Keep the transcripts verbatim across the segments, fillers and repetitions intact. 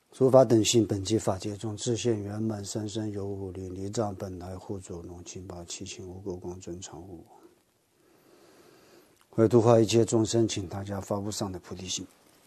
诸法等性，本即法界中，自现圆满，三身有五力，离障本来护主，龙清八七情无垢光真常无我。为度化一切众生，请大家发无上的菩提心。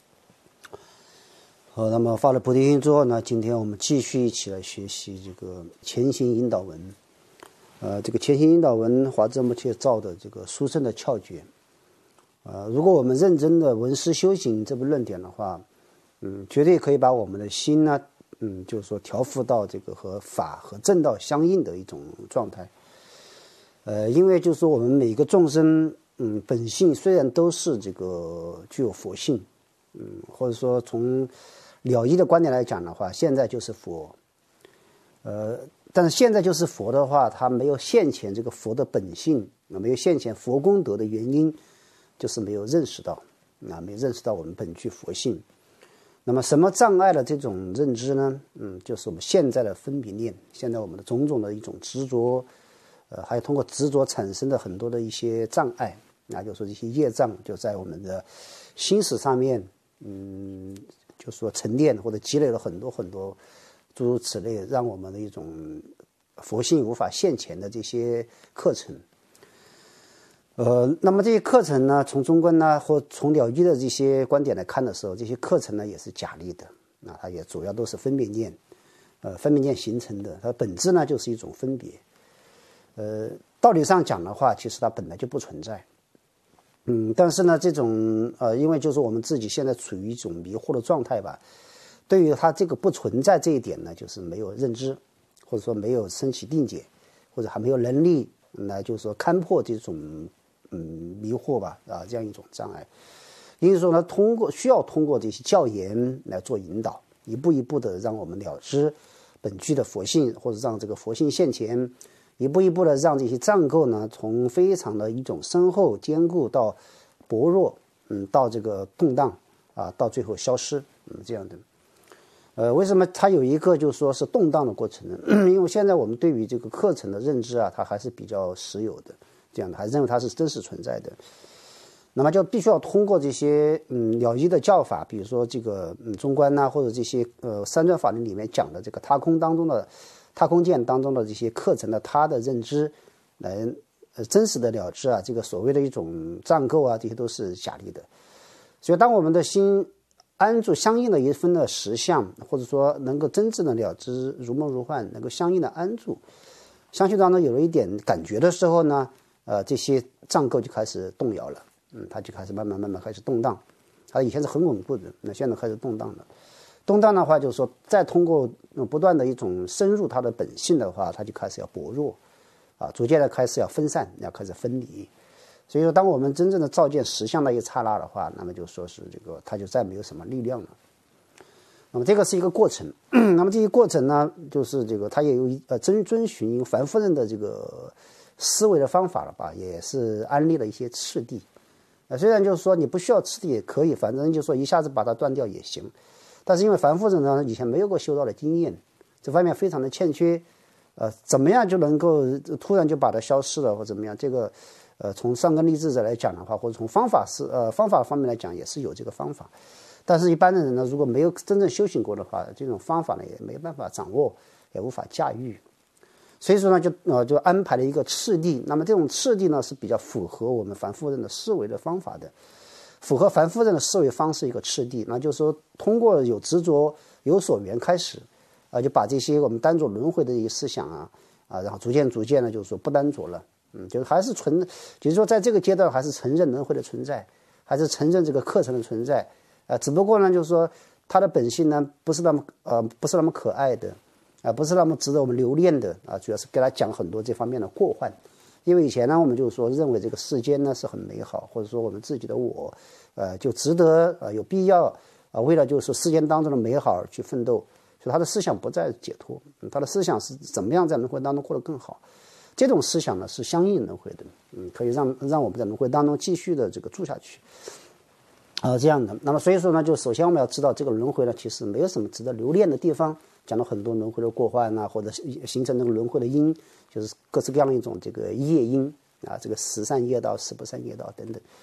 好，那么发了菩提心之后呢，今天我们继续一起来学习这个前行引导文。呃，这个前行引导文，华遮摩切造的这个殊胜的窍诀。呃，如果我们认真的闻思修行这部论点的话，嗯，绝对可以把我们的心呢，嗯，就是说调伏到这个和法和正道相应的一种状态。呃，因为就是说我们每个众生，嗯，本性虽然都是这个具有佛性，嗯，或者说从了义的观点来讲的话，现在就是佛。呃，但是现在就是佛的话，它没有现前这个佛的本性，没有现前佛功德的原因，就是没有认识到，啊，没有认识到我们本具佛性。那么什么障碍了这种认知呢？嗯，就是我们现在的分别念，现在我们的种种的一种执着，呃，还有通过执着产生的很多的一些障碍，那就是说这些业障就在我们的心识上面，嗯，就是说沉淀或者积累了很多很多诸如此类，让我们的一种佛性无法现前的这些课程。呃，那么这些课程呢，从中观呢，或从了义的这些观点来看的时候，这些课程呢也是假立的，那它也主要都是分别念，呃，分别念形成的，它本质呢就是一种分别。呃，道理上讲的话，其实它本来就不存在。嗯，但是呢，这种呃，因为就是我们自己现在处于一种迷惑的状态吧，对于它这个不存在这一点呢，就是没有认知，或者说没有升起定解，或者还没有能力来就是说勘破这种。嗯，迷惑吧，啊，这样一种障碍。因此说呢，通过需要通过这些教言来做引导，一步一步的让我们了知本具的佛性，或者让这个佛性现前，一步一步的让这些障垢呢，从非常的一种深厚坚固到薄弱，嗯，到这个动荡啊，到最后消失，嗯，这样的。呃，为什么它有一个就是说是动荡的过程呢？因为现在我们对于这个课程的认知啊，它还是比较实有的。这样的，还认为它是真实存在的，那么就必须要通过这些嗯了义的教法，比如说这个嗯中观呐、啊，或者这些呃三转法轮里面讲的这个他空当中的他空见当中的这些课程的他的认知，来呃真实的了知啊，这个所谓的一种障垢啊，这些都是假立的。所以，当我们的心安住相应的一分的实相，或者说能够真正的了知如梦如幻，能够相应的安住，相续当中有了一点感觉的时候呢。呃，这些障垢就开始动摇了，嗯，它就开始慢慢慢慢开始动荡，它以前是很稳固的，那现在开始动荡了。动荡的话，就是说，再通过不断的一种深入它的本性的话，它就开始要薄弱，啊，逐渐的开始要分散，要开始分离。所以说，当我们真正的照见实相那一刹那的话，那么就说是这个，它就再没有什么力量了。那么这个是一个过程，那么这些过程呢，就是这个它也有呃遵遵循凡夫人的这个。思维的方法了吧，也是安立了一些次第。呃，虽然就是说你不需要次第也可以，反正就是说一下子把它断掉也行。但是因为凡夫人呢以前没有过修道的经验，这方面非常的欠缺。呃，怎么样就能够突然就把它消失了或怎么样？这个呃，从上根立智者来讲的话，或者从方法是呃方法方面来讲也是有这个方法。但是一般的人呢，如果没有真正修行过的话，这种方法呢也没办法掌握，也无法驾驭。所以说呢，就呃就安排了一个次第。那么这种次第呢是比较符合我们凡夫人的思维的方法的，符合凡夫人的思维方式一个次第。那就是说，通过有执着、有所缘开始，啊、呃，就把这些我们单着轮回的一些思想啊啊，然后逐渐逐渐的，就是说不单着了，嗯，就是还是存，就是说在这个阶段还是承认轮回的存在，还是承认这个课程的存在，啊、呃，只不过呢，就是说它的本性呢不是那么呃不是那么可爱的。啊，不是那么值得我们留恋的啊，主要是给他讲很多这方面的过患。因为以前呢，我们就是说认为这个世间呢是很美好，或者说我们自己的我，呃，就值得呃有必要啊，为了就是说世间当中的美好而去奋斗。所以他的思想不再解脱，嗯、他的思想是怎么样在轮回当中过得更好。这种思想呢是相应轮回的，嗯，可以让让我们在轮回当中继续的这个住下去。啊、呃，这样的。那么所以说呢，就首先我们要知道这个轮回呢，其实没有什么值得留恋的地方。讲了很多轮回的过患啊，或者形成那个轮回的因，就是各式各样的一种这个业因啊，这个十善业道、十不善业道等等。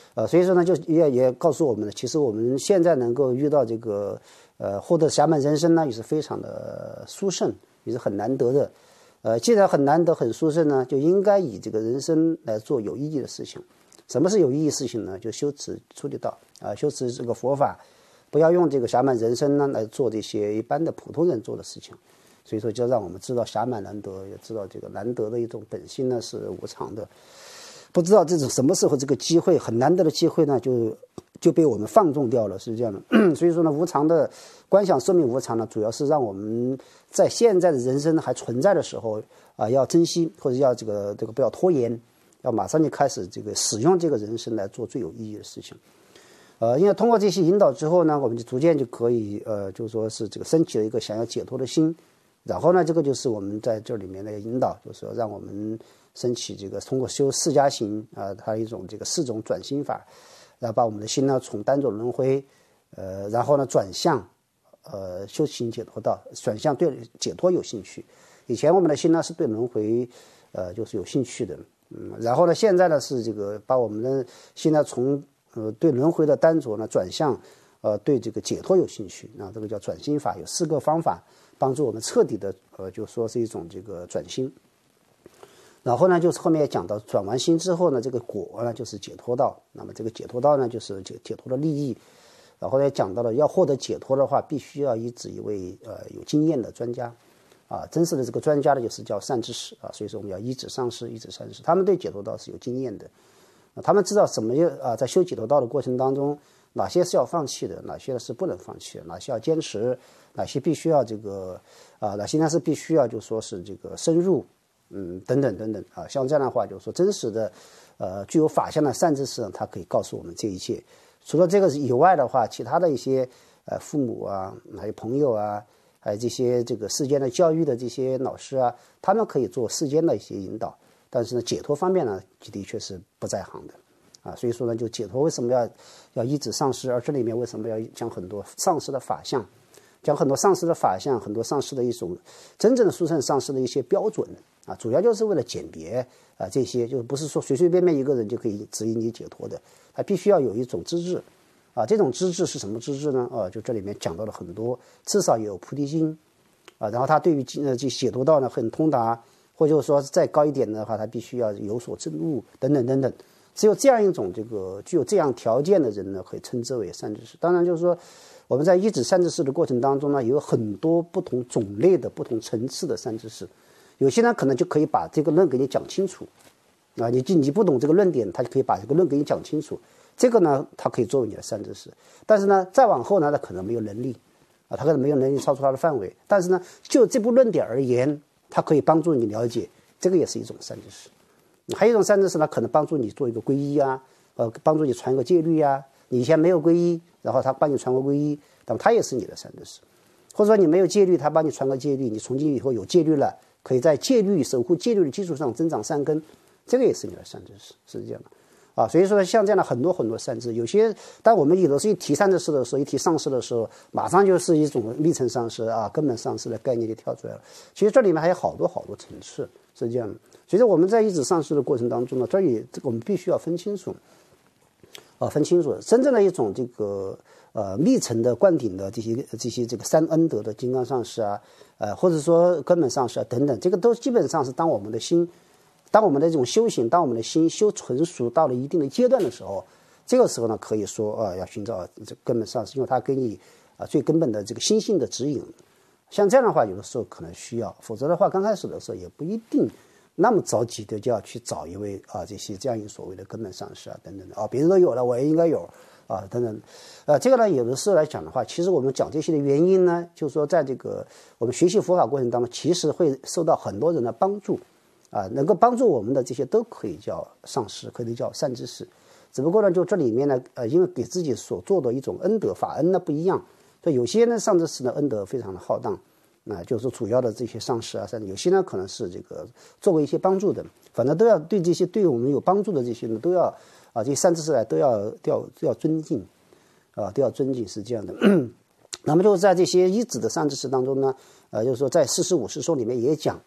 呃，所以说呢，就也也告诉我们呢，其实我们现在能够遇到这个呃获得暇满人生呢，也是非常的殊胜，也是很难得的。呃，既然很难得很殊胜呢，就应该以这个人生来做有意义的事情。什么是有意义的事情呢？就修持出离道啊，修持这个佛法，不要用这个暇满人生呢来做这些一般的普通人做的事情。所以说，就让我们知道暇满难得，也知道这个难得的一种本性呢是无常的。不知道这种什么时候这个机会很难得的机会呢，就就被我们放纵掉了，是这样的。所以说呢，无常的观想说明无常呢，主要是让我们在现在的人生还存在的时候啊、呃，要珍惜，或者要这个这个不要拖延，要马上就开始这个使用这个人生来做最有意义的事情。呃，因为通过这些引导之后呢，我们就逐渐就可以呃，就是说是这个升起了一个想要解脱的心。然后呢，这个就是我们在这里面的引导，就是说让我们升起这个通过修四加行啊、呃，它一种这个四种转心法，然后把我们的心呢从单种轮回，呃，然后呢转向呃修行解脱道，转向对解脱有兴趣。以前我们的心呢是对轮回呃就是有兴趣的，嗯，然后呢现在呢是这个把我们的心呢从呃对轮回的单着呢转向呃对这个解脱有兴趣，啊，这个叫转心法，有四个方法。帮助我们彻底的，呃，就说是一种这个转心。然后呢，就是后面也讲到，转完心之后呢，这个果呢就是解脱道。那么这个解脱道呢，就是解解脱的利益。然后也讲到了，要获得解脱的话，必须要依止一位呃有经验的专家，啊，真实的这个专家呢，就是叫善知识啊。所以说我们要依止上师，依止善知识，他们对解脱道是有经验的，啊，他们知道什么啊，在修解脱道的过程当中，哪些是要放弃的，哪些是不能放弃的，哪些要坚持。哪些必须要这个啊？哪些呢是必须要就说是这个深入，嗯，等等等等啊。像这样的话，就是说真实的，呃，具有法相的善知识，他可以告诉我们这一切。除了这个以外的话，其他的一些呃父母啊，还有朋友啊，还有这些这个世间的教育的这些老师啊，他们可以做世间的一些引导。但是呢，解脱方面呢，的确是不在行的啊。所以说呢，就解脱为什么要要依止上师，而这里面为什么要讲很多上师的法相？讲很多上师的法相，很多上师的一种真正的殊胜上师的一些标准啊，主要就是为了鉴别啊这些，就是不是说随随便便一个人就可以指引你解脱的，他必须要有一种资质啊。这种资质是什么资质呢？啊，就这里面讲到了很多，至少也有菩提心啊，然后他对于呃这解脱道呢很通达，或者说再高一点的话，他必须要有所证悟等等等等。只有这样一种这个具有这样条件的人呢，可以称之为善知识。当然就是说。我们在依止善知识的过程当中呢，有很多不同种类的不同层次的善知识，有些呢可能就可以把这个论给你讲清楚，啊，你你不懂这个论点，他就可以把这个论给你讲清楚，这个呢他可以作为你的善知识。但是呢，再往后呢，他可能没有能力，啊，他可能没有能力超出他的范围。但是呢，就这部论点而言，他可以帮助你了解，这个也是一种善知识。还有一种善知识呢，可能帮助你做一个皈依啊，呃，帮助你传一个戒律啊。你以前没有皈依，然后他帮你传个皈依，那么他也是你的善知识。或者说你没有戒律，他帮你传个戒律，你从今以后有戒律了，可以在戒律守护戒律的基础上增长善根，这个也是你的善知识，是这样的啊。所以说像这样的很多很多善知识，有些当我们有的时候一提善知识的时候，一提上师的时候，马上就是一种密乘上师啊，根本上师的概念就跳出来了。其实这里面还有好多好多层次，是这样的。所以说我们在依止上师的过程当中呢，这里这个我们必须要分清楚。啊，分清楚，真正的一种这个呃密乘的灌顶的这些这些这个三恩德的金刚上师啊，呃或者说根本上师啊等等，这个都基本上是当我们的心，当我们的这种修行，当我们的心修纯熟到了一定的阶段的时候，这个时候呢，可以说啊、呃、要寻找这根本上师，因为它给你啊、呃、最根本的这个心性的指引。像这样的话，有的时候可能需要，否则的话，刚开始的时候也不一定。那么着急的就要去找一位啊，这些这样一所谓的根本上师啊，等等的啊，别人都有了，我也应该有啊，等等。呃，这个呢，有的时候来讲的话，其实我们讲这些的原因呢，就是说，在这个我们学习佛法过程当中，其实会受到很多人的帮助啊，能够帮助我们的这些都可以叫上师，可以叫善知识。只不过呢，就这里面呢，呃，因为给自己所做的一种恩德法恩呢不一样，所以有些呢上知识呢恩德非常的浩荡。啊，就是主要的这些上师啊，甚至有些呢可能是这个作为一些帮助的，反正都要对这些对我们有帮助的这些呢，都要啊，这些善知识来都要都要都要尊敬，啊，都要尊敬，是这样的。那么就是在这些依止的善知识当中呢，呃，就是说在四十五师说里面也讲，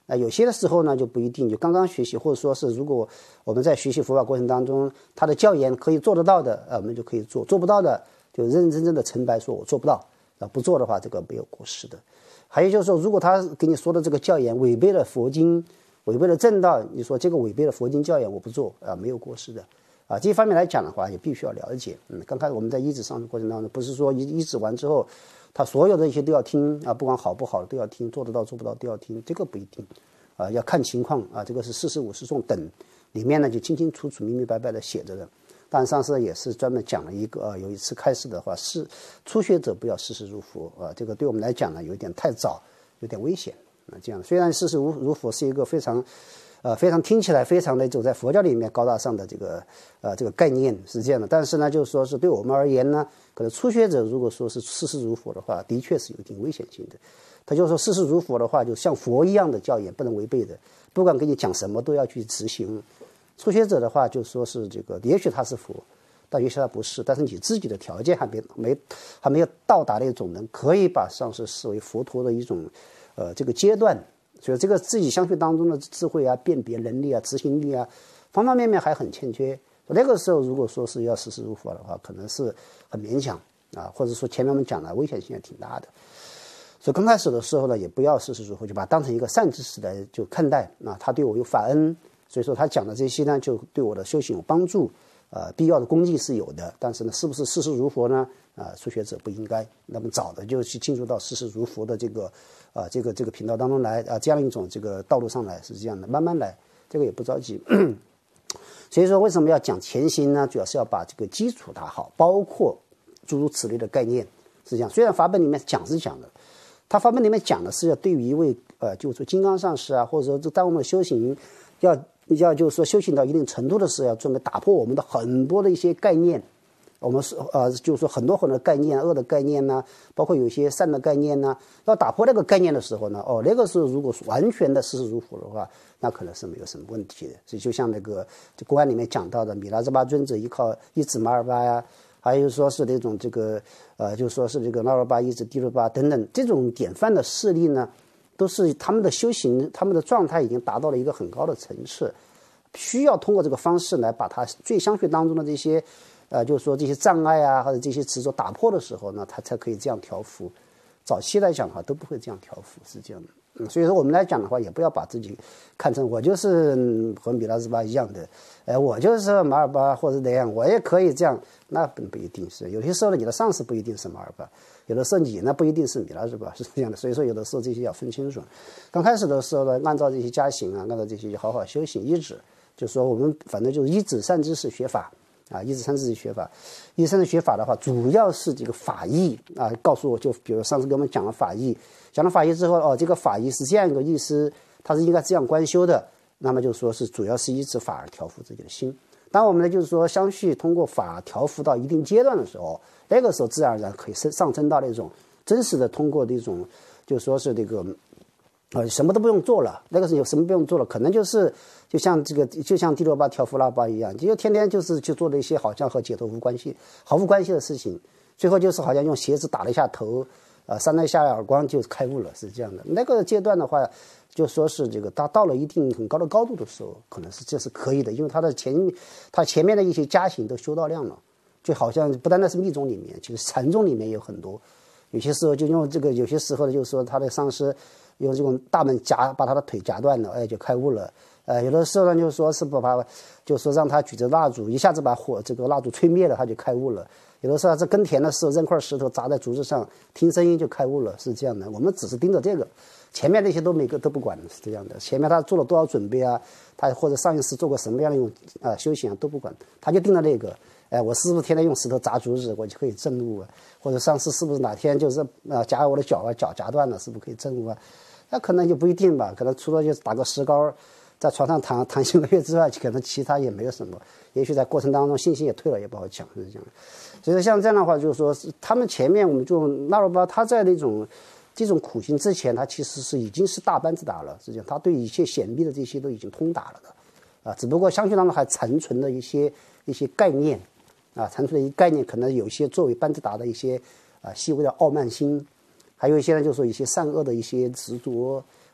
啊，有些的时候呢就不一定，就刚刚学习，或者说是如果我们在学习佛法过程当中，他的教研可以做得到的，啊，我们就可以做；做不到的，就认认真真的承白，说我做不到。啊，不做的话，这个没有过失的。还有就是说，如果他给你说的这个教研违背了佛经，违背了正道，你说这个违背了佛经教研，我不做啊，没有过失的。啊，这一方面来讲的话，也必须要了解。嗯，刚开始我们在一指上的过程当中，不是说一一指完之后，他所有的一些都要听啊，不管好不好都要听，做得到做不到都要听，这个不一定。啊，要看情况啊，这个是四十五十颂等里面呢就清清楚楚、明明白白的写着的。但上次也是专门讲了一个啊，有一次开示的话是初学者不要视世如佛啊，这个对我们来讲呢有点太早，有点危险啊。这样虽然视世如如佛是一个非常呃非常听起来非常的走在佛教里面高大上的这个呃这个概念是这样的，但是呢就是说是对我们而言呢，可能初学者如果说是视世如佛的话，的确是有一定危险性的。他就说视世如佛的话，就像佛一样的教研不能违背的，不管给你讲什么都要去执行。初学者的话就说是这个，也许他是佛，但也许他不是，但是你自己的条件还没没还没有到达那种能可以把上师视为佛陀的一种呃这个阶段，所以这个自己相续当中的智慧啊、辨别能力啊、执行力啊，方方面面还很欠缺。那个时候如果说是要视世如佛的话，可能是很勉强啊，或者说前面我们讲的危险性也挺大的。所以刚开始的时候呢，也不要视世如佛，就把它当成一个善知识来就看待啊，他对我有法恩。所以说他讲的这些呢，就对我的修行有帮助，呃，必要的功绩是有的，但是呢，是不是视世如佛呢？啊、呃，初学者不应该那么早的就去进入到视世如佛的这个啊、呃、这个这个频道当中来啊、呃，这样一种这个道路上来是这样的，慢慢来，这个也不着急。所以说为什么要讲前行呢？主要是要把这个基础打好，包括诸如此类的概念是这样。虽然法本里面讲是讲的，他法本里面讲的是要对于一位呃，就是说金刚上师啊，或者说当我们修行要要就是说修行到一定程度的时候，要准备打破我们的很多的一些概念，我们是呃就是说很多很多概念，恶的概念呢，包括有一些善的概念呢，要打破那个概念的时候呢，哦，那个时候如果完全的视世如佛的话，那可能是没有什么问题的。所以就像那个这公案里面讲到的，米拉兹巴尊者依靠一指马尔巴呀，还有说是那种这个呃，就说是这个拉尔巴一指第六巴等等这种典范的事例呢。都是他们的修行，他们的状态已经达到了一个很高的层次，需要通过这个方式来把它最相续当中的这些，呃，就是说这些障碍啊，或者这些执着打破的时候呢，他才可以这样调伏。早期来讲的话，都不会这样调伏，是这样的。嗯，所以说我们来讲的话，也不要把自己看成我就是和米拉兹巴一样的，哎，我就是马尔巴或者那样，我也可以这样，那不不一定是。有些时候呢，你的上司不一定是马尔巴。有的时候你呢不一定是米拉兹巴，是这样的，所以说有的时候这些要分清楚。刚开始的时候呢，按照这些加行啊，按照这些好好修行一指，就是说我们反正就是一指善知识学法啊，一指善知识学法，一指善知识学法的话，主要是这个法义啊，告诉我就比如上次给我们讲了法义，讲了法义之后哦，这个法义是这样一个意思，它是应该这样观修的，那么就说是主要是依止法而调伏自己的心。当我们呢就是说相续通过法调伏到一定阶段的时候，那个时候自然而然可以上升到那种真实的通过这种，就说是这个，呃，什么都不用做了。那个时候有什么不用做了，可能就是就像这个，就像第六巴调伏拉巴一样，就天天就是去做的一些好像和解脱无关系、毫无关系的事情，最后就是好像用鞋子打了一下头，呃，扇了一下耳光就开悟了，是这样的。那个阶段的话，就说是这个他到了一定很高的高度的时候，可能是这是可以的，因为他的前他前面的一些加行都修到量了。就好像不单单是密宗里面，其实禅宗里面有很多，有些时候就用这个，有些时候呢，就是说他的上师用这种大门夹把他的腿夹断了，哎，就开悟了。呃，有的时候呢，就是说是把他，就是说让他举着蜡烛，一下子把火这个蜡烛吹灭了，他就开悟了。有的时候在耕田的时候扔块石头砸在竹子上，听声音就开悟了，是这样的。我们只是盯着这个，前面那些都每个都不管，是这样的。前面他做了多少准备啊，他或者上一次做过什么样的一种啊、呃、修行啊都不管，他就盯着那个。哎，我是不是天天用石头砸竹子，我就可以证悟啊？或者上次是不是哪天就是啊夹我的脚啊，脚夹断了，是不是可以证悟啊？那可能就不一定吧，可能除了就是打个石膏，在床上躺躺几个月之外，可能其他也没有什么。也许在过程当中信心也退了，也不好讲，是这样。所以像这样的话，就是说是他们前面我们就纳罗巴他在那种这种苦行之前，他其实是已经是大班子打了，实际上他对一切显密的这些都已经通达了的，啊，只不过相续当中还残存的一些一些概念。啊，残存的一些概念，可能有一些作为班智达的一些啊细微的傲慢心，还有一些呢，就是说一些善恶的一些执着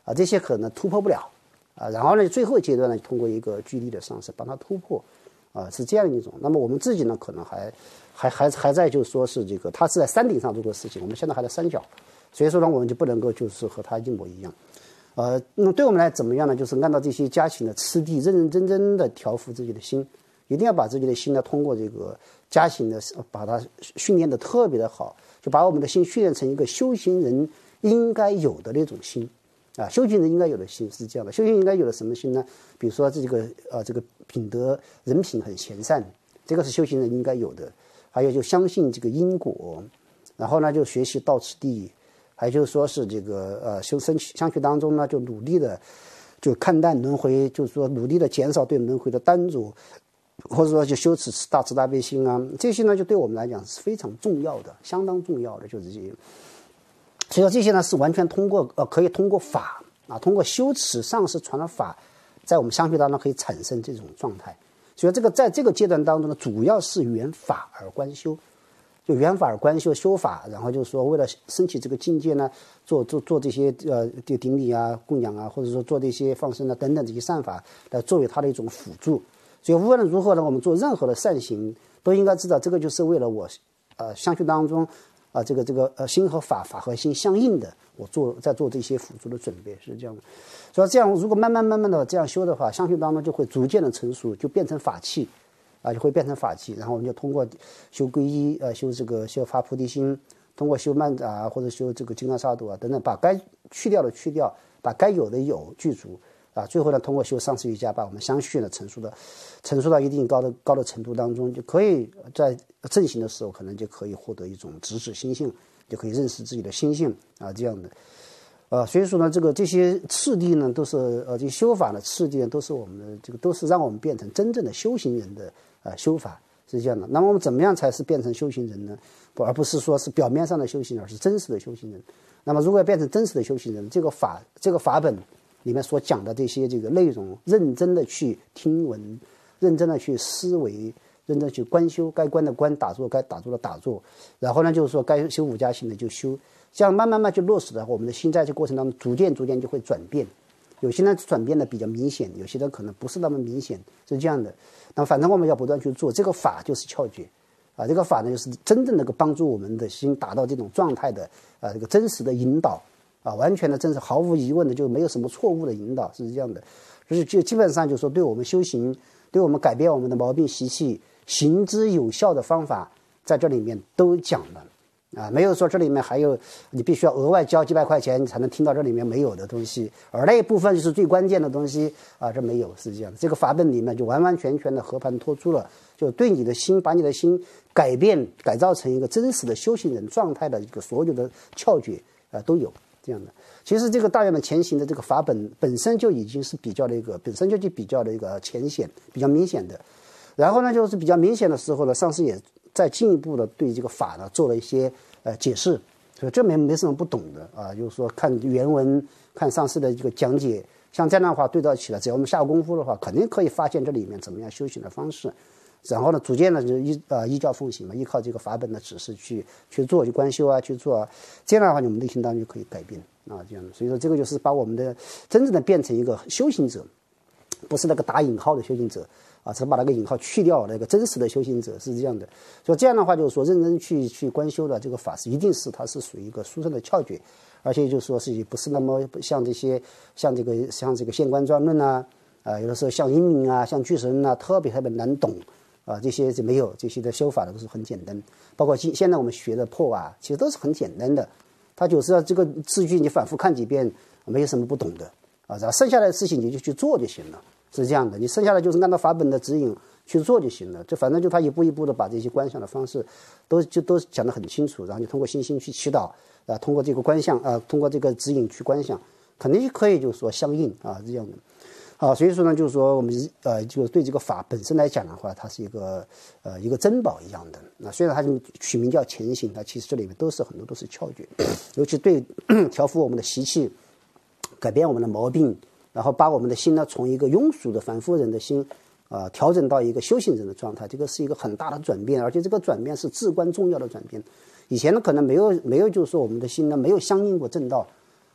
啊，这些可能突破不了啊。然后呢，最后阶段呢，通过一个距离的上升帮它突破啊，是这样的一种。那么我们自己呢，可能还还还还在就是说是这个，它是在山顶上做过事情，我们现在还在山脚，所以说呢，我们就不能够就是和它一模一样。呃，那对我们来怎么样呢？就是按照这些家禽的次第，认认真真的调服自己的心，一定要把自己的心呢，通过这个家禽的把它训练的特别的好，就把我们的心训练成一个修行人应该有的那种心啊，修行人应该有的心是这样的。修行人应该有的什么心呢？比如说这个呃这个品德人品很贤善，这个是修行人应该有的。还有就相信这个因果，然后呢就学习道次第。还有就是说是这个呃修身相续当中呢，就努力的就看淡轮回，就是说努力的减少对轮回的担着，或者说就修持大慈大悲心啊，这些呢就对我们来讲是非常重要的，相当重要的，就是这些。所以说这些呢是完全通过呃可以通过法啊，通过修持上师传的法，在我们相续当中可以产生这种状态。所以这个在这个阶段当中呢，主要是缘法而观修。就缘法而观修修法，然后就是说为了升起这个境界呢，做做做这些呃这顶礼啊、供养啊，或者说做这些放生啊等等这些善法，来作为它的一种辅助。所以无论如何呢，我们做任何的善行，都应该知道这个就是为了我呃相续当中啊、呃、这个这个呃心和法法和心相应的，我做在做这些辅助的准备，是这样的。所以这样如果慢慢慢慢的这样修的话，相续当中就会逐渐的成熟，就变成法器。啊，就会变成法器，然后我们就通过修皈依，呃，修这个修发菩提心，通过修曼啊，或者修这个金刚萨埵啊等等，把该去掉的去掉，把该有的有具足啊，最后呢，通过修上师瑜伽，把我们相续呢成熟的成熟到一定高的高的程度当中，就可以在正行的时候，可能就可以获得一种直指心性，就可以认识自己的心性啊，这样的。呃，所以说呢，这个这些次第呢，都是呃，这修法的次第呢，都是我们的这个，都是让我们变成真正的修行人的呃修法是这样的。那么我们怎么样才是变成修行人呢？不，而不是说是表面上的修行人，而是真实的修行人。那么如果要变成真实的修行人，这个法这个法本里面所讲的这些这个内容，认真的去听闻，认真的去思维，认真去观修，该观的观，打坐该打坐的打坐，然后呢，就是说该修五加行的就修。这样慢慢慢就落实的话，我们的心在这个过程当中逐渐逐渐就会转变，有些呢转变的比较明显，有些的可能不是那么明显，是这样的。那么反正我们要不断去做，这个法就是窍诀啊，这个法呢就是真正能够帮助我们的心达到这种状态的啊，这个真实的引导啊，完全的真实毫无疑问的就没有什么错误的引导，是这样的。就是就基本上就是说对我们修行，对我们改变我们的毛病习气行之有效的方法，在这里面都讲了。啊，没有说这里面还有你必须要额外交几百块钱你才能听到这里面没有的东西，而那一部分就是最关键的东西啊，这没有是这样的。这个法本里面就完完全全的和盘托出了，就对你的心，把你的心改变改造成一个真实的修行人状态的一个所有的窍诀啊都有这样的。其实这个大圆满前行的这个法本本身就已经是比较的一个本身就就比较的一个浅显，比较明显的。然后呢，就是比较明显的时候呢，上师也再进一步的对这个法呢做了一些呃解释，所以这没没什么不懂的啊，就是说看原文看上师的这个讲解，像这样的话对照起来，只要我们下功夫的话，肯定可以发现这里面怎么样修行的方式。然后呢，逐渐的就依呃依教奉行嘛，依靠这个法本的指示去去做，去观修啊，去做啊，这样的话，你们内心当中就可以改变啊，这样的。所以说，这个就是把我们的真正的变成一个修行者，不是那个打引号的修行者。啊，只把那个引号去掉，那个真实的修行者是这样的。所以这样的话，就是说认真去去观修的这个法是，一定是它是属于一个殊胜的窍诀，而且就是说是也不是那么像这些像这个像这个现观专论呐，啊，有的时候像阴明啊、像巨神啊，特别特别难懂啊，这些就没有这些的修法都是很简单。包括现在我们学的破啊，其实都是很简单的，它就是要这个字句你反复看几遍，没有什么不懂的啊，然后剩下的事情你就去做就行了。是这样的，你剩下的就是按照法本的指引去做就行了。这反正就他一步一步的把这些观想的方式都就都讲得很清楚，然后你通过信心去祈祷啊，通过这个观想啊，通过这个指引去观想，肯定可以就是说相应啊这样的。好，所以说呢，就是说我们呃，就是对这个法本身来讲的话，它是一个呃一个珍宝一样的。那虽然它取名叫前行，它其实这里面都是很多都是窍诀，尤其对调伏我们的习气，改变我们的毛病。然后把我们的心呢，从一个庸俗的凡夫人的心，啊、呃，调整到一个修行人的状态，这个是一个很大的转变，而且这个转变是至关重要的转变。以前呢，可能没有没有，就是说我们的心呢没有相应过正道，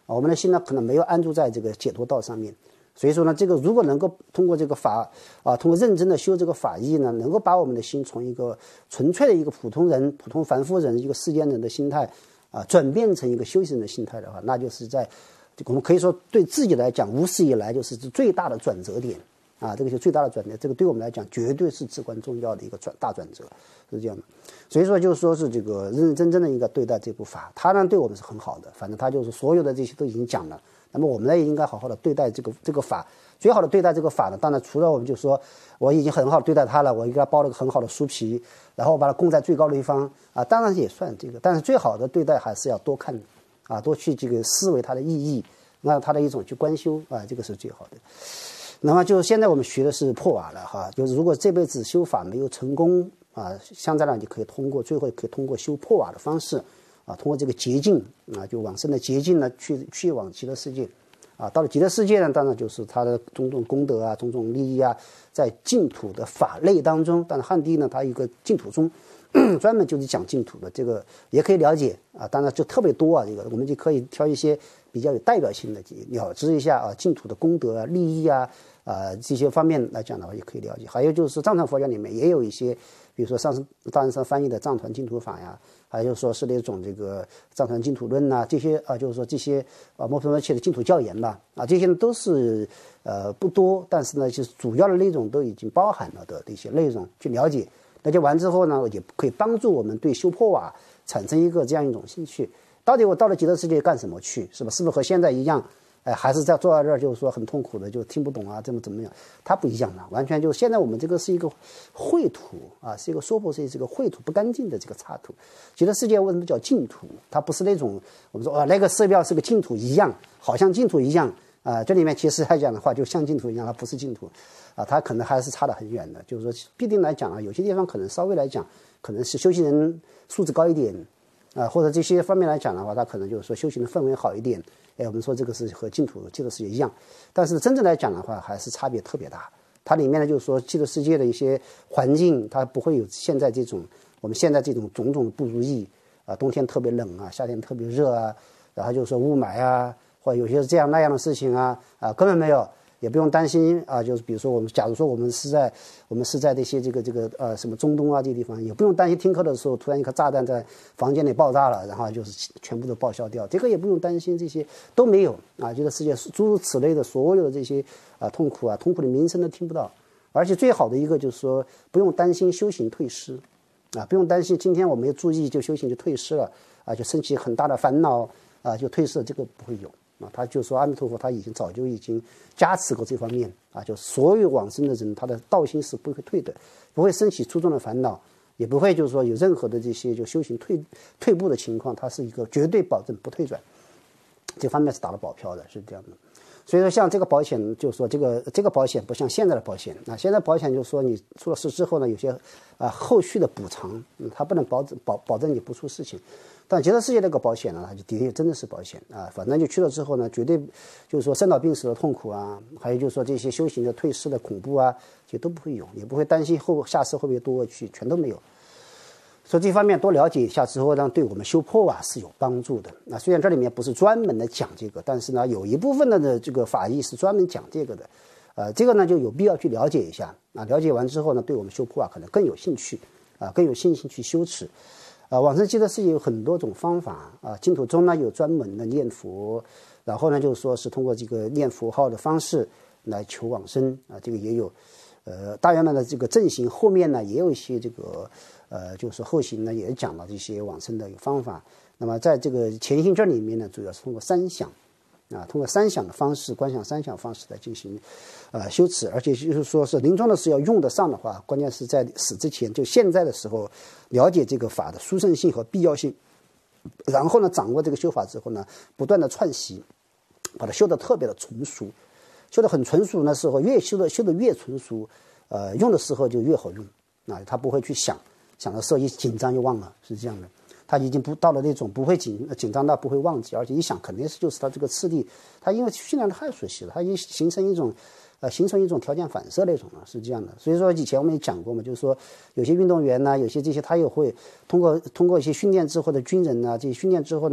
我们的心呢可能没有安住在这个解脱道上面。所以说呢，这个如果能够通过这个法啊，通过认真的修这个法义呢，能够把我们的心从一个纯粹的一个普通人、普通凡夫人、一个世间人的心态啊，转变成一个修行人的心态的话，那就是在我们可以说对自己来讲，无始以来就是最大的转折点啊，这个就最大的转折，这个对我们来讲绝对是至关重要的一个转大转折，是这样的。所以说就是说是这个认认真真的应该对待这部法，它呢对我们是很好的，反正它就是所有的这些都已经讲了。那么我们呢也应该好好的对待这个这个法，最好的对待这个法呢，当然除了我们就说我已经很好的对待它了，我给它包了个很好的书皮，然后把它供在最高的地方啊，当然也算这个，但是最好的对待还是要多看啊，多去这个思维它的意义，那它的一种去观修啊，这个是最好的。那么就现在我们学的是破瓦了哈，就是如果这辈子修法没有成功啊，现在呢就可以通过最后可以通过修破瓦的方式。啊，通过这个捷径啊，就往生的捷径呢，去去往极乐世界，啊，到了极乐世界呢，当然就是它的种种功德啊，种种利益啊，在净土的法类当中，但是汉地呢，它有一个净土宗，专门就是讲净土的，这个也可以了解啊，当然就特别多啊，这个我们就可以挑一些比较有代表性的了知一下啊，净土的功德啊、利益啊，啊这些方面来讲的话，也可以了解。还有就是藏传佛教里面也有一些，比如说上次大人上翻译的藏传净土法呀。还有说是那种这个藏传净土论呐、啊，这些啊，就是说这些啊，摩诃摩切的净土教言吧，啊，这些呢都是呃不多，但是呢，就是主要的内容都已经包含了的这些内容去了解，了解完之后呢，也可以帮助我们对修破瓦产生一个这样一种兴趣。到底我到了极乐世界干什么去？是吧？是不是和现在一样？哎，还是在坐在这儿，就是说很痛苦的，就听不懂啊，怎么怎么样？它不一样了，完全就现在我们这个是一个秽土啊，是一个娑婆世界，是一个秽土不干净的这个差土。极乐世界为什么叫净土？它不是那种我们说啊，那个寺庙是个净土一样，好像净土一样啊。这里面其实来讲的话，就像净土一样，它不是净土啊，它可能还是差得很远的。就是说，必定来讲啊，有些地方可能稍微来讲，可能是修行人素质高一点啊，或者这些方面来讲的话，它可能就是说修行的氛围好一点。哎，我们说这个是和净土极乐世界一样，但是真正来讲的话，还是差别特别大。它里面呢，就是说极乐世界的一些环境，它不会有现在这种我们现在这种种种的不如意啊，冬天特别冷啊，夏天特别热啊，然后就是说雾霾啊，或者有些这样那样的事情啊，啊，根本没有。也不用担心啊，就是比如说我们，假如说我们是在我们是在这些这个这个呃什么中东啊这些地方，也不用担心听课的时候突然一颗炸弹在房间里爆炸了，然后就是全部都报销掉，这个也不用担心，这些都没有啊。这个世界诸如此类的所有的这些啊痛苦啊痛苦的名声都听不到，而且最好的一个就是说不用担心修行退失啊，不用担心今天我没有注意就修行就退失了啊，就升起很大的烦恼啊，就退失了，这个不会有。啊，他就说阿弥陀佛，他已经早就已经加持过这方面啊，就所有往生的人，他的道心是不会退的，不会升起粗重的烦恼，也不会就是说有任何的这些就修行退退步的情况，它是一个绝对保证不退转，这方面是打了保票的，是这样的。所以说，像这个保险，就是说这个这个保险不像现在的保险啊，现在保险就是说你出了事之后呢，有些啊后续的补偿，嗯，它不能保证保保证你不出事情。但极乐世界那个保险呢，它就的确真的是保险啊，反正就去了之后呢，绝对就是说生老病死的痛苦啊，还有就是说这些修行的退失的恐怖啊，就都不会有，也不会担心后下次会不会多去，全都没有。所以这方面多了解一下之后呢，对我们修破啊是有帮助的。那虽然这里面不是专门的讲这个，但是呢，有一部分的这个法义是专门讲这个的，呃，这个呢就有必要去了解一下啊。了解完之后呢，对我们修破啊可能更有兴趣啊，更有信心去修持。啊，往生极乐世界有很多种方法啊，净土中呢有专门的念佛，然后呢就是说是通过这个念佛号的方式来求往生啊，这个也有。呃，大圆满的这个正行后面呢也有一些这个呃，就是说后行呢也讲了这些往生的方法。那么在这个前行这里面呢，主要是通过三想啊，通过三想的方式，观想三想方式来进行呃修持，而且就是说是临终的时候要用得上的话，关键是在死之前，就现在的时候了解这个法的殊胜性和必要性，然后呢掌握这个修法之后呢，不断的串习，把它修得特别的纯熟，修得很纯熟的时候，越修的修得越纯熟，呃，用的时候就越好用啊，他不会去想，想的时候一紧张就忘了，是这样的。他已经不到了那种不会紧紧张到不会忘记，而且一想肯定是就是他这个次第，他因为训练的太熟悉了，他已经形成一种呃形成一种条件反射那种了，是这样的。所以说以前我们也讲过嘛，就是说有些运动员呢，有些这些他也会通过通过一些训练之后的军人呢，这些训练之后呢，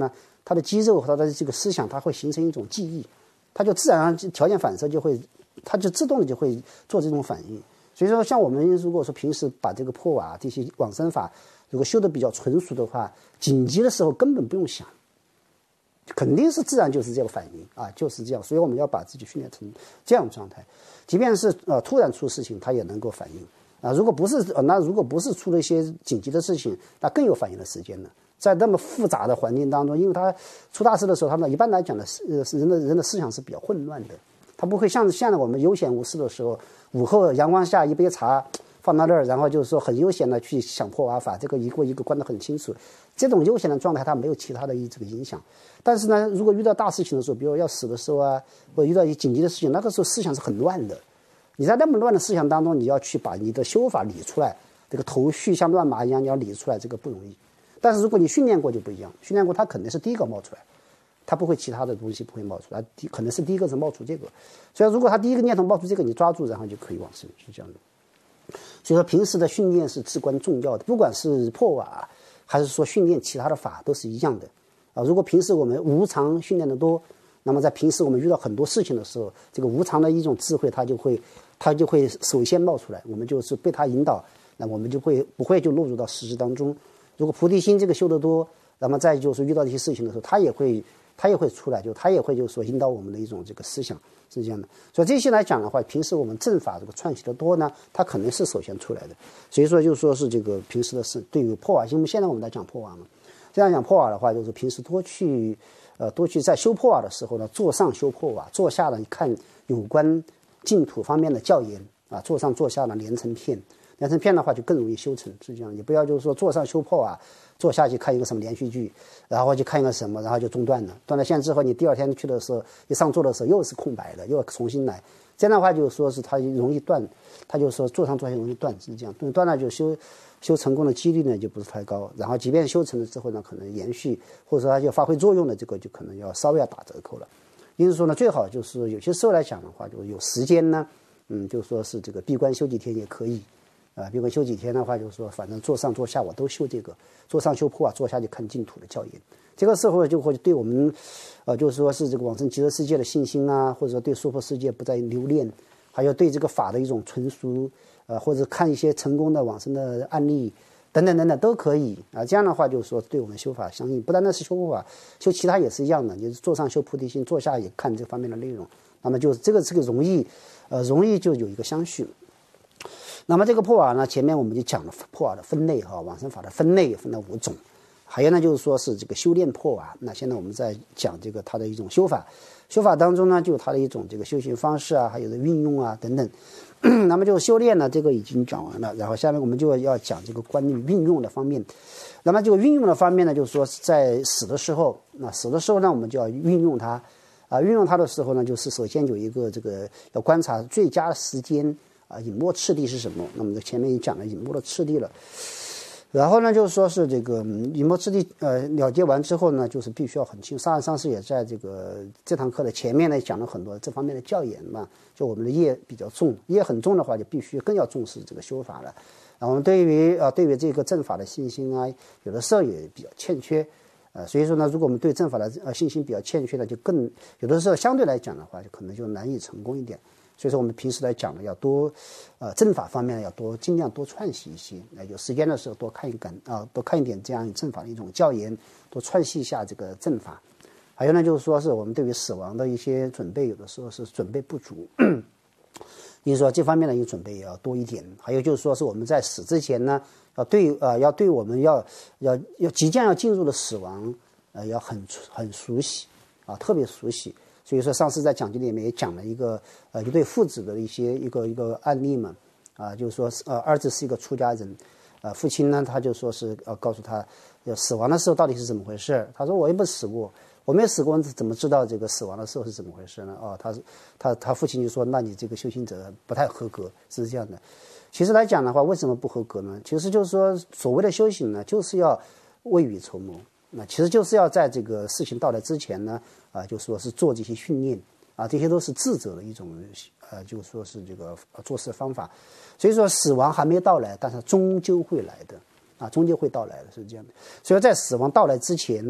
他的肌肉和他的这个思想，他会形成一种记忆，他就自然而然条件反射就会，他就自动的就会做这种反应。所以说，像我们如果说平时把这个破瓦这些往生法如果修得比较纯熟的话，紧急的时候根本不用想，肯定是自然就是这个反应啊，就是这样。所以我们要把自己训练成这样的状态，即便是呃突然出事情，他也能够反应啊。如果不是呃，那如果不是出了一些紧急的事情，那更有反应的时间了。在那么复杂的环境当中，因为他出大事的时候，他们一般来讲的呃人的人的思想是比较混乱的，他不会像现在我们悠闲无事的时候，午后阳光下一杯茶放到那儿，然后就是说很悠闲的去想破瓦法，这个一个一个关得很清楚。这种悠闲的状态，它没有其他的这个影响。但是呢，如果遇到大事情的时候，比如要死的时候啊，或者遇到一紧急的事情，那个时候思想是很乱的。你在那么乱的思想当中，你要去把你的修法理出来，这个头绪像乱麻一样，你要理出来，这个不容易。但是如果你训练过就不一样，训练过它肯定是第一个冒出来，它不会其他的东西不会冒出来，可能是第一个是冒出这个。所以如果他第一个念头冒出这个，你抓住，然后就可以往生，是这样的。所以说平时的训练是至关重要的，不管是破瓦还是说训练其他的法都是一样的啊。如果平时我们无常训练的多，那么在平时我们遇到很多事情的时候，这个无常的一种智慧它就会它就会首先冒出来，我们就是被它引导，那我们就会不会就落入到实质当中。如果菩提心这个修得多，那么再就是遇到一些事情的时候，它也会它也会出来，就它也会就是说引导我们的一种这个思想，是这样的。所以这些来讲的话，平时我们正法这个串习的多呢，它可能是首先出来的。所以说就是说是这个平时的事，对于破瓦，因为现在我们在讲破瓦嘛，这样讲破瓦的话，就是平时多去呃多去在修破瓦的时候呢，坐上修破瓦，坐下呢看有关净土方面的教研啊，坐上坐下呢连成片。连成片的话就更容易修成，是这样。也不要就是说坐上修破啊，坐下去看一个什么连续剧，然后就看一个什么，然后就中断了。断了线之后，你第二天去的时候，一上座的时候又是空白的，又要重新来。这样的话就是说是它容易断，它就说坐上坐下容易断，是这样。断断了就修修成功的几率呢就不是太高。然后即便修成了之后呢，可能延续或者说它就发挥作用的这个就可能要稍微要打折扣了。因此说呢，最好就是有些时候来讲的话，就是有时间呢，嗯，就说是这个闭关修几天也可以。啊，闭关修几天的话，就是说，反正坐上坐下我都修这个，坐上修破啊，坐下就看净土的教研。这个时候就会对我们，呃，就是说是这个往生极乐世界的信心啊，或者说对娑婆世界不再留恋，还有对这个法的一种纯熟，呃，或者看一些成功的往生的案例等等等等都可以啊。这样的话，就是说对我们修法相应，不单单是修佛法，修其他也是一样的。你坐上修菩提心，坐下也看这方面的内容，那么就是这个这个容易，呃，容易就有一个相续。那么这个破瓦呢，前面我们就讲了破瓦的分类哈，往生法的分类分了五种，还有呢就是说是这个修炼破瓦。那现在我们在讲这个它的一种修法，修法当中呢，就有它的一种这个修行方式啊，还有的运用啊等等。那么就修炼呢，这个已经讲完了，然后下面我们就要讲这个关于运用的方面。那么这个运用的方面呢，就是说是在死的时候，那死的时候呢，我们就要运用它啊，运用它的时候呢，就是首先有一个这个要观察最佳的时间。啊，隐没次第是什么？那么前面也讲了隐没的次第了，然后呢，就是说是这个隐没次第，呃，了结完之后呢，就是必须要很清楚。上上师也在这个这堂课的前面呢讲了很多这方面的教研嘛，就我们的业比较重，业很重的话，就必须更要重视这个修法了。然后对于啊，对于这个正法的信心啊，有的时候也比较欠缺。呃，所以说呢，如果我们对正法的呃信心比较欠缺呢，就更有的时候相对来讲的话，就可能就难以成功一点。所以说我们平时来讲呢，要多，呃，正法方面要多尽量多串习一些，那有时间的时候多看一感啊，多看一点这样正法的一种教研，多串习一下这个正法。还有呢，就是说是我们对于死亡的一些准备，有的时候是准备不足，因此说这方面的一个准备也要多一点。还有就是说是我们在死之前呢，要对呃要对我们要要要即将要进入的死亡，呃，要很很熟悉啊，特别熟悉。所以说，上次在讲经里面也讲了一个呃一对父子的一些一个一个案例嘛，啊，就是说呃儿子是一个出家人，呃父亲呢他就说是呃告诉他，呃死亡的时候到底是怎么回事？他说我也没死过，我没死过，怎么知道这个死亡的时候是怎么回事呢？哦，他他他父亲就说，那你这个修行者不太合格，是这样的。其实来讲的话，为什么不合格呢？其实就是说，所谓的修行呢，就是要未雨绸缪。那其实就是要在这个事情到来之前呢，啊、呃，就说是做这些训练啊，这些都是智者的一种呃，就说是这个做事方法。所以说死亡还没到来，但是终究会来的啊，终究会到来的，是这样的。所以在死亡到来之前呢，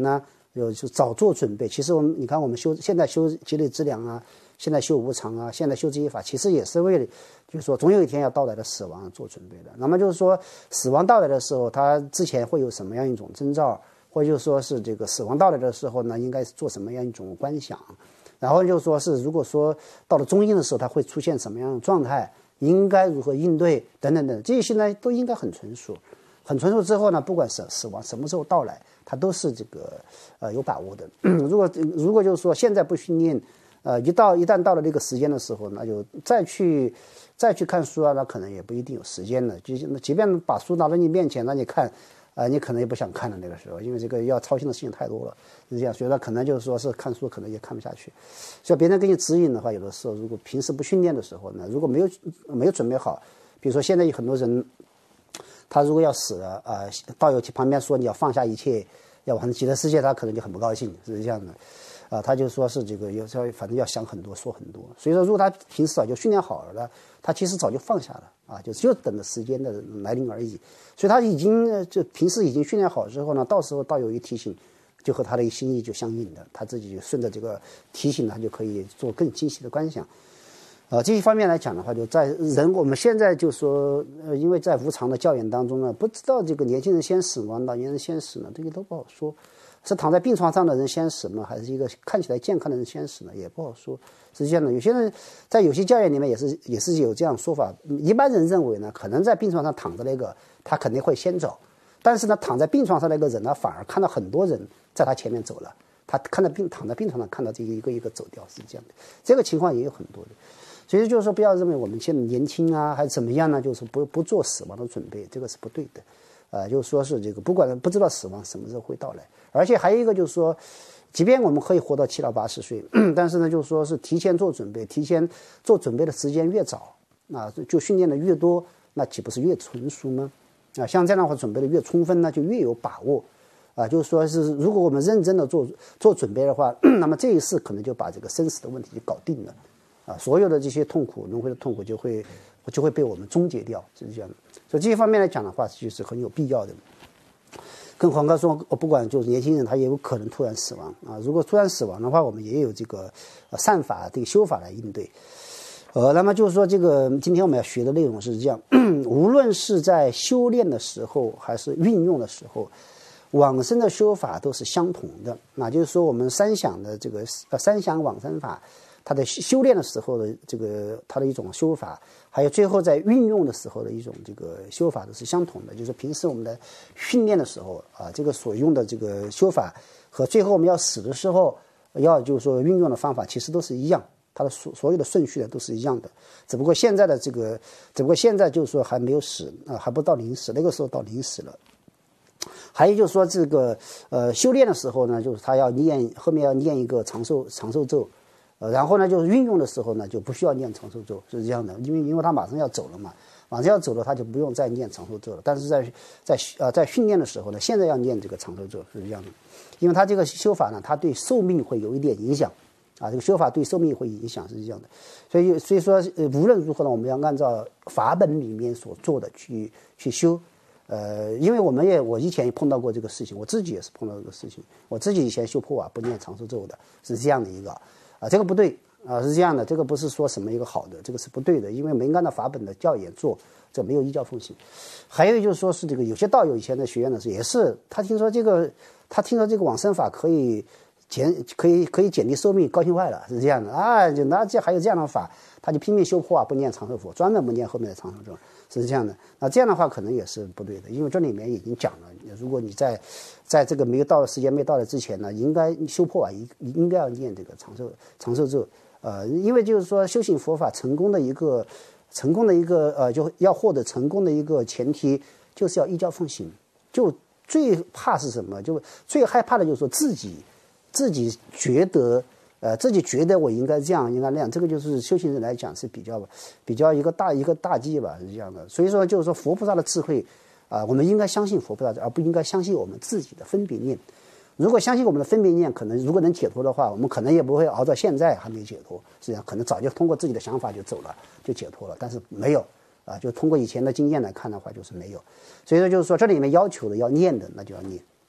就就早做准备。其实我们你看，我们修现在修积累资粮啊，现在修无常啊，现在修这些法，其实也是为了，就是说总有一天要到来的死亡做准备的。那么就是说，死亡到来的时候，它之前会有什么样一种征兆，或者就是说是这个死亡到来的时候呢，应该是做什么样一种观想，然后就是说是如果说到了中阴的时候，它会出现什么样的状态，应该如何应对等等等，这些呢都应该很纯熟。很纯熟之后呢，不管是死亡什么时候到来，它都是这个呃有把握的。如果如果就是说现在不训练，呃，一到一旦到了这个时间的时候，那就再去再去看书啊，那可能也不一定有时间了。就即便把书拿到你面前让你看，啊、呃，你可能也不想看了那个时候，因为这个要操心的事情太多了，是这样。所以说可能就是说是看书可能也看不下去。所以别人给你指引的话，有的时候如果平时不训练的时候呢，如果没有没有准备好，比如说现在有很多人。他如果要死了，呃，道友旁边说你要放下一切，要往极乐世界，他可能就很不高兴，是这样的，啊、呃，他就说是这个有时候反正要想很多，说很多。所以说，如果他平时早就训练好了，他其实早就放下了啊，就就等着时间的来临而已。所以他已经就平时已经训练好之后呢，到时候道友一提醒，就和他的心意就相应的，他自己就顺着这个提醒，他就可以做更精细的观想。呃，这一方面来讲的话，就在人我们现在就说，呃，因为在无常的教研当中呢，不知道这个年轻人先死吗？老年人先死呢？这个都不好说。是躺在病床上的人先死呢，还是一个看起来健康的人先死呢？也不好说。是这样的，有些人在有些教研里面也是也是有这样说法。一般人认为呢，可能在病床上躺着那个他肯定会先走，但是呢，躺在病床上那个人呢，反而看到很多人在他前面走了。他看到病躺在病床上看到这一个一个走掉，是这样的。这个情况也有很多的。所以就是说，不要认为我们现在年轻啊，还是怎么样呢？就是不不做死亡的准备，这个是不对的。呃，就是说是这个，不管不知道死亡什么时候会到来，而且还有一个就是说，即便我们可以活到七到八十岁，但是呢，就是说是提前做准备，提前做准备的时间越早，那就训练的越多，那岂不是越纯熟吗？啊，像这样的话，准备的越充分呢，就越有把握。啊，就是说是如果我们认真的做做准备的话，那么这一世可能就把这个生死的问题就搞定了。啊，所有的这些痛苦、轮回的痛苦就会就会被我们终结掉，是这样的。所以这一方面来讲的话，就是很有必要的。更何况说，不管就是年轻人，他也有可能突然死亡啊。如果突然死亡的话，我们也有这个呃善法、这个修法来应对。呃，那么就是说，这个今天我们要学的内容是这样：无论是在修炼的时候，还是运用的时候，往生的修法都是相同的。那就是说，我们三想的这个呃三想往生法。它的修炼的时候的这个它的一种修法，还有最后在运用的时候的一种这个修法都是相同的。就是平时我们的训练的时候啊，这个所用的这个修法和最后我们要死的时候要就是说运用的方法其实都是一样，它的所所有的顺序呢都是一样的。只不过现在的这个，只不过现在就是说还没有死啊，还不到临死，那个时候到临死了。还有就是说这个呃修炼的时候呢，就是他要念后面要念一个长寿长寿咒。呃，然后呢，就是运用的时候呢，就不需要念长寿咒，是这样的，因为因为他马上要走了嘛，马上要走了，他就不用再念长寿咒了。但是在在呃在训练的时候呢，现在要念这个长寿咒，是这样的，因为他这个修法呢，他对寿命会有一点影响，啊，这个修法对寿命会影响，是这样的。所以所以说，呃，无论如何呢，我们要按照法本里面所做的去去修。呃，因为我们也我以前也碰到过这个事情，我自己也是碰到这个事情，我自己以前修破瓦不念长寿咒的，是这样的一个。啊，这个不对啊，是这样的，这个不是说什么一个好的，这个是不对的，因为没按照法本的教研做，这没有依教奉行。还有就是说是这个有些道友以前在学院的时候也是，他听说这个，他听说这个往生法可以减，可以可以减低寿命，高兴坏了，是这样的啊，就那这还有这样的法，他就拼命修破啊，不念长寿佛，专门不念后面的长寿咒，是这样的。那这样的话可能也是不对的，因为这里面已经讲了，如果你在在这个没有到时间没到来之前呢，应该修破啊，应应该要念这个长寿长寿咒，呃，因为就是说修行佛法成功的一个成功的一个呃，就要获得成功的一个前提，就是要依教奉行。就最怕是什么？就最害怕的就是说自己自己觉得。呃，自己觉得我应该这样，应该那样，这个就是修行人来讲是比较比较一个大一个大忌吧，是这样的。所以说，就是说佛菩萨的智慧啊、呃，我们应该相信佛菩萨，而不应该相信我们自己的分别念。如果相信我们的分别念，可能如果能解脱的话，我们可能也不会熬到现在还没解脱，实际上可能早就通过自己的想法就走了，就解脱了。但是没有啊，就通过以前的经验来看的话，就是没有。所以说，就是说这里面要求的要念的，那就要念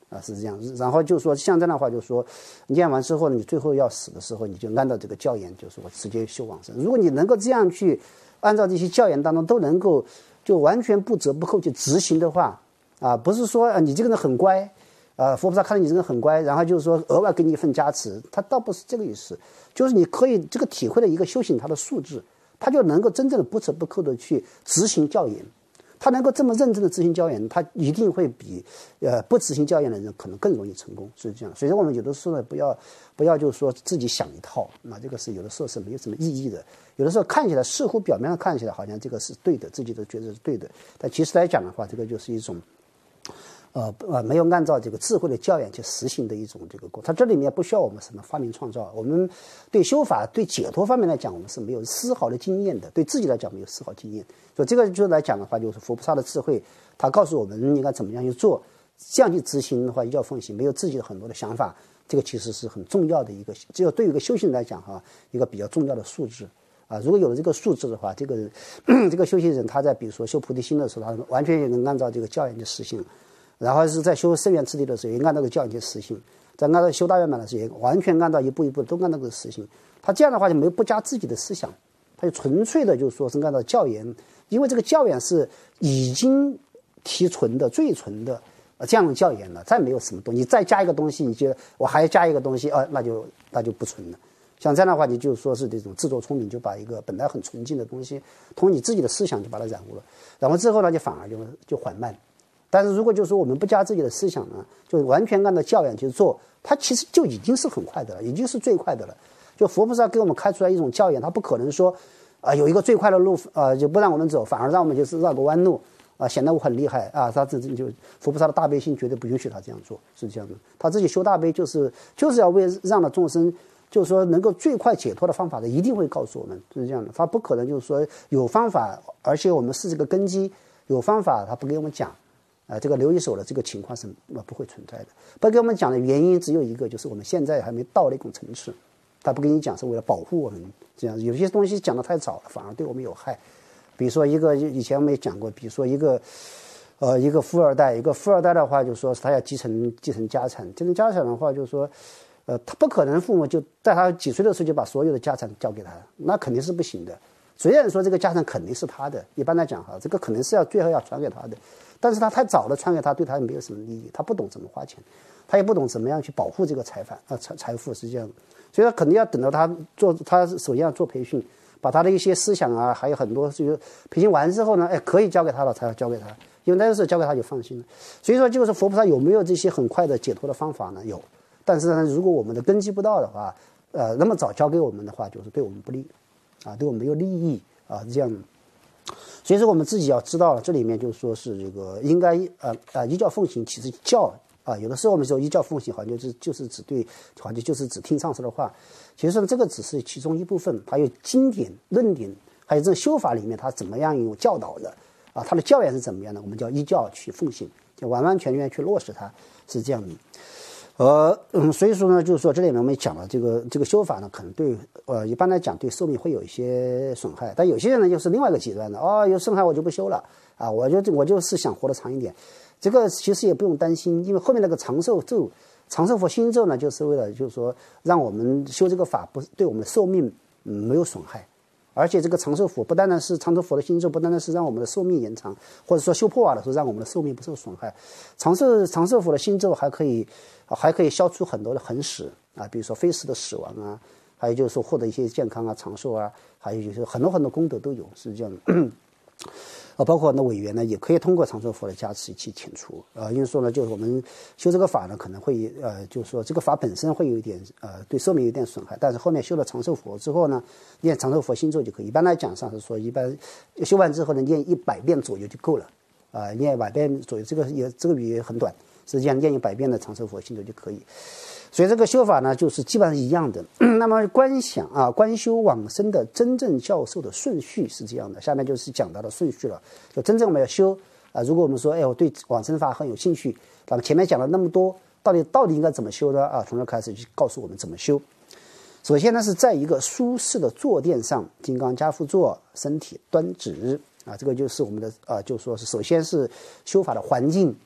啊，是这样。然后就说像这样的话，就说念完之后呢，你最后要死的时候，你就按照这个教言，就说直接修往生。如果你能够这样去按照这些教言当中都能够就完全不折不扣去执行的话，啊，不是说啊你这个人很乖，啊佛菩萨看到你这个人很乖，然后就是说额外给你一份加持，他倒不是这个意思，就是你可以这个体会了一个修行它的素质，他就能够真正的不折不扣的去执行教言。他能够这么认真的执行教言，他一定会比呃不执行教言的人可能更容易成功，是这样。所以说我们有的时候呢，不要不要就是说自己想一套，那这个是有的时候是没有什么意义的。有的时候看起来似乎表面上看起来好像这个是对的，自己都觉得是对的，但其实来讲的话，这个就是一种呃呃没有按照这个智慧的教言去实行的一种这个过程。它这里面不需要我们什么发明创造，我们对修法对解脱方面来讲，我们是没有丝毫的经验的，对自己来讲没有丝毫经验。所以这个就来讲的话，就是佛菩萨的智慧，他告诉我们应该怎么样去做，这样去执行的话，依教奉行，没有自己的很多的想法，这个其实是很重要的一个，只有对于一个修行人来讲哈，一个比较重要的素质啊。如果有了这个素质的话，这个这个修行人他在比如说修菩提心的时候，他完全也能按照这个教言去实行，然后是在修圣愿次第的时候，也按照这个教言去实行，在按照修大圆满的时候，也完全按照一步一步都按照这个实行。他这样的话就没有不加自己的思想，他就纯粹的就是说是按照教言。因为这个教言是已经提纯的最纯的这样的教言了，再没有什么东西，再加一个东西，你觉得我还要加一个东西啊，那就那就不纯了。像这样的话，你就说是这种自作聪明，就把一个本来很纯净的东西，通过你自己的思想就把它染污了，然后之后呢，就反而就就缓慢。但是如果就是说我们不加自己的思想呢，就完全按照教言去做，它其实就已经是很快的了，已经是最快的了。就佛菩萨给我们开出来一种教言，他不可能说啊、呃，有一个最快的路啊、呃，就不让我们走，反而让我们就是绕个弯路啊、呃，显得我很厉害啊。他这就佛菩萨的大悲心绝对不允许他这样做，是这样的。他自己修大悲就是就是要为让了众生，就是说能够最快解脱的方法的，一定会告诉我们，是这样的。他不可能就是说有方法，而且我们是这个根基，有方法他不给我们讲啊、呃，这个留一手的这个情况是不会存在的。不给我们讲的原因只有一个，就是我们现在还没到那种层次。他不跟你讲是为了保护我们，这样有些东西讲得太早了，反而对我们有害。比如说一个以前我们也讲过，比如说一个呃一个富二代，一个富二代的话，就说他要继承继承家产，继承家产的话，就是说呃他不可能父母就在他几岁的时候就把所有的家产交给他，那肯定是不行的。虽然说这个家产肯定是他的，一般来讲哈，这个肯定是要最后要传给他的，但是他太早了传给他，对他也没有什么利益，他不懂怎么花钱，他也不懂怎么样去保护这个财产啊财财富是这样的。所以他肯定要等到他做，他首先要做培训，把他的一些思想啊，还有很多就是培训完之后呢，哎，可以交给他了，才要交给他，因为那个时候交给他就放心了。所以说，就是佛菩萨有没有这些很快的解脱的方法呢？有，但是呢，如果我们的根基不到的话，呃，那么早交给我们的话，就是对我们不利，啊，对我们没有利益啊，这样。所以说，我们自己要知道了，这里面就是说是这个应该呃呃依教奉行，其实教。啊，有的时候我们说依教奉行，好像就是就是指对，好像就是只听上师的话。其实呢，这个只是其中一部分，还有经典论点，还有这个修法里面它怎么样有教导的啊，它的教言是怎么样的，我们叫依教去奉行，就完完全全去落实它，是这样的。呃，嗯，所以说呢，就是说这里面我们讲了这个这个修法呢，可能对呃一般来讲对寿命会有一些损害，但有些人呢就是另外一个极端的，哦，有损害我就不修了啊，我就我就是想活得长一点。这个其实也不用担心，因为后面那个长寿咒、长寿佛心咒呢，就是为了就是说让我们修这个法不对我们的寿命、嗯、没有损害，而且这个长寿佛不单单是长寿佛的心咒，不单单是让我们的寿命延长，或者说修破瓦的时候让我们的寿命不受损害。长寿长寿佛的心咒还可以还可以消除很多的横死啊，比如说非死的死亡啊，还有就是说获得一些健康啊、长寿啊，还有就是很多很多功德都有，是这样的。呃，包括那委员呢，也可以通过长寿佛的加持去遣除。呃，因为说呢，就是我们修这个法呢，可能会呃，就是说这个法本身会有一点呃，对寿命有点损害，但是后面修了长寿佛之后呢，念长寿佛心咒就可以。一般来讲上是说，一般修完之后呢，念一百遍左右就够了。啊、呃，念一百遍左右，这个也这个语很短，实际上念一百遍的长寿佛心咒就可以。所以这个修法呢，就是基本上一样的。那么观想啊，观修往生的真正教授的顺序是这样的。下面就是讲到的顺序了。就真正我们要修啊，如果我们说，哎，我对往生法很有兴趣，那么前面讲了那么多，到底到底应该怎么修呢？啊，从这开始就告诉我们怎么修。首先呢，是在一个舒适的坐垫上，金刚跏趺坐，身体端直啊，这个就是我们的啊，就说是首先是修法的环境。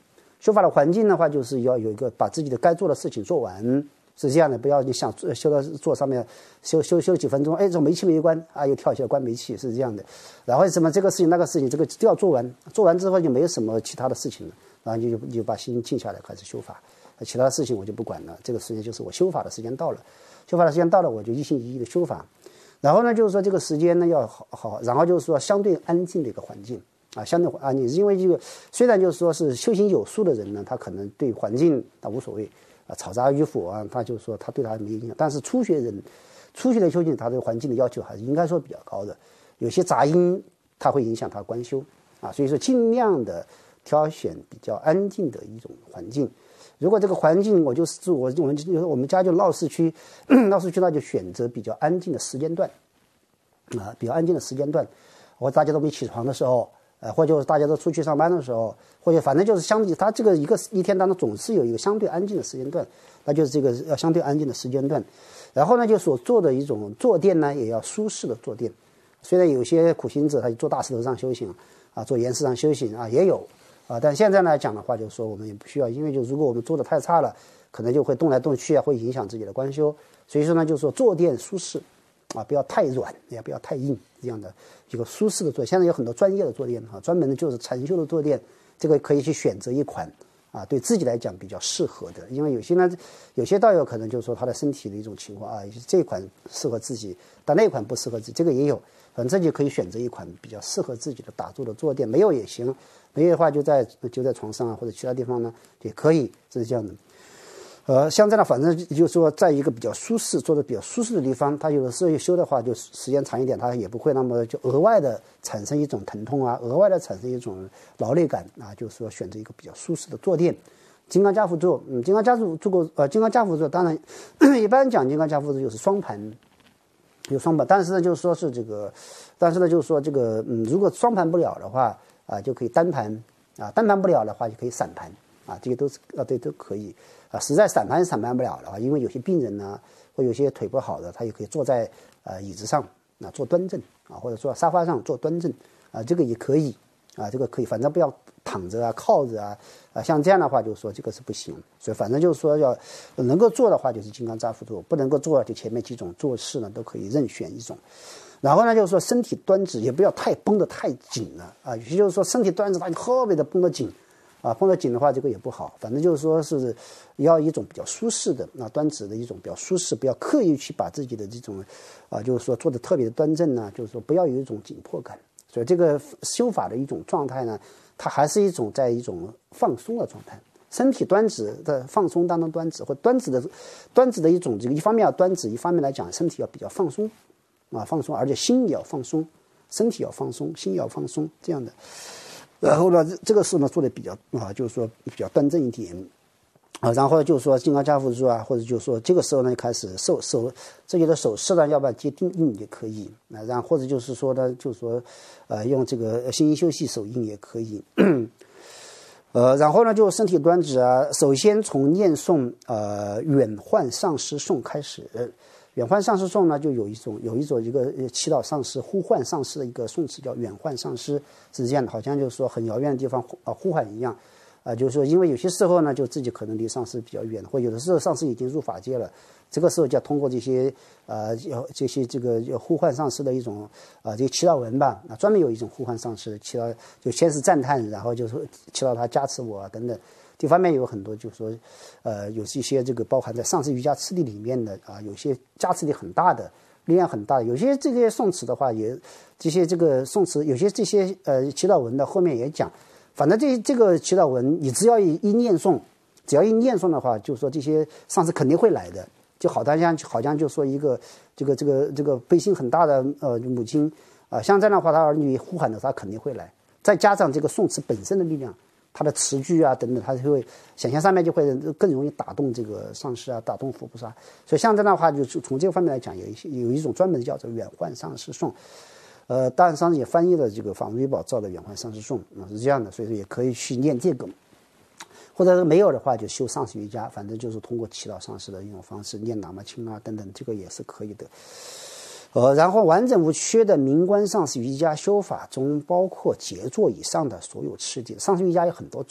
修法的环境的话，就是要有一个把自己的该做的事情做完，是这样的。不要你想修到做上面修修修几分钟，哎，这煤气没关啊，又跳起来关煤气，是这样的。然后什么这个事情那个事情，这个都要做完，做完之后就没有什么其他的事情了，然后你就你就把心静下来开始修法，其他的事情我就不管了。这个时间就是我修法的时间到了，修法的时间到了，我就一心一意的修法。然后呢，就是说这个时间呢要好好，然后就是说相对安静的一个环境。啊，相对啊，你因为这个虽然就是说是修行有素的人呢，他可能对环境他无所谓啊，嘈杂与否啊，他就是说他对他没影响。但是初学人，初学的修行，他对环境的要求还是应该说比较高的，有些杂音它会影响他观修啊，所以说尽量的挑选比较安静的一种环境。如果这个环境我就是我我们我们家就闹市区，闹市区那就选择比较安静的时间段啊，比较安静的时间段，或大家都没起床的时候。呃，或者就是大家都出去上班的时候，或者反正就是相对，它这个一个一天当中总是有一个相对安静的时间段，那就是这个要相对安静的时间段。然后呢，就所做的一种坐垫呢，也要舒适的坐垫。虽然有些苦行者他坐大石头上修行啊，坐岩石上修行啊，也有啊，但现在来讲的话，就是说我们也不需要，因为就如果我们做的太差了，可能就会动来动去啊，会影响自己的观修。所以说呢，就是说坐垫舒适。啊，不要太软，也不要太硬，这样的一个舒适的坐垫。现在有很多专业的坐垫啊，专门的就是禅修的坐垫，这个可以去选择一款啊，对自己来讲比较适合的。因为有些呢，有些道友可能就是说他的身体的一种情况啊，这一款适合自己，但那款不适合自己，这个也有，反正自己可以选择一款比较适合自己的打坐的坐垫，没有也行，没有的话就在就在床上啊或者其他地方呢也可以，是这样的。呃，像这样，反正就是说，在一个比较舒适、做的比较舒适的地方，它有的时候修的话，就时间长一点，它也不会那么就额外的产生一种疼痛啊，额外的产生一种劳累感啊。就是说，选择一个比较舒适的坐垫。金刚跏趺坐，嗯，金刚跏趺坐过，呃，金刚跏趺坐，当然一般讲金刚跏趺坐就是双盘，有双盘，但是呢，就是说是这个，但是呢，就是说这个，嗯，如果双盘不了的话，啊，就可以单盘啊，单盘不了的话就可以散盘啊，这些都是啊，对，都可以。啊，实在散盘散盘不了的话，因为有些病人呢，或有些腿不好的，他也可以坐在呃椅子上啊做端正啊，或者说沙发上做端正啊，这个也可以啊，这个可以，反正不要躺着啊、靠着啊啊，像这样的话，就是说这个是不行。所以反正就是说要能够做的话，就是金刚跏趺坐；不能够做，就前面几种坐式呢都可以任选一种。然后呢，就是说身体端直，也不要太绷得太紧了啊，有些就是说身体端直，它特别的绷得紧。啊，绷得紧的话，这个也不好。反正就是说是要一种比较舒适的啊，端直的一种比较舒适，不要刻意去把自己的这种啊，就是说做的特别的端正呢，就是说不要有一种紧迫感。所以这个修法的一种状态呢，它还是一种在一种放松的状态，身体端直的放松当中端直，或端直的端直的一种这个一方面要端直，一方面来讲身体要比较放松啊，放松，而且心也要放松，身体要放松，心也要放松，这样的。然后呢，这个事呢做的比较啊，就是说比较端正一点啊。然后就是说金刚跏趺坐啊，或者就是说这个时候呢开始手手这里的手势呢，要不然接定印也可以啊，然后或者就是说呢，就是说呃用这个心音修习手印也可以。呃，然后呢就身体端直啊，首先从念诵呃远幻上师颂开始。远幻上师颂呢，就有一种有一种一个祈祷上师、呼唤上师的一个颂词，叫远幻上师，是这样的，好像就是说很遥远的地方啊呼唤一样，啊、呃，就是说因为有些时候呢，就自己可能离上师比较远，或有的时候上师已经入法界了，这个时候就要通过这些呃这些这个呼唤上师的一种啊、呃、这个祈祷文吧，啊专门有一种呼唤上师祈祷，就先是赞叹，然后就是祈祷他加持我啊等等。这方面有很多，就是说，呃，有一些这个包含在上师瑜伽次第里面的啊，有些加持力很大的，力量很大的。有些这些宋词的话也，这些这个宋词，有些这些呃祈祷文的后面也讲，反正这这个祈祷文，你只要一一念诵，只要一念诵的话，就是说这些上师肯定会来的。就好像好像就说一个这个这个这个悲心很大的呃母亲啊、呃，像这样的话，他儿女呼喊的他肯定会来，再加上这个宋词本身的力量。它的词句啊等等，它就会想象上面就会更容易打动这个上师啊，打动佛菩萨。所以像这样的话，就从这个方面来讲，有一些有一种专门的叫做远幻上师颂。呃，当然上师也翻译了这个法轮微宝造的远幻上师颂啊、嗯，是这样的，所以说也可以去念这个。或者是没有的话，就修上师瑜伽，反正就是通过祈祷上师的一种方式，念喇嘛经啊等等，这个也是可以的。呃，然后完整无缺的明观上师瑜伽修法中，包括结坐以上的所有次第。上师瑜伽有很多种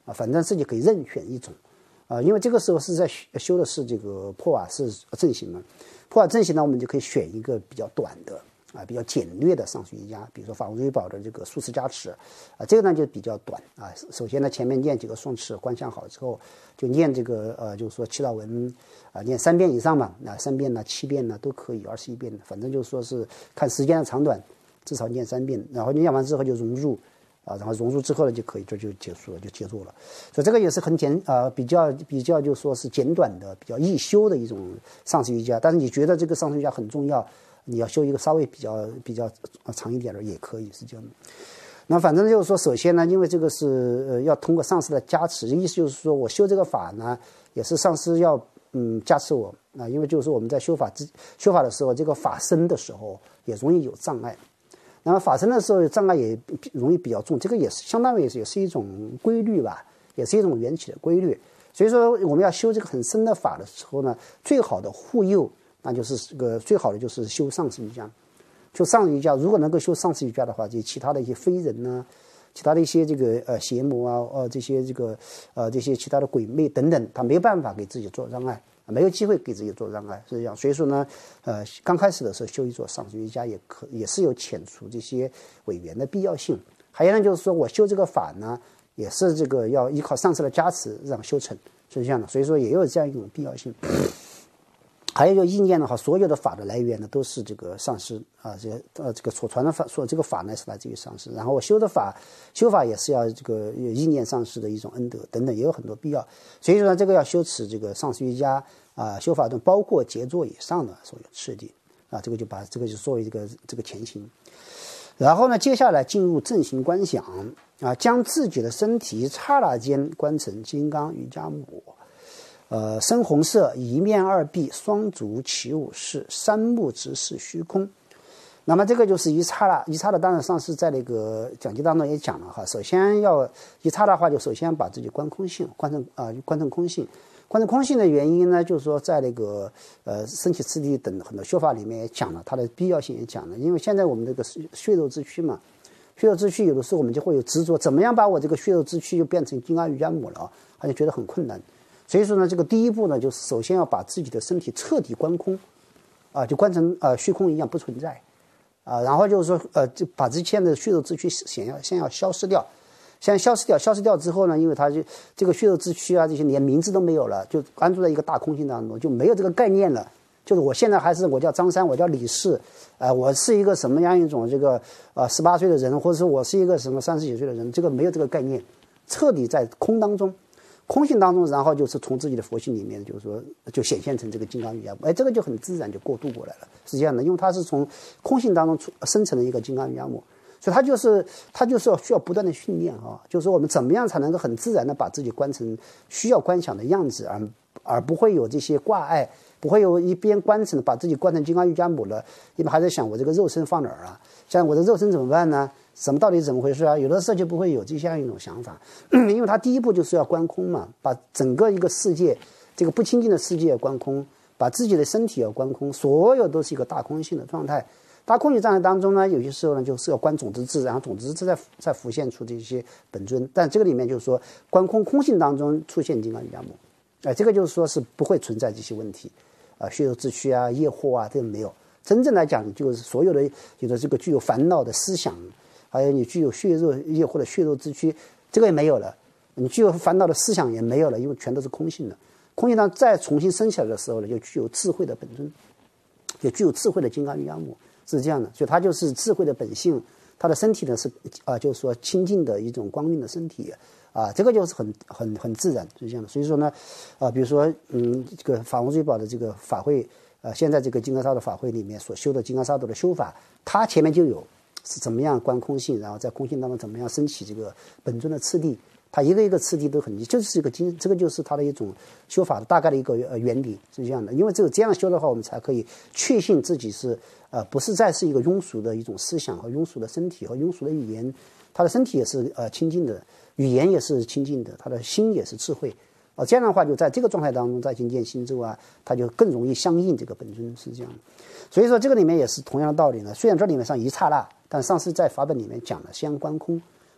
啊，反正自己可以任选一种啊，因为这个时候是在修的是这个破瓦式阵型嘛，破瓦阵型呢，我们就可以选一个比较短的啊，比较简略的上师瑜伽，比如说法无瑞宝的这个数次加持啊，这个呢就比较短啊。首先呢，前面念几个双持，观想好了之后，就念这个呃，就是说祈祷文啊，念三遍以上嘛，那三遍呢、七遍呢都可以，二十一遍，反正就是说是看时间的长短，至少念三遍，然后念完之后就融入啊，然后融入之后呢就可以这就结束了，就结束了。所以这个也是很简啊、呃，比较比较就说是简短的、比较易修的一种上师瑜伽。但是你觉得这个上师瑜伽很重要？你要修一个稍微比较比较长一点的也可以，是这样的。那反正就是说，首先呢，因为这个是呃要通过上师的加持，意思就是说我修这个法呢，也是上师要嗯加持我啊，因为就是说我们在修法之修法的时候，这个法身的时候也容易有障碍，那么法身的时候障碍也容易比较重，这个也是相当于也是一种规律吧，也是一种缘起的规律。所以说我们要修这个很深的法的时候呢，最好的护佑。那就是这个最好的就是修上师瑜伽，修上师瑜伽，如果能够修上师瑜伽的话，就其他的一些非人呢、啊，其他的一些这个呃邪魔啊、呃这些这个呃这些其他的鬼魅等等，他没有办法给自己做障碍，没有机会给自己做障碍，是这样。所以说呢，呃，刚开始的时候修一做上师瑜伽也可也是有遣除这些违缘的必要性。还有呢，就是说我修这个法呢，也是这个要依靠上师的加持让修成，是这样的。所以说也有这样一种必要性。还有就意念的话，所有的法的来源呢，都是这个上师啊，这呃这个所传的法，说这个法呢是来自于上师。然后我修的法，修法也是要这个意念上师的一种恩德等等，也有很多必要。所以说呢，这个要修持这个上师瑜伽啊，修法中包括结作以上的所有次第啊，这个就把这个就作为这个这个前行。然后呢，接下来进入正行观想啊，将自己的身体刹那间观成金刚瑜伽母。呃，深红色，一面二臂，双足起舞式，三目直视虚空。那么这个就是一刹那，一刹那当然上师在那个讲记当中也讲了哈。首先要一刹那的话，就首先把自己观空性，观成啊、呃，观成空性。观成空性的原因呢，就是说在那个呃身体次第等很多修法里面也讲了，它的必要性也讲了。因为现在我们这个血肉之躯嘛，血肉之躯有的时候我们就会有执着，怎么样把我这个血肉之躯就变成金刚瑜伽母了，好像觉得很困难。所以说呢，这个第一步呢，就是首先要把自己的身体彻底观空，啊，就观成呃虚空一样不存在，啊，然后就是说呃，就把之前的血肉之躯先要先要消失掉，先消失掉，消失掉之后呢，因为它就这个血肉之躯啊这些连名字都没有了，就安住在一个大空性当中，就没有这个概念了。就是我现在还是我叫张三，我叫李四，呃，我是一个什么样一种这个呃十八岁的人，或者说我是一个什么三十几岁的人，这个没有这个概念，彻底在空当中。空性当中，然后就是从自己的佛性里面，就是说就显现成这个金刚瑜伽母，哎，这个就很自然就过渡过来了，是这样的，因为它是从空性当中生成的一个金刚瑜伽母，所以它就是它就是要需要不断的训练啊，就是说我们怎么样才能够很自然的把自己观成需要观想的样子，而而不会有这些挂碍，不会有一边观成把自己观成金刚瑜伽母了，一边还在想我这个肉身放哪儿啊？像我的肉身怎么办呢？什么到底怎么回事啊？有的时候就不会有这样一种想法，因为他第一步就是要观空嘛，把整个一个世界，这个不清净的世界观空，把自己的身体要观空，所有都是一个大空性的状态。大空性状态当中呢，有些时候呢就是要观种子智，然后种子智再再浮现出这些本尊。但这个里面就是说，观空空性当中出现金刚瑜伽母，哎、呃，这个就是说是不会存在这些问题，啊、呃，血肉之躯啊、业惑啊，这个没有。真正来讲，就是所有的有的这个具有烦恼的思想。还有你具有血肉业或者血肉之躯，这个也没有了。你具有烦恼的思想也没有了，因为全都是空性的。空性当再重新生起来的时候呢，就具有智慧的本尊，也具有智慧的金刚瑜伽母，是这样的。所以它就是智慧的本性，它的身体呢是啊、呃，就是说清净的一种光明的身体啊，这个就是很很很自然，是这样的。所以说呢，啊、呃，比如说嗯，这个法王最宝的这个法会，呃，现在这个金刚萨埵法会里面所修的金刚萨埵的修法，它前面就有。是怎么样观空性，然后在空性当中怎么样升起这个本尊的次第，它一个一个次第都很，就是一个经，这个就是它的一种修法的大概的一个呃原理是这样的。因为只有这样修的话，我们才可以确信自己是呃不是再是一个庸俗的一种思想和庸俗的身体和庸俗的语言，他的身体也是呃清净的，语言也是清净的，他的心也是智慧。哦，这样的话，就在这个状态当中，在精进心咒啊，它就更容易相应这个本尊，是这样的。所以说，这个里面也是同样的道理呢。虽然这里面上一刹那，但上师在法本里面讲了，先观空，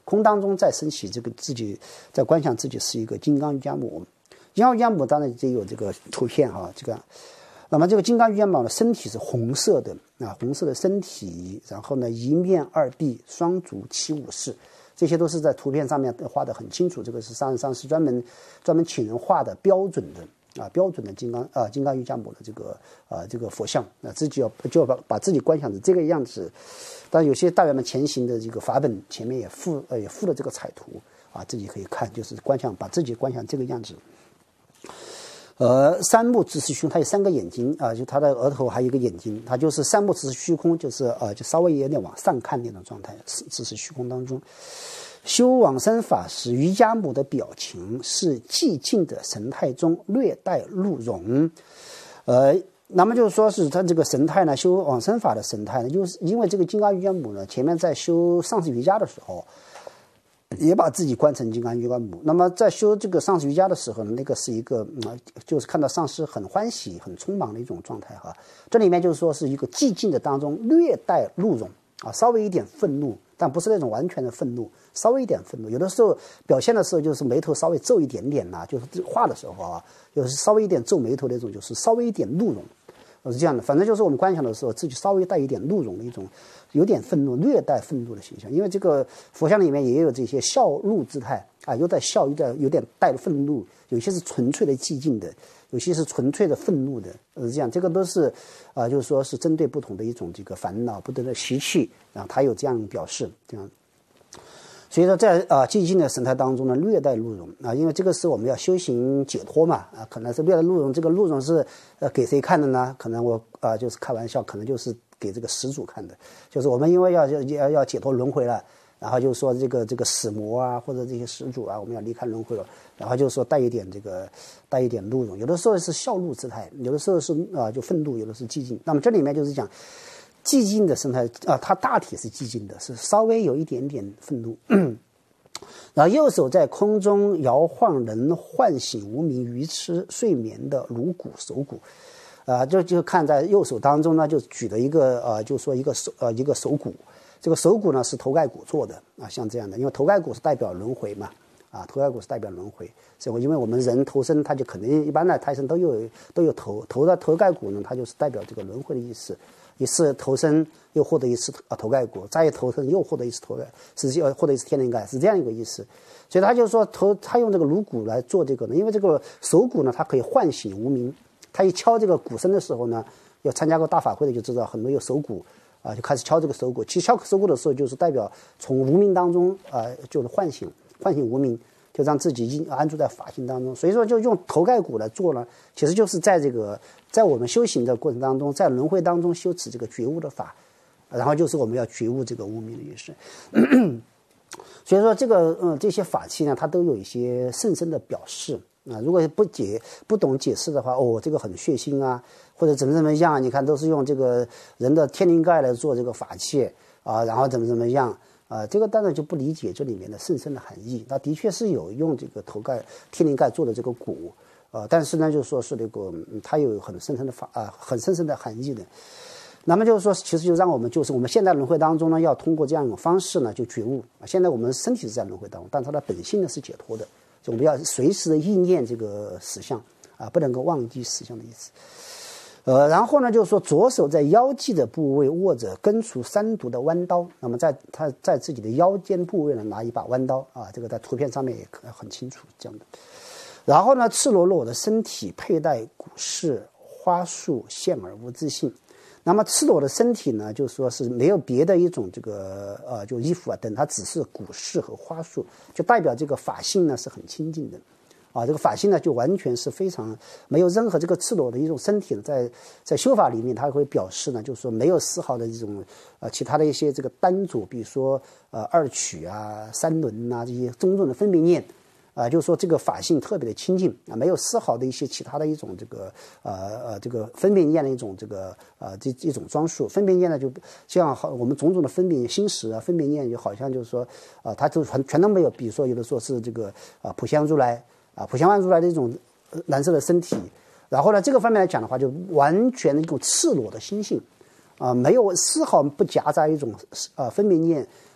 空当中再升起这个自己，在观想自己是一个金刚瑜伽母。金刚瑜伽母当然也有这个图片哈、啊，这个。那么这个金刚瑜伽母的身体是红色的啊，红色的身体，然后呢一面二臂，双足七武士，这些都是在图片上面画得很清楚。这个是上上是专门专门请人画的标准的啊，标准的金刚啊金刚瑜伽母的这个啊这个佛像啊，自己要就要把把自己观想成这个样子。但有些大圆满前行的这个法本前面也附呃也附了这个彩图啊，自己可以看，就是观想把自己观想这个样子。呃，三目直视虚空，它有三个眼睛啊，就它的额头还有一个眼睛，它就是三目直视虚空，就是呃，就稍微有点往上看那种状态，直视虚空当中。修往生法时，瑜伽母的表情是寂静的神态中略带怒容，呃，那么就是说是它这个神态呢，修往生法的神态呢，就是因为这个金刚瑜伽母呢，前面在修上师瑜伽的时候。也把自己观成金刚瑜伽母。那么在修这个上师瑜伽的时候呢，那个是一个、嗯、就是看到上师很欢喜、很匆忙的一种状态哈。这里面就是说是一个寂静的当中略带怒容啊，稍微一点愤怒，但不是那种完全的愤怒，稍微一点愤怒。有的时候表现的时候就是眉头稍微皱一点点呐、啊，就是画的时候啊，就是稍微一点皱眉头那种，就是稍微一点怒容。是这样的，反正就是我们观想的时候，自己稍微带一点怒容的一种，有点愤怒、略带愤怒的形象。因为这个佛像里面也有这些笑怒姿态啊，有点笑，有点有点带愤怒，有些是纯粹的寂静的，有些是纯粹的愤怒的。是这样，这个都是啊，就是说是针对不同的一种这个烦恼、不同的习气，然后他有这样表示，这样。所以说在啊寂静的神态当中呢，略带怒容啊，因为这个是我们要修行解脱嘛啊，可能是略带怒容。这个怒容是呃给谁看的呢？可能我啊就是开玩笑，可能就是给这个始祖看的。就是我们因为要要要解脱轮回了，然后就说这个这个死魔啊或者这些始祖啊，我们要离开轮回了，然后就说带一点这个带一点怒容，有的时候是笑怒姿态，有的时候是啊就愤怒，有的是寂静。那么这里面就是讲。寂静的生态啊，它大体是寂静的，是稍微有一点点愤怒。然后右手在空中摇晃，能唤醒无名愚痴睡眠的颅骨手骨，啊，就就看在右手当中呢，就举了一个呃，就说一个手呃一个手骨，这个手骨呢是头盖骨做的啊，像这样的，因为头盖骨是代表轮回嘛，啊，头盖骨是代表轮回，所以因为我们人头生，它就肯定一般的胎生都有都有头头的头盖骨呢，它就是代表这个轮回的意思。一次投生又获得一次啊头盖骨，再一投生又获得一次头盖，是要获得一次天灵盖，是这样一个意思。所以他就说头他用这个颅骨来做这个呢，因为这个手骨呢，它可以唤醒无名。他一敲这个鼓声的时候呢，有参加过大法会的就知道，很多有手骨啊，就开始敲这个手骨。其实敲手骨的时候，就是代表从无名当中啊，就是唤醒唤醒无名。就让自己安住在法性当中，所以说就用头盖骨来做呢，其实就是在这个在我们修行的过程当中，在轮回当中修持这个觉悟的法，然后就是我们要觉悟这个无明的意识。所以说这个嗯这些法器呢，它都有一些甚深的表示啊。如果不解不懂解释的话，哦，这个很血腥啊，或者怎么怎么样，你看都是用这个人的天灵盖来做这个法器啊，然后怎么怎么样。啊，这个当然就不理解这里面的甚深的含义。它的确是有用这个头盖、天灵盖做的这个骨，呃，但是呢，就说是这个、嗯、它有很深深的法啊、呃，很深深的含义的。那么就是说，其实就让我们就是我们现在轮回当中呢，要通过这样一种方式呢，就觉悟。现在我们身体是在轮回当中，但它的本性呢是解脱的，就我们要随时的意念这个实相啊，不能够忘记实相的意思。呃，然后呢，就是说左手在腰际的部位握着根除三毒的弯刀，那么在他在自己的腰间部位呢拿一把弯刀啊，这个在图片上面也很清楚这样的。然后呢，赤裸裸的身体佩戴骨饰花束，现而无自信。那么赤裸的身体呢，就说是没有别的一种这个呃，就衣服啊等，它只是骨饰和花束，就代表这个法性呢是很清净的。啊，这个法性呢，就完全是非常没有任何这个赤裸的一种身体呢，在在修法里面，它会表示呢，就是说没有丝毫的这种呃其他的一些这个单组，比如说呃二曲啊、三轮啊这些种种的分别念，啊、呃，就是说这个法性特别的清净啊，没有丝毫的一些其他的一种这个呃呃这个分别念的一种这个呃这一种装束。分别念呢，就像好我们种种的分别心识啊，分别念就好像就是说啊、呃，它就全全都没有，比如说有的说是这个啊、呃、普贤如来。啊，普贤万如来的一种蓝色的身体，然后呢，这个方面来讲的话，就完全的一种赤裸的心性，啊、呃，没有丝毫不夹杂一种呃分别念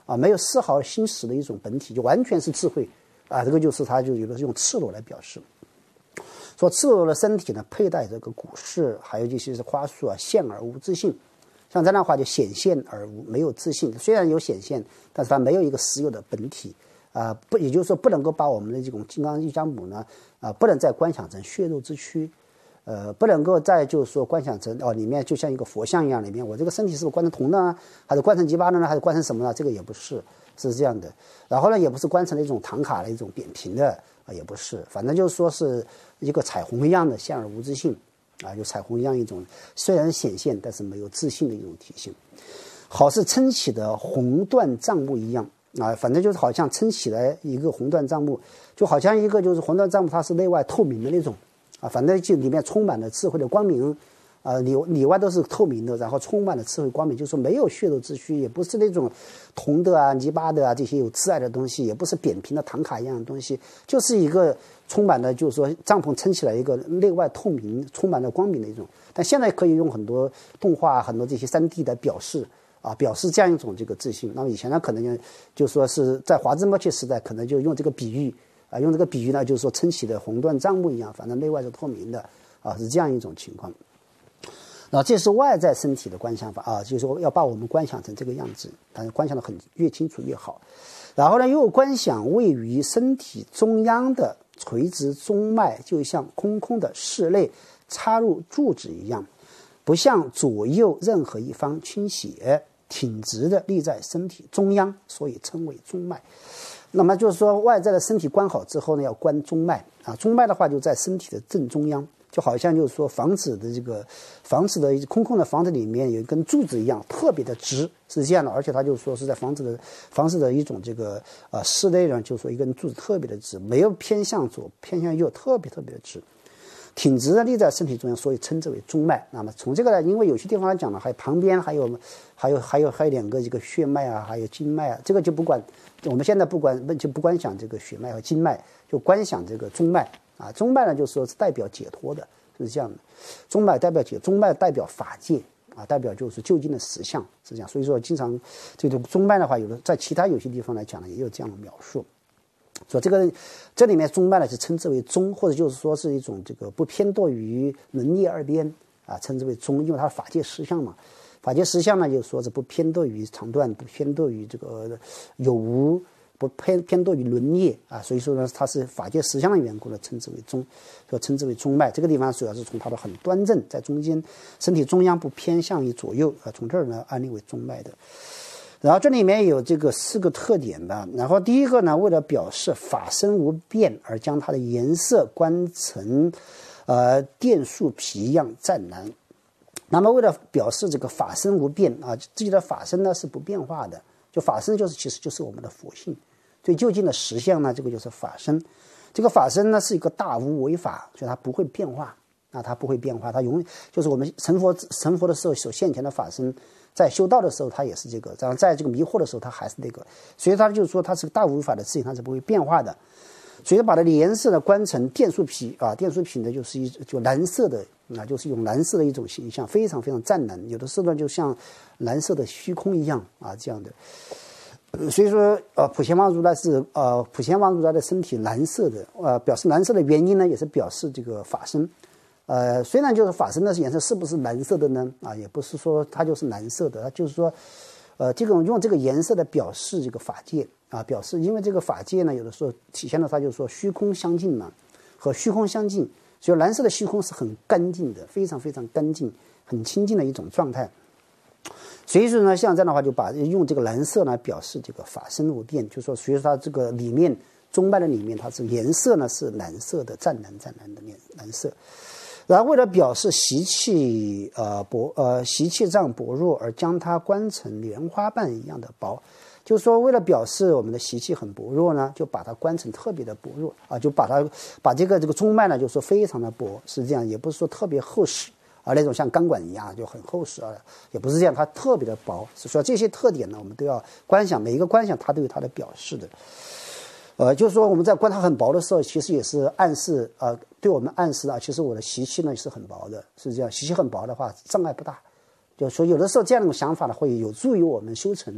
啊，没有丝毫心识的一种本体，就完全是智慧啊，这个就是他就有的是用赤裸来表示。说赤裸的身体呢，佩戴这个骨饰，还有这些是花束啊，现而无自性。像这样的话就显现而无没有自性，虽然有显现，但是它没有一个实有的本体啊、呃，不，也就是说不能够把我们的这种金刚玉香母呢啊、呃，不能再观想成血肉之躯，呃，不能够再就是说观想成哦，里面就像一个佛像一样，里面我这个身体是不是观成铜的呢，还是观成鸡巴的呢，还是观成什么呢？这个也不是，是这样的。然后呢，也不是观成了一种唐卡的一种扁平的啊，也不是，反正就是说是一个彩虹一样的现而无自性。啊，就彩虹一样一种虽然显现，但是没有自信的一种体性，好似撑起的红缎帐幕一样啊，反正就是好像撑起来一个红缎帐幕，就好像一个就是红缎帐幕，它是内外透明的那种啊，反正就里面充满了智慧的光明啊，里里外都是透明的，然后充满了智慧光明，就是说没有血肉之躯，也不是那种铜的啊、泥巴的啊这些有挚爱的东西，也不是扁平的唐卡一样的东西，就是一个。充满了就是说帐篷撑起来一个内外透明充满了光明的一种，但现在可以用很多动画很多这些 三 D 来表示啊，表示这样一种这个自信。那么以前呢可能就就说是在华兹摩切时代可能就用这个比喻啊，用这个比喻呢就是说撑起的红缎帐幕一样，反正内外是透明的啊，是这样一种情况。那这是外在身体的观想法啊，就是说要把我们观想成这个样子，但是观想的很越清楚越好。然后呢又观想位于身体中央的垂直中脉，就像空空的室内插入柱子一样，不向左右任何一方倾斜，挺直的立在身体中央，所以称为中脉。那么就是说外在的身体观好之后呢，要观中脉啊，中脉的话就在身体的正中央，就好像就是说房子的这个房子的空空的房子里面有一根柱子一样，特别的直，是这样的。而且他就说是在房子的房子的一种这个呃室内呢，就说一根柱子特别的直，没有偏向左偏向右，特别特别的直，挺直的立在身体中央，所以称之为中脉。那么从这个呢，因为有些地方来讲呢，还有旁边还有还有还有还有两个这个血脉啊，还有经脉啊，这个就不管，我们现在不管就不观想这个血脉和经脉，就观想这个中脉啊。中脉呢，就是说是代表解脱的，是这样的。中脉代表解，中脉代表法界啊，代表就是究竟的实相，是这样。所以说，经常这个中脉的话，有的在其他有些地方来讲呢，也有这样的描述。说这个这里面中脉呢是称之为中，或者就是说是一种这个不偏堕于轮业二边啊，称之为中，因为它是法界实相嘛。法界实相呢，就是说是不偏堕于长短，不偏堕于这个有无，不偏偏堕于轮业啊，所以说呢，它是法界实相的缘故呢，称之为中，所以称之为中脉。这个地方主要是从它的很端正，在中间，身体中央不偏向于左右啊，从这儿呢安立为中脉的。然后这里面有这个四个特点的。然后第一个呢，为了表示法身无变，而将它的颜色观成呃电树皮一样湛蓝。那么为了表示这个法身无变啊，自己的法身呢是不变化的，就法身就是其实就是我们的佛性，最究竟的实相呢，这个就是法身。这个法身呢是一个大无为法，所以它不会变化啊，它不会变化，它永就是我们成佛成佛的时候所现前的法身，在修道的时候它也是这个，然后在这个迷惑的时候它还是那个，所以它就是说它是个大无为法的事情，它是不会变化的。所以把它的颜色呢观成电树皮啊，电树皮呢就是一就蓝色的啊，就是用蓝色的一种形象，非常非常湛蓝，有的时候呢就像蓝色的虚空一样啊，这样的。呃、所以说呃，普贤王如来是呃普贤王如来的身体蓝色的，呃，表示蓝色的原因呢，也是表示这个法身。呃，虽然就是法身的颜色是不是蓝色的呢？啊，也不是说它就是蓝色的，它就是说，呃，这种用这个颜色来表示这个法界啊，表示因为这个法界呢，有的时候体现了它就是说虚空相近嘛，和虚空相近，所以蓝色的虚空是很干净的，非常非常干净、很清净的一种状态。所以说呢，像这样的话，就把用这个蓝色呢表示这个法身无变，就说所以说它这个里面中脉的里面，它是颜色呢是蓝色的，湛蓝湛蓝的蓝色。然后为了表示习气呃薄呃习气障薄弱，而将它观成莲花瓣一样的薄，就是说为了表示我们的习气很薄弱呢，就把它观成特别的薄弱啊，就把它把这个这个中脉呢，就说非常的薄，是这样，也不是说特别厚实啊，那种像钢管一样就很厚实啊，也不是这样，它特别的薄。所以说这些特点呢，我们都要观想，每一个观想它都有它的表示的。呃，就是说我们在观它很薄的时候，其实也是暗示呃，对我们暗示啊，其实我的习气呢是很薄的，是这样，习气很薄的话障碍不大。就说有的时候这样一种想法呢，会有助于我们修成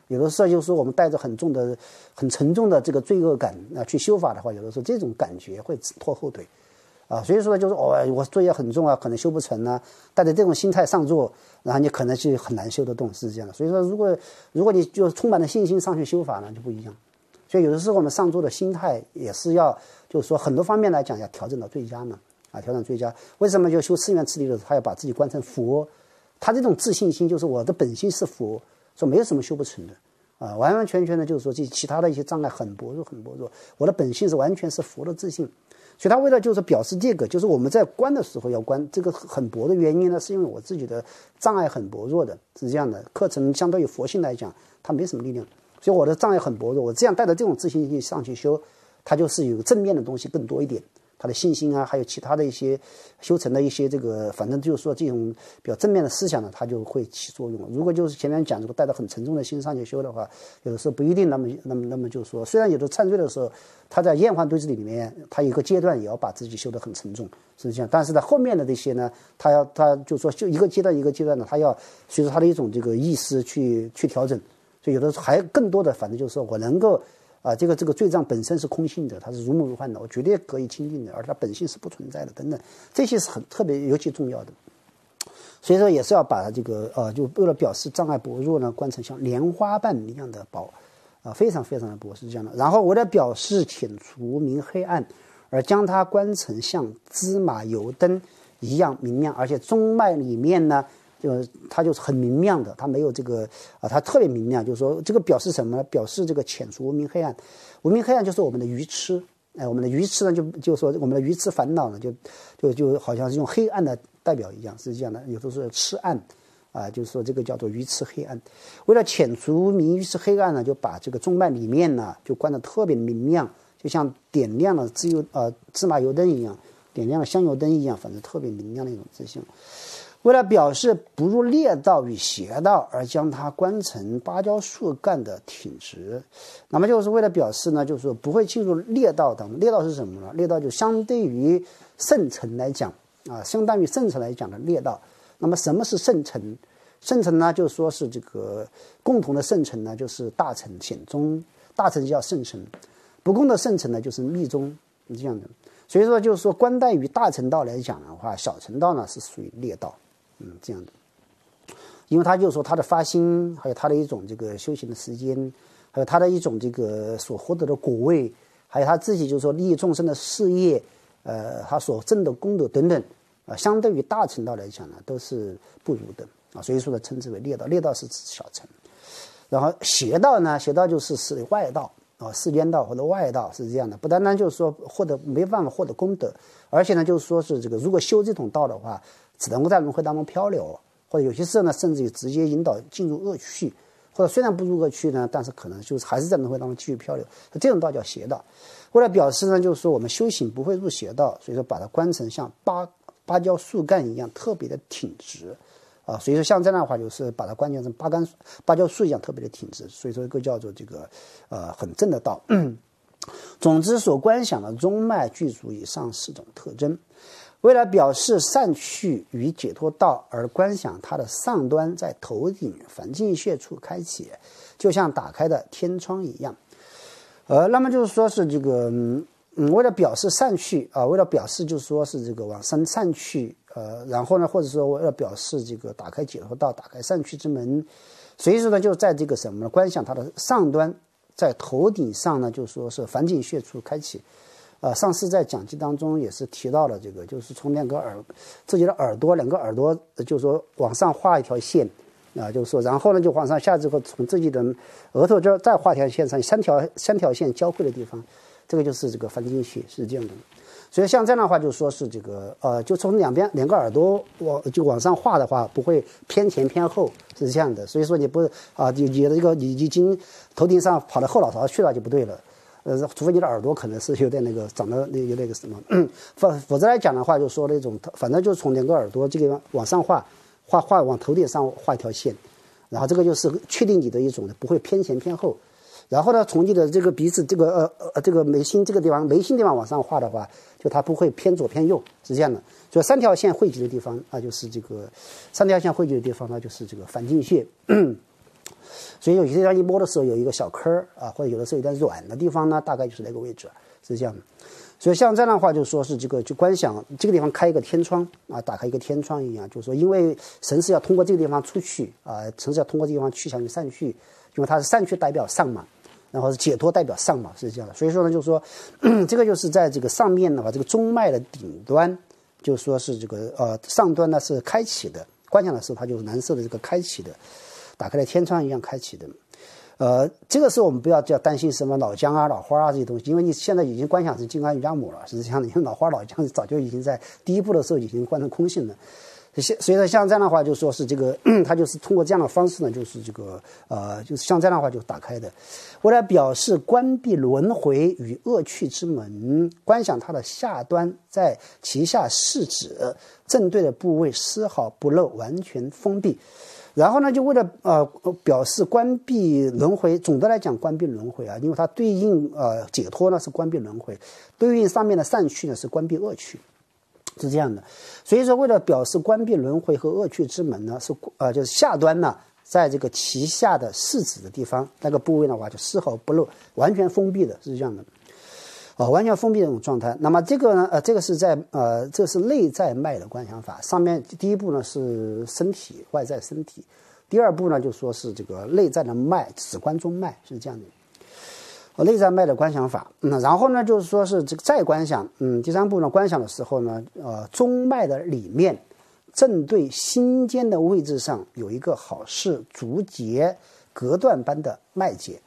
有的时候就是说我们带着很重的、很沉重的这个罪恶感啊去修法的话，有的时候这种感觉会拖后腿，啊，所以说就是哦，我作业很重啊，可能修不成啊，带着这种心态上座，然后你可能是很难修得动，是这样的。所以说，如果如果你就充满了信心上去修法呢，就不一样。所以有的时候我们上座的心态也是要，就是说很多方面来讲要调整到最佳嘛，啊，调整最佳。为什么就修次元次第的时候，他要把自己观成佛？他这种自信心就是我的本性是佛。说没有什么修不成的，啊，完完全全的就是说这其他的一些障碍很薄弱很薄弱，我的本性是完全是佛的自信，所以他为了就是表示这个，就是我们在观的时候要观这个很薄的原因呢，是因为我自己的障碍很薄弱的，是这样的。课程相对于佛性来讲，它没什么力量，所以我的障碍很薄弱，我这样带着这种自信心上去修，它就是有正面的东西更多一点。他的信心啊，还有其他的一些修成的一些这个，反正就是说这种比较正面的思想呢，它就会起作用。如果就是前面讲这个带着很沉重的心上去修的话，有的时候不一定那么那么那么就是说，虽然有的忏罪的时候，他在厌患对峙里面，他有个阶段也要把自己修得很沉重，是这样。但是在后面的这些呢，他要他就说就一个阶段一个阶段的，他要随着他的一种这个意识去去调整。所以有的时候还更多的，反正就是说我能够。啊，这个这个罪障本身是空性的，它是如梦如幻的，我绝对可以清净的，而它本性是不存在的，等等，这些是很特别尤其重要的。所以说也是要把这个呃，就为了表示障碍薄弱呢，观成像莲花瓣一样的薄，啊，非常非常的薄，是这样的。然后为了表示遣除明黑暗，而将它观成像芝麻油灯一样明亮，而且中脉里面呢。就它就是很明亮的，它没有这个啊，它特别明亮。就是说，这个表示什么呢？表示这个遣除无明黑暗。无明黑暗就是我们的愚痴，哎，我们的愚痴呢，就就说我们的愚痴烦恼呢，就就就好像是用黑暗的代表一样，是这样的。有的时候痴暗啊，就是说这个叫做愚痴黑暗。为了遣除无明愚痴黑暗呢，就把这个中脉里面呢，就观得特别明亮，就像点亮了芝油呃芝麻油灯一样，点亮了香油灯一样，反正特别明亮的一种自信。为了表示不入劣道与邪道，而将它观成芭蕉树干的挺直，那么就是为了表示呢，就是说不会进入劣道当中。劣道是什么呢？劣道就相对于圣尘来讲啊，相当于圣尘来讲的劣道。那么什么是圣尘？圣尘呢，就说是这个共同的圣尘呢，就是大乘显宗，大乘叫圣尘，不共的圣尘呢，就是密宗，是这样的。所以说，就是说观待于大乘道来讲的话，小乘道呢是属于劣道。嗯，这样的，因为他就说他的发心，还有他的一种这个修行的时间，还有他的一种这个所获得的果位，还有他自己就是说利益众生的事业，呃，他所证的功德等等，啊、呃，相对于大乘道来讲呢，都是不如的啊，所以说呢，称之为劣道。劣道是指小乘，然后邪道呢，邪道就是是外道啊，世间道或者外道是这样的，不单单就是说获得没办法获得功德，而且呢，就是说是这个如果修这种道的话。只能够在轮回当中漂流，或者有些时候呢，甚至于直接引导进入恶趣，或者虽然不入恶趣呢，但是可能就是还是在轮回当中继续漂流。这种道叫邪道。为了表示呢，就是说我们修行不会入邪道，所以说把它观成像芭芭蕉树干一样特别的挺直啊。所以说像这样的话，就是把它观念成芭干芭蕉树一样特别的挺直。所以说一个叫做这个呃很正的道。总之，所观想的中脉具足以上四种特征。为了表示善趣与解脱道，而观想它的上端在头顶梵净穴处开启，就像打开的天窗一样。呃，那么就是说是这个，嗯，为了表示善趣啊、呃，为了表示就是说是这个往生善趣，呃，然后呢，或者说为了表示这个打开解脱道、打开善趣之门，所以说呢，就在这个什么呢？观想它的上端在头顶上呢，就说是梵净穴处开启。呃，上次在讲记当中也是提到了这个，就是从两个耳自己的耳朵，两个耳朵，就是说往上画一条线啊，就是说，然后呢就往上下之后，从自己的额头这儿再画条线上，三条三条线交汇的地方，这个就是这个梵净穴，是这样的。所以像这样的话，就说是这个呃，就从两边两个耳朵往就往上画的话，不会偏前偏后，是这样的。所以说你不啊，你你的这个你已经头顶上跑到后脑勺去了就不对了。呃，除非你的耳朵可能是有点那个长得有那个什么，否否则来讲的话，就说那种，反正就是从两个耳朵这个往上画，画画往头顶上画一条线，然后这个就是确定你的一种不会偏前偏后。然后呢，从你的这个鼻子这个呃呃这个眉心这个地方眉心地方往上画的话，就它不会偏左偏右，是这样的。所以三条线汇集的地方啊，就是这个三条线汇集的地方呢，就是这个梵净穴。 所以有些地方一摸的时候有一个小坑啊，或者有的时候有点软的地方呢，大概就是那个位置，是这样的。所以像这样的话，就说是这个就观想这个地方开一个天窗啊，打开一个天窗一样，就是说，因为神是要通过这个地方出去啊，神是要通过这个地方去向你散去，因为它是散去代表上嘛，然后是解脱代表上嘛，是这样的。所以说呢，就是说这个就是在这个上面的话，这个中脉的顶端，就说是这个呃上端呢是开启的，观想的时候它就是蓝色的这个开启的，打开了天窗一样开启的。呃，这个时候我们不要叫担心什么老姜啊、老花啊这些东西，因为你现在已经观想是金刚瑜伽母了，是这样的。因为老花、老姜早就已经在第一步的时候已经观成空性了。所以说像这样的话，就说是这个，它就是通过这样的方式呢，就是这个呃，就是像这样的话就打开的。为了表示关闭轮回与恶趣之门，观想它的下端在其下四指正对的部位丝毫不漏，完全封闭。然后呢，就为了呃表示关闭轮回，总的来讲关闭轮回啊，因为它对应呃解脱呢是关闭轮回，对应上面的善趣呢是关闭恶趣，是这样的。所以说，为了表示关闭轮回和恶趣之门呢，是呃就是下端呢，在这个其下的四指的地方那个部位的话，就丝毫不漏，完全封闭的，是这样的。啊，完全封闭的这种状态。那么这个呢，呃，这个是在呃，这是内在脉的观想法。上面第一步呢是身体，外在身体；第二步呢就说是这个内在的脉，指关中脉，是这样的。呃，内在脉的观想法。嗯，然后呢就是说是这个再观想，嗯，第三步呢观想的时候呢，呃，中脉的里面，正对心尖的位置上有一个好似竹节隔断般的脉结。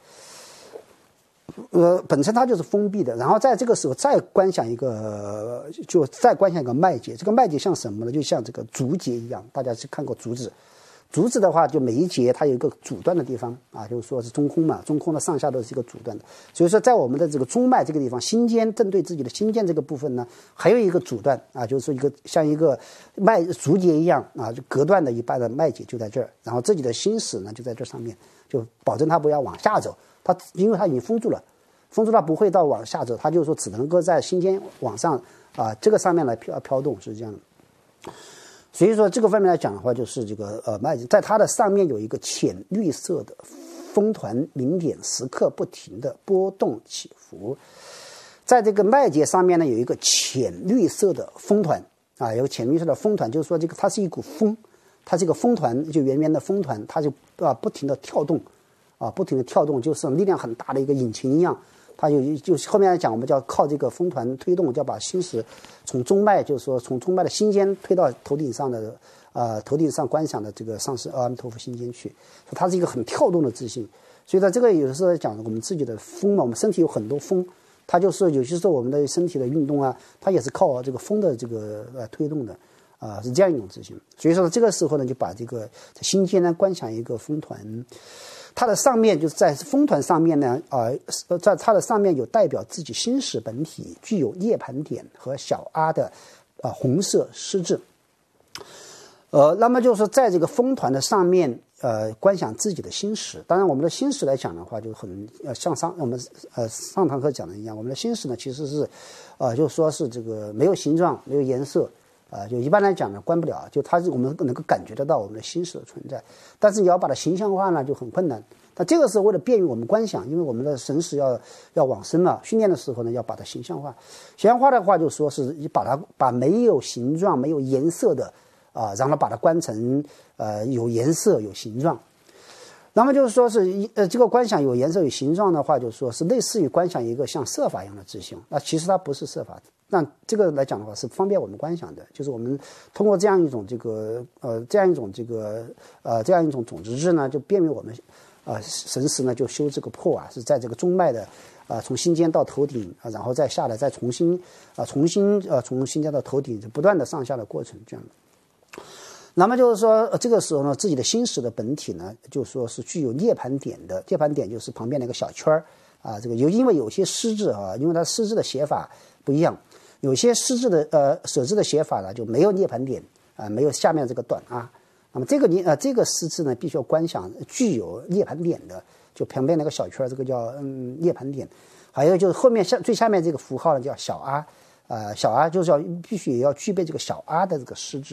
呃，本身它就是封闭的，然后在这个时候再观想一个，就再观想一个脉结。这个脉结像什么呢？就像这个竹节一样，大家去看过竹子。竹子的话，就每一节它有一个阻断的地方啊，就是说是中空嘛，中空的上下都是一个阻断的。所以说，在我们的这个中脉这个地方，心尖正对自己的心尖这个部分呢，还有一个阻断啊，就是说一个像一个脉竹节一样啊，就隔断的一半的脉结就在这儿，然后自己的心识呢就在这上面，就保证它不要往下走。它因为它已经封住了，封住它不会到往下走，它就是说只能够在心尖往上啊这个上面来飘飘动，是这样的。所以说这个方面来讲的话，就是这个呃脉结在它的上面有一个浅绿色的风团明点，时刻不停的波动起伏。在这个脉结上面呢有一个浅绿色的风团啊，有浅绿色的风团，就是说这个它是一股风，它这个风团就圆圆的风团，它就啊不停的跳动。啊，不停的跳动，就是力量很大的一个引擎一样，它就就是后面来讲，我们叫靠这个风团推动，叫把心识从中脉，就是说从中脉的心尖推到头顶上的呃头顶上观想的这个上师阿弥陀佛心尖去，它是一个很跳动的自信。所以在这个有的时候讲我们自己的风嘛，我们身体有很多风，它就是有些时候我们的身体的运动啊，它也是靠这个风的这个呃推动的。啊、呃，是这样一种自信。所以说这个时候呢，就把这个心尖呢观想一个风团。它的上面就是在风团上面呢，呃，在它的上面有代表自己心识本体，具有涅盘点和小阿的，呃，红色狮子。呃，那么就是说，在这个风团的上面，呃，观想自己的心识。当然，我们的心识来讲的话，就很呃，像上我们呃上堂课讲的一样，我们的心识呢，其实是，呃，就说是这个没有形状，没有颜色。啊、呃，就一般来讲呢，关不了，就它是我们能够感觉得到我们的心识的存在，但是你要把它形象化呢，就很困难。那这个时候为了便于我们观想，因为我们的神识要要往生嘛，训练的时候呢，要把它形象化。形象化的话，就说是你把它把没有形状、没有颜色的啊、呃，让它把它观成呃有颜色、有形状。那么就是说是呃这个观想有颜色、有形状的话，就是说是类似于观想一个像色法一样的自性。那其实它不是色法。那这个来讲的话是方便我们观想的，就是我们通过这样一种这个呃这样一种这个呃这样一种种子质呢，就便于我们呃神识呢就修这个破啊，是在这个中脉的啊、呃、从心尖到头顶啊、呃，然后再下来再重新啊、呃、重新呃从心尖到头顶，不断的上下的过程这样的。那么就是说、呃、这个时候呢，自己的心识的本体呢，就说是具有涅盘点的，涅盘点就是旁边那个小圈儿啊，这个有因为有些诗字啊，因为它诗字的写法不一样。有些诗字的呃舍字的写法呢就没有涅盘点啊、呃，没有下面这个短啊。那么这个你呃这个诗字呢必须要观想具有涅盘点的，就旁边那个小圈这个叫嗯涅盘点。还有就是后面下最下面这个符号呢叫小阿，呃小阿就是要必须也要具备这个小阿的这个诗字，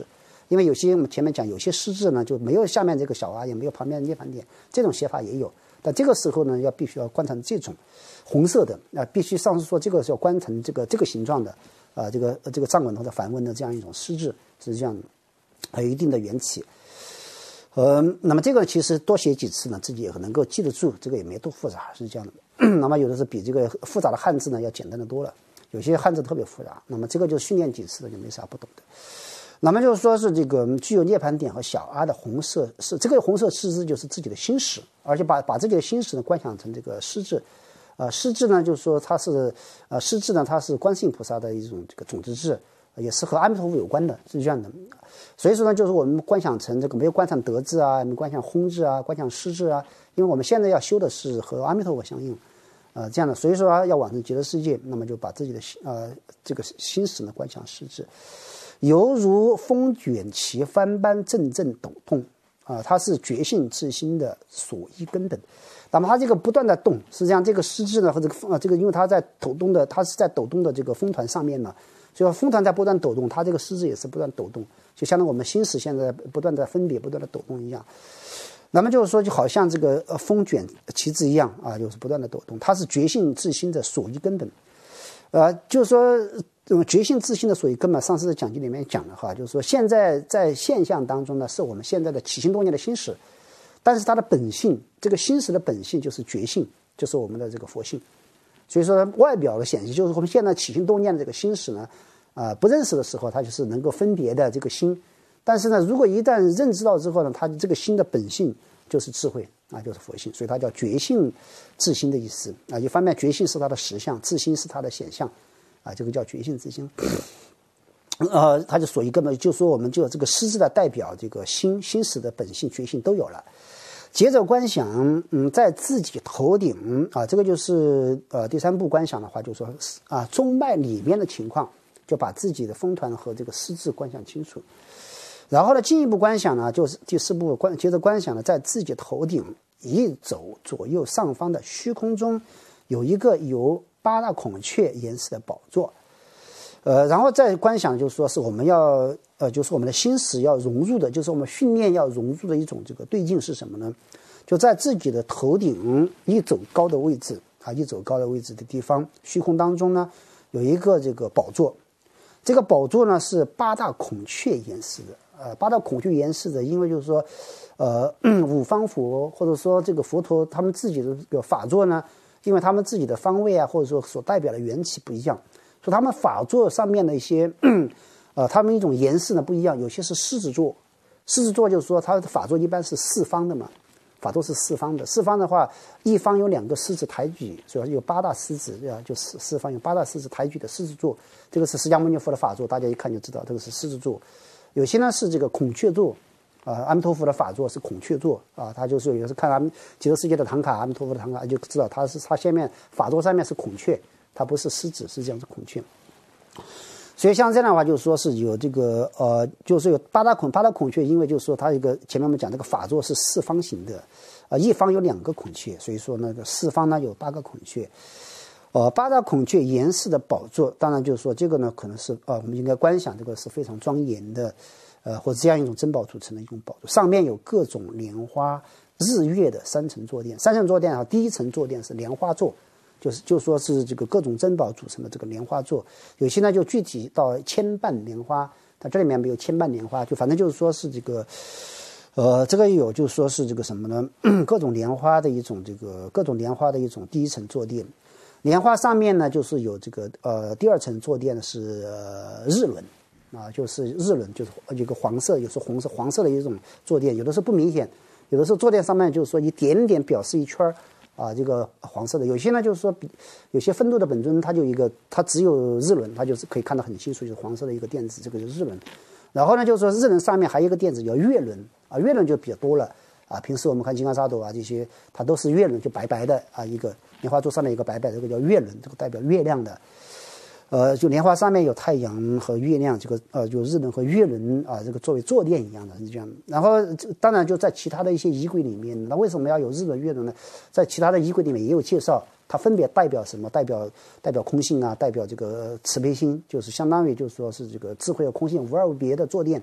因为有些我们前面讲有些诗字呢就没有下面这个小啊，也没有旁边的涅槃点，这种写法也有。但这个时候呢，要必须要观成这种红色的啊、呃，必须上次说这个是要观成这个这个形状的啊、呃，这个这个藏文或者梵文的这样一种诗字，实际上还有一定的缘起。呃，那么这个其实多写几次呢，自己也能够记得住，这个也没多复杂，是这样的。那么有的是比这个复杂的汉字呢要简单的多了，有些汉字特别复杂，那么这个就训练几次的就没啥不懂的。那么就是说是这个具有涅槃点和小阿的红色是这个红色诗字就是自己的心识，而且把把自己的心识呢观想成这个诗字，呃，诗字呢就是说它是呃诗字呢它是观世音菩萨的一种这个种子字，也是和阿弥陀佛有关的，是这样的。所以说呢，就是我们观想成这个没有观想德字啊，没有观想轰字啊，观想诗字啊，因为我们现在要修的是和阿弥陀佛相应，呃，这样的，所以说、啊、要往生极乐世界，那么就把自己的呃这个心识呢观想诗字。犹如风卷旗帆般阵阵抖动啊，它是觉性自心的所依根本。那么它这个不断的动，实际上这个诗字呢和这个啊这个，因为它在抖动的，它是在抖动的这个风团上面呢，所以风团在不断抖动，它这个诗字也是不断抖动，就相当于我们心识现在不断的分别、不断的抖动一样。那么就是说，就好像这个呃风卷旗帜一样啊，就是不断的抖动，它是觉性自心的所依根本。呃，就是说。这种觉性自性的所依根本，上次的讲解里面讲了哈，就是说现在在现象当中呢，是我们现在的起心动念的心识，但是它的本性，这个心识的本性就是觉性，就是我们的这个佛性。所以说外表的显现，就是我们现在起心动念的这个心识呢，啊、呃，不认识的时候，它就是能够分别的这个心，但是呢，如果一旦认知到之后呢，它这个心的本性就是智慧啊，就是佛性，所以它叫觉性自心的意思啊。一方面觉性是它的实相，自心是它的显象。啊，这个叫觉性自心，呃，它就所依根本，就说我们就这个诗字的代表，这个心心识的本性、觉性都有了。接着观想，嗯，在自己头顶啊，这个就是呃第三步观想的话，就是说啊中脉里面的情况，就把自己的风团和这个诗字观想清楚。然后呢，进一步观想呢，就是第四步观，接着观想呢，在自己头顶一走左右上方的虚空中，有一个由八大孔雀岩石的宝座，呃，然后再观想，就是说是我们要，呃，就是我们的心识要融入的，就是我们训练要融入的一种这个对境是什么呢？就在自己的头顶一走高的位置啊，一走高的位置的地方，虚空当中呢有一个这个宝座，这个宝座呢是八大孔雀岩石的，呃，八大孔雀岩石的，因为就是说，呃，五方佛或者说这个佛陀他们自己的这个法座呢。因为他们自己的方位啊，或者说所代表的缘起不一样，所以他们法座上面的一些，呃，他们一种颜色呢不一样，有些是狮子座，狮子座就是说它的法座一般是四方的嘛，法座是四方的，四方的话，一方有两个狮子抬举，所以有八大狮子啊，就四四方有八大狮子抬举的狮子座，这个是释迦牟尼佛的法座，大家一看就知道这个是狮子座，有些呢是这个孔雀座。啊，阿弥陀佛的法座是孔雀座啊，他就是有时看阿弥极乐世界的唐卡，阿弥陀佛的唐卡就知道他是他下面法座上面是孔雀，它不是狮子，是这样是孔雀。所以像这样的话，就是说是有这个呃，就是有八大孔八大孔雀，因为就是说它一个前面我们讲这个法座是四方形的，啊、呃，一方有两个孔雀，所以说那个四方呢有八个孔雀。呃，八大孔雀岩石的宝座，当然就是说这个呢可能是呃，我们应该观想这个是非常庄严的。呃，或者这样一种珍宝组成的一种宝座，上面有各种莲花、日月的三层坐垫。三层坐垫啊，第一层坐垫是莲花座，就是就说是这个各种珍宝组成的这个莲花座。有些呢就具体到千瓣莲花，它这里面没有千瓣莲花，就反正就是说是这个，呃，这个有就是说是这个什么呢？各种莲花的一种这个各种莲花的一种第一层坐垫。莲花上面呢就是有这个呃第二层坐垫是、呃、日轮。啊，就是日轮，就是一个黄色，有时红色、黄色的一种坐垫，有的是不明显，有的是坐垫上面就是说一点点表示一圈儿啊，这个黄色的。有些呢就是说，有些分度的本尊，它就一个，它只有日轮，它就是可以看得很清楚，就是黄色的一个垫子，这个就是日轮。然后呢，就是说日轮上面还有一个垫子叫月轮啊，月轮就比较多了啊。平时我们看金刚萨埵啊这些，它都是月轮，就白白的啊，一个莲花座上面一个白白，这个叫月轮，这个代表月亮的。呃，就莲花上面有太阳和月亮，这个呃，就日轮和月轮啊，这个作为坐垫一样的是这样。然后当然就在其他的一些仪轨里面，那为什么要有日轮、月轮呢？在其他的仪轨里面也有介绍，它分别代表什么？代表代表空性啊，代表这个慈悲心，就是相当于就是说是这个智慧和空性无二无别的坐垫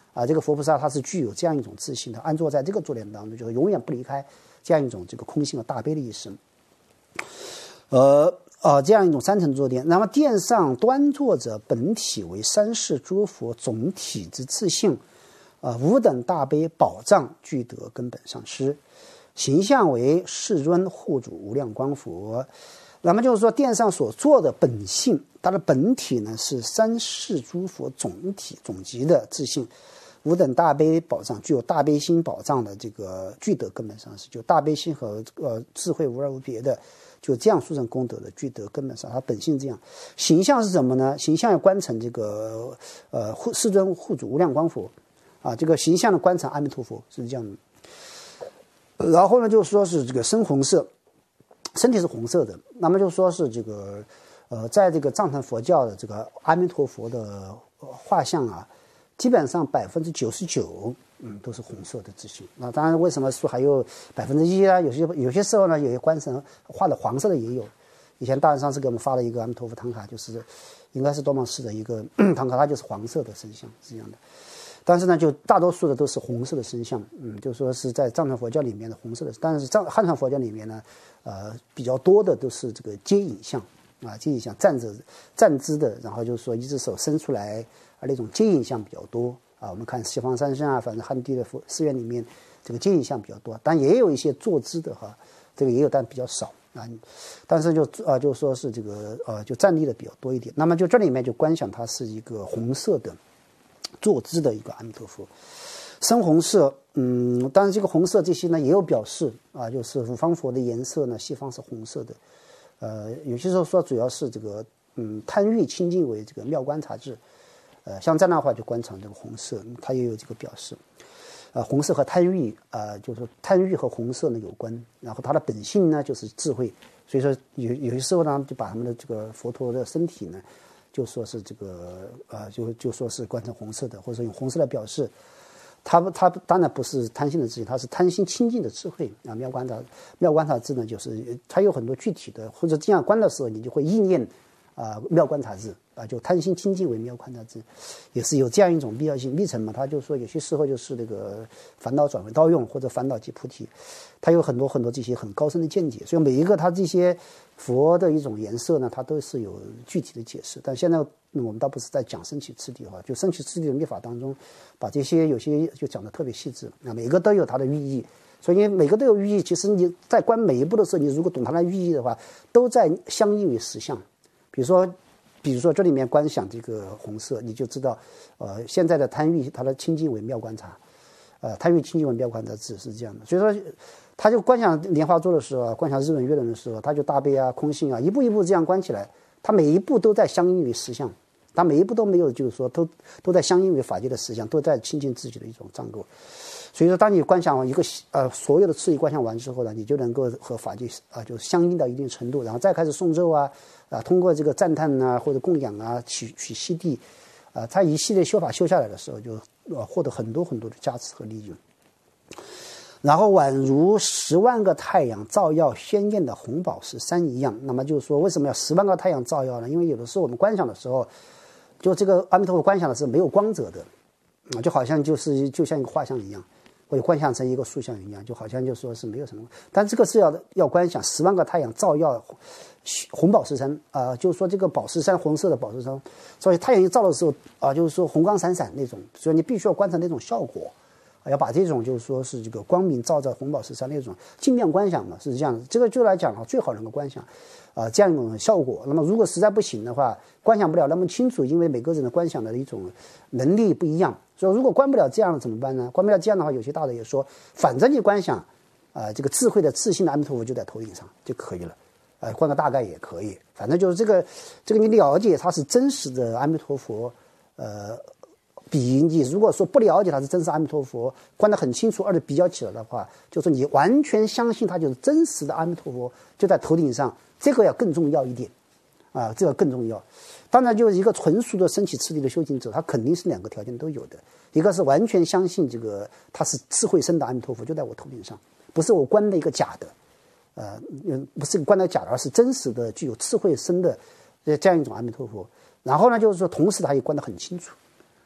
啊，这个佛菩萨他是具有这样一种自信的，安坐在这个坐垫当中，就是永远不离开这样一种这个空性和大悲的意识。呃呃，这样一种三层坐垫，那么垫上端坐着，本体为三世诸佛总体之自性，啊、呃，无等大悲宝藏具得根本上师，形象为世尊护主无量光佛。那么就是说，垫上所做的本性，它的本体呢是三世诸佛总体总集的自性，无等大悲宝藏，具有大悲心宝藏的这个具得根本上师，就大悲心和呃智慧无二无别的，就这样殊胜功德的具得根本上，它本性这样。形象是什么呢？形象要观成这个呃护世尊护主无量光佛啊，这个形象的观成阿弥陀佛是这样的。然后呢，就说是这个深红色。身体是红色的，那么就说是这个，呃，在这个藏传佛教的这个阿弥陀佛的画像啊，基本上百分之九十九，嗯，都是红色的自性。那当然，为什么说还有百分之一啊？有些有些时候呢，有些观神画的黄色的也有。以前大人上次给我们发了一个阿弥陀佛唐卡，就是应该是多芒寺的一个唐卡，它就是黄色的身像，是这样的。但是呢，就大多数的都是红色的身像，嗯，就说是在藏传佛教里面的红色的，但是藏汉传佛教里面呢，呃，比较多的都是这个接引像啊，接引像站着站姿的，然后就是说一只手伸出来，啊，那种接引像比较多啊。我们看西方三圣啊，反正汉地的佛寺院里面，这个接引像比较多，但也有一些坐姿的哈，这个也有，但比较少啊。但是就啊，就说是这个呃，就站立的比较多一点。那么就这里面就观想它是一个红色的。坐姿的一个阿弥陀佛，深红色，嗯，当然这个红色这些呢也有表示啊，就是五方佛的颜色呢，西方是红色的，呃，有些时候说主要是这个，嗯，贪欲清净为这个妙观察智，呃，像在那话就观察这个红色，它也有这个表示，呃，红色和贪欲啊、呃，就是贪欲和红色呢有关，然后它的本性呢就是智慧，所以说有有些时候呢就把他们的这个佛陀的身体呢。就说是这个呃，就就说是观成红色的，或者用红色来表示，它它当然不是贪心的智性，它是贪心清净的智慧啊。妙观察妙观察智呢，就是它有很多具体的，或者这样观的时候，你就会意念啊、呃、妙观察智啊，就贪心清净为妙观察智，也是有这样一种必要性。密乘嘛，他就说有些时候就是那个烦恼转为道用，或者烦恼即菩提，它有很多很多这些很高深的见解，所以每一个它这些。佛的一种颜色呢，它都是有具体的解释，但现在我们倒不是在讲升起次第哈，就升起次第的密法当中，把这些有些就讲得特别细致，啊，每个都有它的寓意，所以每个都有寓意。其实你在观每一步的时候，你如果懂它的寓意的话，都在相应于实相。比如说，比如说这里面观想这个红色，你就知道，呃，现在的贪欲它的清净为妙观察，呃，贪欲清净为妙观察智是这样的，所以说。他就观想莲花座的时候，观想日轮月轮的时候，他就大悲啊、空性啊，一步一步这样观起来，他每一步都在相应于实相，他每一步都没有，就是说都都在相应于法界的实相，都在亲近自己的一种障垢。所以说，当你观想一个呃所有的次第观想完之后呢，你就能够和法界啊、呃、就相应到一定程度，然后再开始诵咒啊啊，通过这个赞叹啊或者供养啊取取悉地啊，他一系列修法修下来的时候，就呃获得很多很多的加持和利益。然后宛如十万个太阳照耀鲜艳的红宝石山一样。那么就是说，为什么要十万个太阳照耀呢？因为有的时候我们观想的时候，就这个阿弥陀佛观想的是没有光泽的，啊，就好像就是就像一个画像一样，或者观想成一个塑像一样，就好像就说是没有什么。但这个是要要观想十万个太阳照耀红宝石山啊、呃，就是说这个宝石山红色的宝石山，所以太阳一照的时候啊、呃，就是说红光闪闪那种，所以你必须要观察那种效果。要把这种就是说是这个光明照在红宝石山那种镜面观想嘛，是这样的。这个就来讲的话，最好能够观想，啊、呃，这样一种效果。那么如果实在不行的话，观想不了那么清楚，因为每个人的观想的一种能力不一样。所以如果观不了这样的怎么办呢？观不了这样的话，有些大的也说，反正你观想，啊、呃，这个智慧的自信的阿弥陀佛就在头顶上就可以了，呃，观个大概也可以。反正就是这个，这个你了解它是真实的阿弥陀佛，呃。比你如果说不了解它是真实阿弥陀佛，观得很清楚，而且比较起来的话，就是你完全相信它就是真实的阿弥陀佛就在头顶上，这个要更重要一点，啊，这个更重要。当然，就是一个纯熟的升起次第的修行者，他肯定是两个条件都有的，一个是完全相信这个他是智慧生的阿弥陀佛就在我头顶上，不是我观的一个假的，呃，不是观的假的，而是真实的具有智慧生的这样一种阿弥陀佛。然后呢，就是说同时他也观得很清楚。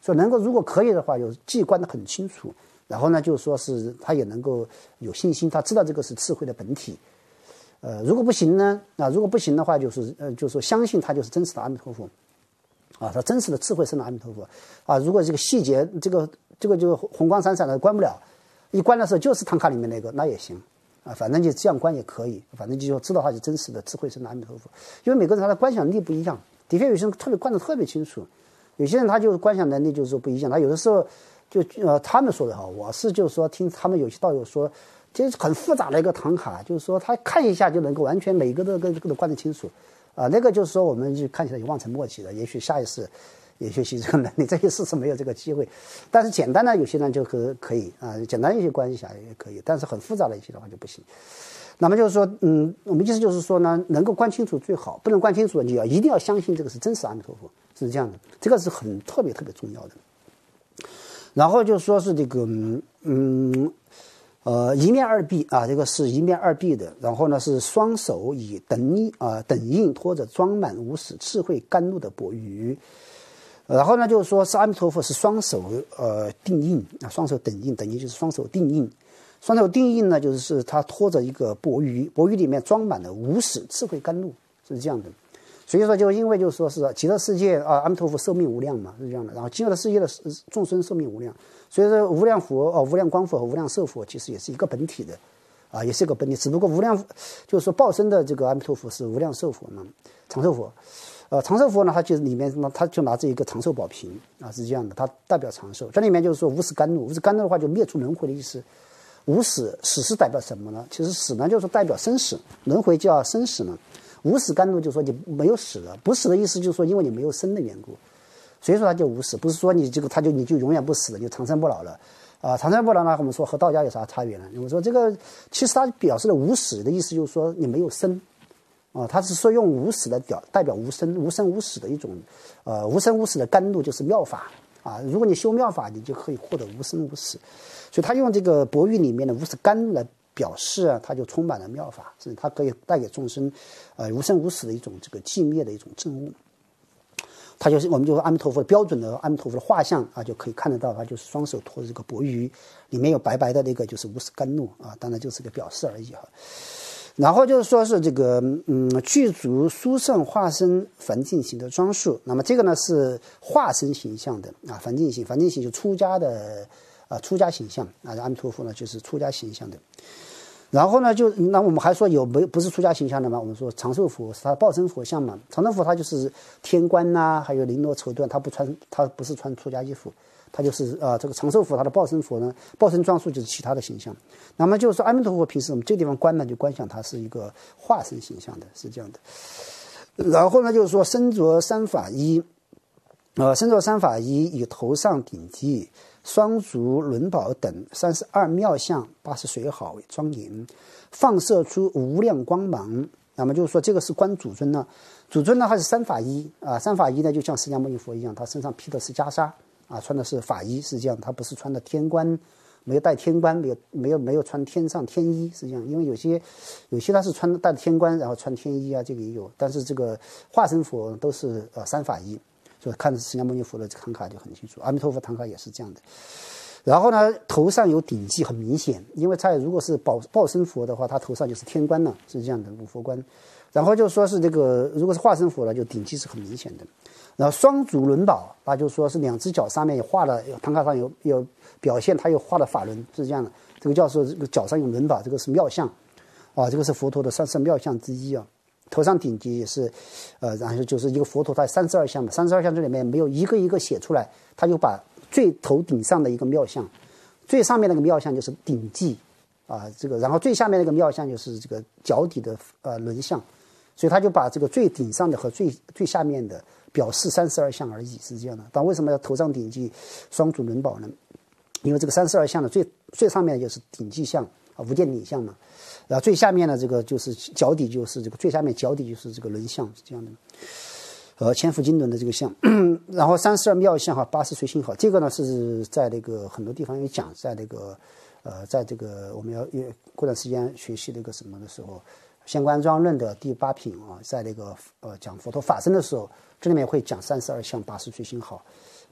所以能够如果可以的话，有既观得很清楚，然后呢，就说是他也能够有信心，他知道这个是智慧的本体。呃，如果不行呢，啊，如果不行的话，就是呃，就是说相信他就是真实的阿弥陀佛，啊，他真实的智慧生的阿弥陀佛，啊，如果这个细节这个这个就红光闪闪的关不了，一关的时候就是唐卡里面那个，那也行。啊，反正就这样观也可以，反正就知道他是真实的智慧生的阿弥陀佛。因为每个人他的观想力不一样，的确有些人特别观得特别清楚，有些人他就是观想能力就是说不一样，他有的时候就呃他们说的哈，我是就是说听他们有些道友说，就是很复杂的一个唐卡，就是说他看一下就能够完全每个都都都观得清楚，啊、呃，那个就是说我们就看起来就望尘莫及了，也许下一次也学习这个能力，这一次是没有这个机会，但是简单的有些人就可可以啊、呃，简单一些观一下也可以，但是很复杂的一些的话就不行。那么就是说，嗯，我们意思就是说呢，能够观清楚最好，不能观清楚，你要一定要相信这个是真实阿弥陀佛，是这样的，这个是很特别特别重要的。然后就说是这个，嗯，呃，一面二臂啊，这个是一面二臂的，然后呢是双手以等印啊等印托着装满无始智慧甘露的钵盂。然后呢，就是说是阿弥陀佛是双手呃定印啊，双手等印，等印就是双手定印，双手定印呢，就是他拖着一个钵盂，钵盂里面装满了无始智慧甘露，是这样的。所以说，就因为就是说是极乐世界啊，阿弥陀佛寿命无量嘛，是这样的。然后极乐世界的众生寿命无量，所以说无量佛哦，无量光佛和无量寿佛其实也是一个本体的，啊，也是一个本体，只不过无量就是说报身的这个阿弥陀佛是无量寿佛嘛，长寿佛。呃，长寿佛呢，它就是里面呢，它就拿着一个长寿宝瓶啊，是这样的，它代表长寿。这里面就是说无始甘露，无始甘露的话就灭除轮回的意思。无始，始是代表什么呢？其实始呢就是代表生死，轮回叫生死呢。无始甘露就是说你没有死了，不死的意思就是说因为你没有生的缘故，所以说它叫无始，不是说你这个它就你就永远不死了，你就长生不老了啊。长生不老呢，我们说和道家有啥差别呢？我说这个其实它表示了无始的意思，就是说你没有生。啊，它是说用无始来表代表无生、无生无死的一种，呃，无生无死的甘露就是妙法啊。如果你修妙法，你就可以获得无生无死。所以他用这个钵盂里面的无始甘露来表示啊，它就充满了妙法，是它可以带给众生，呃，无生无死的一种这个寂灭的一种证悟。它就是我们就阿弥陀佛标准的阿弥陀佛的画像啊，就可以看得到，它就是双手托着这个钵盂，里面有白白的那个就是无始甘露啊，当然就是个表示而已哈。然后就是说是这个嗯具足殊胜化身梵净行的装束，那么这个呢是化身形象的啊，梵净行，梵净行就出家的啊出家形象啊，阿弥陀佛呢就是出家形象的。然后呢就那我们还说有没不是出家形象的吗？我们说长寿佛是他报身佛像嘛，长寿佛他就是天冠呐、啊，还有绫罗绸缎，他不穿他不是穿出家衣服。他就是啊、呃，这个长寿佛，他的报身佛呢，报身装束就是其他的形象。那么就是说，阿弥陀佛平时我们这个地方观呢，就观想他是一个化身形象的，是这样的。然后呢，就是说身着三法衣，呃，身着三法衣，以头上顶髻、双足轮宝等三十二妙相、八十随好为庄严，放射出无量光芒。那么就是说，这个是观主尊呢，主尊呢，他是三法衣啊，三法衣呢，就像释迦牟尼佛一样，他身上披的是袈裟。啊，穿的是法衣，是这样，他不是穿的天冠，没有戴天冠，没有没有没有穿天上天衣，是这样。因为有些有些他是穿戴天冠，然后穿天衣啊，这个也有。但是这个化身佛都是呃三法衣，所以看释迦牟尼佛的唐卡就很清楚，阿弥陀佛唐卡也是这样的。然后呢，头上有顶髻，很明显，因为在如果是报报身佛的话，他头上就是天冠了，是这样的五佛冠。然后就说是这个，如果是化身佛了，就顶髻是很明显的。然后双足轮宝，那就说是两只脚上面有画了，唐卡上有有表现，它有画的法轮，是这样的。这个叫做这个脚上有轮宝，这个是妙相，啊，这个是佛陀的三十二妙相之一啊。头上顶髻也是，呃，然后就是一个佛陀，它三十二相嘛，三十二相这里面没有一个一个写出来，他就把最头顶上的一个妙相，最上面那个妙相就是顶髻，啊，这个然后最下面那个妙相就是这个脚底的呃轮相，所以他就把这个最顶上的和最最下面的表示三十二相而已，是这样的。但为什么要头上顶髻、双足轮宝呢？因为这个三十二相的最最上面就是顶髻相啊，无间顶相嘛。然后最下面呢，这个就是脚底，就是这个最下面脚底就是这个轮相，是这样的。呃，千佛经轮的这个相，然后三十二妙相哈，八十随心好，这个呢是在那个很多地方有讲，在那个呃，在这个我们要过段时间学习那个什么的时候，现观庄论的第八品啊，在那个呃讲佛陀法身的时候，这里面会讲三十二相八十随心好，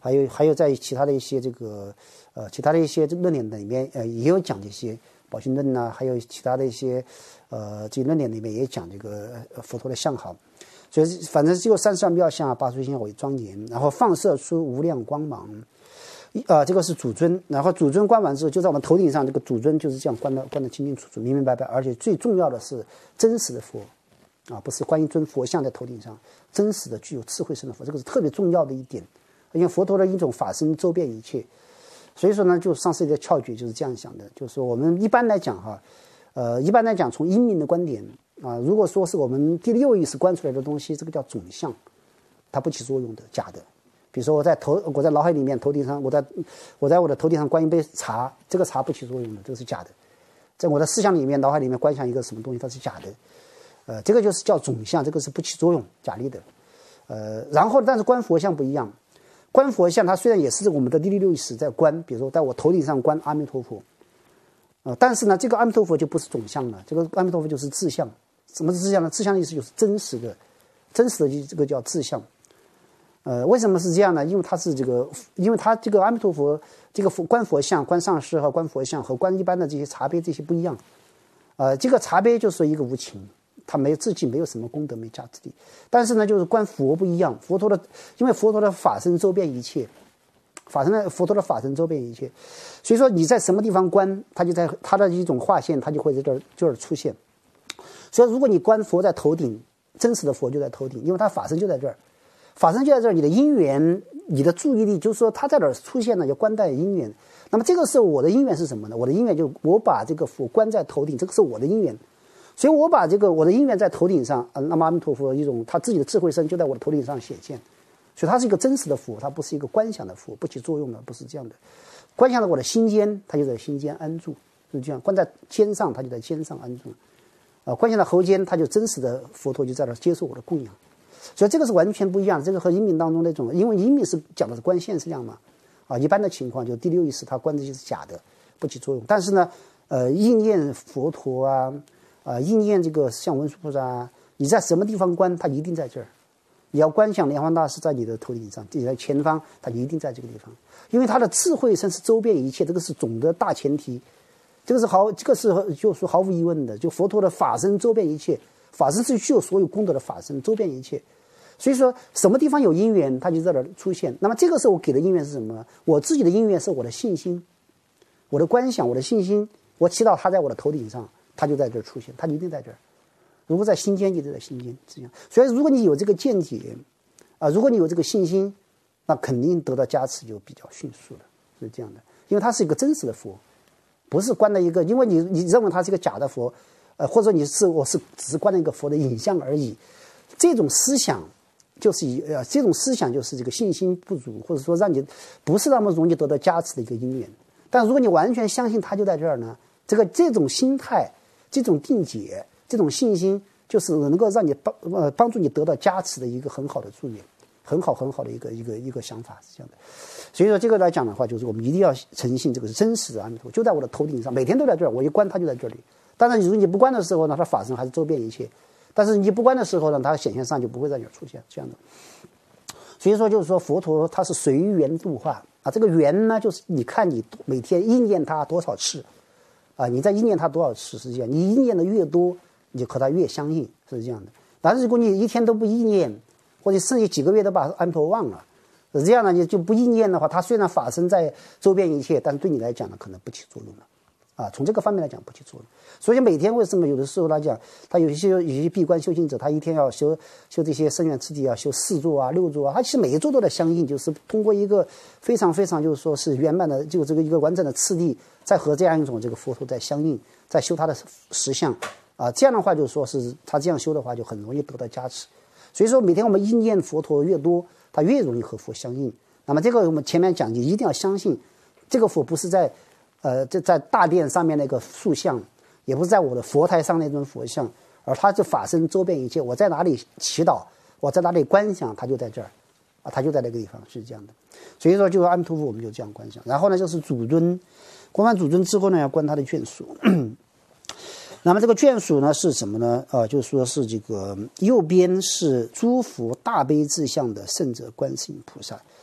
还有还有在其他的一些这个呃其他的一些这个论点里面呃也有讲这些宝训论呐、啊，还有其他的一些呃这些论点里面也讲这个佛陀的相好。所以反正只有三十二妙相，八殊心为庄严，然后放射出无量光芒。啊，这个是主尊，然后主尊观完之后，就在我们头顶上，这个主尊就是这样观的，观得清清楚楚、明明白白，而且最重要的是真实的佛，啊，不是观音尊佛像在头顶上，真实的具有智慧身的佛，这个是特别重要的一点。因为佛陀的一种法身周遍一切，所以说呢，就上师的窍诀就是这样想的，就是说我们一般来讲哈，呃，一般来讲从因明的观点啊，如果说是我们第六意识观出来的东西，这个叫总相，它不起作用的，假的。比如说我在头，我在脑海里面头顶上，我在我在我的头顶上观一杯茶，这个茶不起作用的，这个是假的。在我的思想里面，脑海里面观想一个什么东西，它是假的。呃，这个就是叫总相，这个是不起作用，假立的。呃，然后但是观佛像不一样，观佛像它虽然也是我们的第六意识在观，比如说在我头顶上观阿弥陀佛，呃，但是呢，这个阿弥陀佛就不是总相了，这个阿弥陀佛就是自相。什么是自相呢？自相的意思就是真实的，真实的这个叫自相。呃，为什么是这样呢？因为它是这个，因为它这个阿弥陀佛这个佛观佛像、观上师和观佛像和观一般的这些茶杯这些不一样。呃，这个茶杯就是一个无情，它没有自己没有什么功德、没价值的。但是呢，就是观佛不一样，佛陀的，因为佛陀的法身周遍一切，法身的佛陀的法身周遍一切，所以说你在什么地方观，它就在它的一种化现，它就会在这儿这儿出现。所以如果你观佛在头顶，真实的佛就在头顶，因为它法身就在这儿。法身就在这儿，你的因缘，你的注意力，就是说它在哪儿出现呢？叫观待因缘。那么这个时候我的因缘是什么呢？我的因缘就我把这个佛观在头顶，这个是我的因缘。所以我把这个我的因缘在头顶上，呃，那么阿弥陀佛一种他自己的智慧身就在我的头顶上显现。所以它是一个真实的佛，它不是一个观想的佛，不起作用的，不是这样的。观想到我的心间，它就在心间安住，是这样。观在肩上，它就在肩上安住。啊、呃，观想到喉间，它就真实的佛陀就在那接受我的供养。所以这个是完全不一样，这个和因明当中那种，因为因明是讲的是观现实量嘛，啊，一般的情况就第六意识它观这些是假的，不起作用。但是呢，呃，应验佛陀啊，啊、呃，应验这个像文殊菩萨啊，你在什么地方观，它一定在这儿。你要观想莲花大师在你的头顶上，你在前方，它一定在这个地方，因为他的智慧甚是周遍一切，这个是总的大前提，这个是毫，这个是就说毫无疑问的，就佛陀的法身周遍一切。法身是具有所有功德的法身，周遍一切。所以说什么地方有因缘，它就在那儿出现。那么这个时候我给的因缘是什么呢？我自己的因缘是我的信心，我的观想，我的信心，我祈祷它在我的头顶上，它就在这儿出现，它一定在这儿。如果在心间，就在心间，这样。所以如果你有这个见解啊、呃，如果你有这个信心，那肯定得到加持就比较迅速了，是这样的。因为它是一个真实的佛，不是观的一个，因为你你认为它是一个假的佛。呃，或者你是我是只是观了一个佛的影像而已，这种思想就是以呃这种思想就是这个信心不足，或者说让你不是那么容易得到加持的一个因缘。但如果你完全相信它就在这儿呢，这个这种心态、这种定解、这种信心，就是能够让你帮呃帮助你得到加持的一个很好的助缘，很好很好的一个一个一个想法是这样的。所以说这个来讲的话，就是我们一定要诚信，这个是真实的阿弥陀佛就在我的头顶上，每天都在这儿，我一观它就在这里。当然，如果你不观的时候呢，它法身还是周遍一切；但是你不观的时候呢，它显现上就不会在你出现这样的。所以说，就是说佛陀他是随缘度化啊。这个缘呢，就是你看你每天意念它多少次啊，你在意念它多少次是这样。你意念的越多，你就和它越相应，是这样的。但是如果你一天都不意念，或者甚至几个月都把阿弥陀忘了，是这样的，你就不意念的话，它虽然法身在周遍一切，但是对你来讲呢，可能不起作用了。啊，从这个方面来讲不起作用。所以每天为什么有的时候来讲，他有一些有一些闭关修行者，他一天要修修这些深远次第啊，修四座啊、六座啊，他其实每一座都在相应，就是通过一个非常非常就是说是圆满的，就这个一个完整的次第，再和这样一种这个佛陀在相应，在修他的实相啊，这样的话就是说是他这样修的话，就很容易得到加持。所以说每天我们意念佛陀越多，他越容易和佛相应。那么这个我们前面讲，你一定要相信，这个佛不是在。呃，这在大殿上面那个塑像，也不是在我的佛台上那尊佛像，而它就法身周遍一切。我在哪里祈祷，我在哪里观想，它就在这儿，啊，它就在那个地方，是这样的。所以说，就是阿弥陀佛，我们就这样观想。然后呢，就是主尊，观完主尊之后呢，要观他的眷属。那么这个眷属呢是什么呢？啊、呃，就说是这个右边是诸佛大悲智相的圣者观世音菩萨。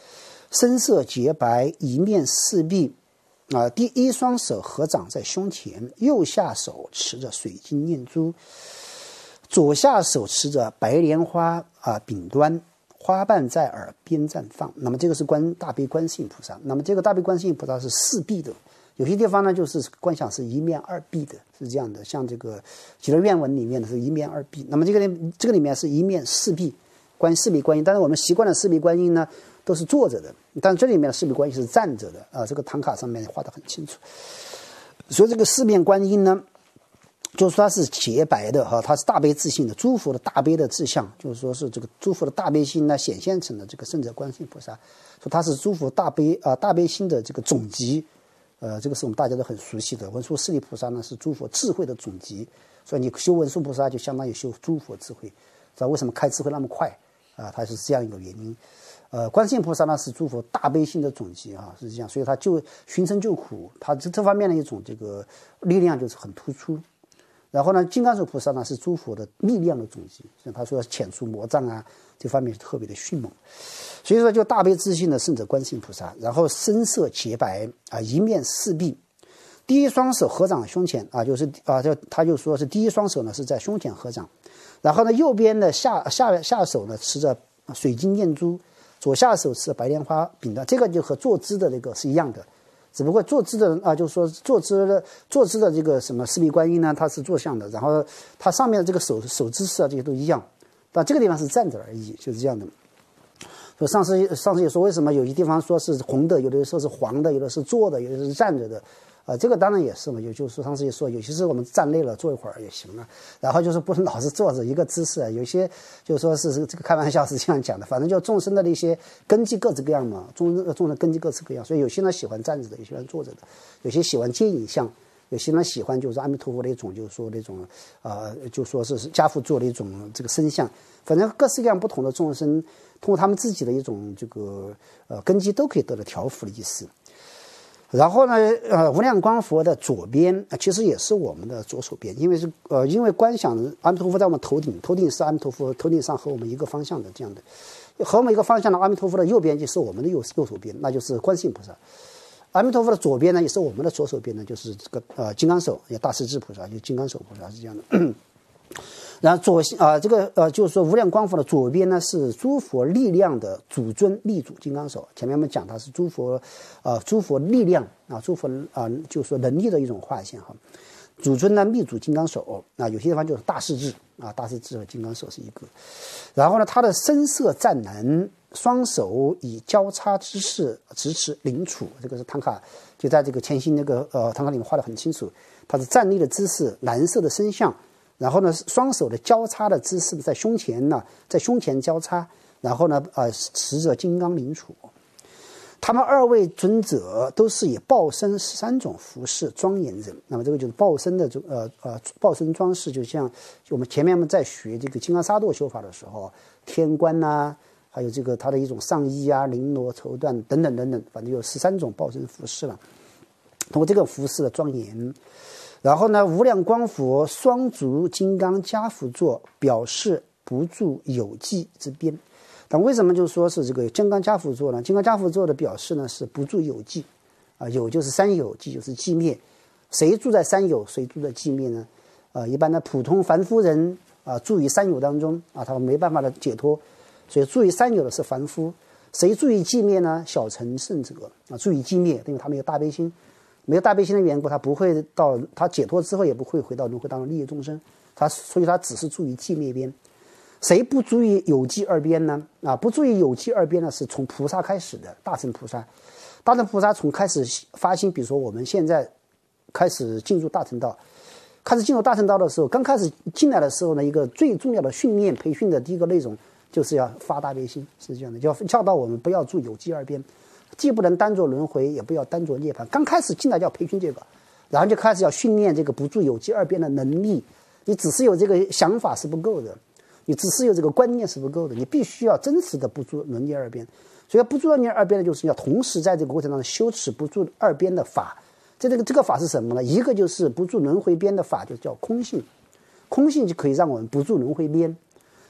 身色洁白，一面四臂，啊，第一双手合掌在胸前，右下手持着水晶念珠，左下手持着白莲花啊柄端，花瓣在耳边绽放。那么这个是观大悲观世音菩萨。那么这个大悲观世音菩萨是四臂的，有些地方呢就是观想是一面二臂的，是这样的。像这个几个愿文里面的是一面二臂，那么这个这个里面是一面四臂，观四臂观音。但是我们习惯的四臂观音呢都是坐着的，但这里面的四臂观音是站着的啊，这个唐卡上面画得很清楚。所以这个四面观音呢，就是说它是洁白的哈，它是大悲自性的，诸佛的大悲的志向，就是说是这个诸佛的大悲心呢显现成了这个圣者观世音菩萨，说它是诸佛大悲啊、呃、大悲心的这个总集，呃，这个是我们大家都很熟悉的。文殊师利菩萨呢是诸佛智慧的总集，所以你修文殊菩萨就相当于修诸佛智慧，知道为什么开智慧那么快啊？它是这样一个原因。呃，观世音菩萨呢是诸佛大悲心的总集啊，是这样，所以他就寻声救苦，他这这方面的一种这个力量就是很突出。然后呢，金刚手菩萨呢是诸佛的力量的总集，像他说遣除魔障啊，这方面是特别的迅猛。所以说，就大悲自信的圣者观世音菩萨，然后身色洁白啊，一面四臂，第一双手合掌胸前啊，就是啊，就他就说是第一双手呢是在胸前合掌，然后呢右边的下下下手呢持着水晶念珠。左下手持白莲花柄端，这个就和坐姿的那个是一样的，只不过坐姿的啊，就是说坐姿的坐姿的这个什么四臂观音呢，它是坐像的，然后它上面的这个手手姿势啊，这些都一样，但这个地方是站着而已，就是这样的。所以上次上次也说，为什么有些地方说是红的，有的时候是黄的，有的是坐的，有的是站着的。啊、呃，这个当然也是嘛，有就是说上次也说，有些时候我们站累了坐一会儿也行了，然后就是不能老是坐着一个姿势，有些就是说是这个开玩笑是这样讲的，反正就众生的那些根基各自各样嘛，众众生根基各自各样，所以有些人喜欢站着的，有些人坐着的，有些喜欢接引相，有些人喜欢就是阿弥陀佛的一种，就是说那种呃，就说是家父做的一种这个身相，反正各式各样不同的众生，通过他们自己的一种这个呃根基都可以得到调伏的意思。然后呢，呃，无量光佛的左边其实也是我们的左手边，因为是呃，因为观想阿弥陀佛在我们头顶，头顶是阿弥陀佛，头顶上和我们一个方向的这样的，和我们一个方向的阿弥陀佛的右边就是我们的右右手边，那就是观世音菩萨。阿弥陀佛的左边呢，也是我们的左手边呢，就是这个呃金刚手，也大势至菩萨，就金刚手菩萨是这样的。然后左啊、呃，这个呃，就是说无量光佛的左边呢是诸佛力量的主尊力主金刚手。前面我们讲它是诸佛，呃，诸佛力量啊，诸佛啊、呃，就是说能力的一种化现哈。主尊呢密主金刚手啊，有些地方就是大势至啊，大势至和金刚手是一个。然后呢，他的身色湛蓝，双手以交叉之势持持领杵，这个是唐卡就在这个前心那个呃唐卡里面画得很清楚，他是站立的姿势，蓝色的身相。然后呢，双手的交叉的姿势在胸前呢，在胸前交叉，然后呢，呃，持着金刚铃杵。他们二位尊者都是以报身三种服饰庄严着。那么这个就是报身的这呃呃报身装饰，就像就我们前面我们在学这个金刚萨埵修法的时候，天冠呐、啊，还有这个它的一种上衣啊、绫罗绸缎等等等等，反正有十三种报身服饰了。通过这个服饰的庄严。然后呢，无量光佛双足金刚加趺坐，表示不住有记之边。但为什么就说是这个金刚加趺坐呢？金刚加趺坐的表示呢是不住有记啊，有就是三有，记就是寂灭。谁住在三有，谁住在寂灭呢？啊，一般的普通凡夫人啊，住于三有当中啊，他们没办法的解脱，所以住于三有的是凡夫。谁住于寂灭呢？小乘圣者啊，住于寂灭，因为他们有大悲心。没有大悲心的缘故，他不会到他解脱之后也不会回到轮回当中利益众生，他所以他只是住于寂灭边。谁不注意有记二边呢？啊，不注意有记二边呢，是从菩萨开始的大乘菩萨。大乘菩萨从开始发心，比如说我们现在开始进入大乘道，开始进入大乘道的时候，刚开始进来的时候呢，一个最重要的训练培训的第一个内容就是要发大悲心，是这样的，要教导我们不要住有记二边。既不能当作轮回，也不要当作涅槃。刚开始进来就要培训这个，然后就开始要训练这个不住有记二边的能力。你只是有这个想法是不够的，你只是有这个观念是不够的，你必须要真实的不住轮涅二边。所以不住轮涅二边的就是要同时在这个过程当中修持不住二边的法。这个这个法是什么呢？一个就是不住轮回边的法，就叫空性，空性就可以让我们不住轮回边。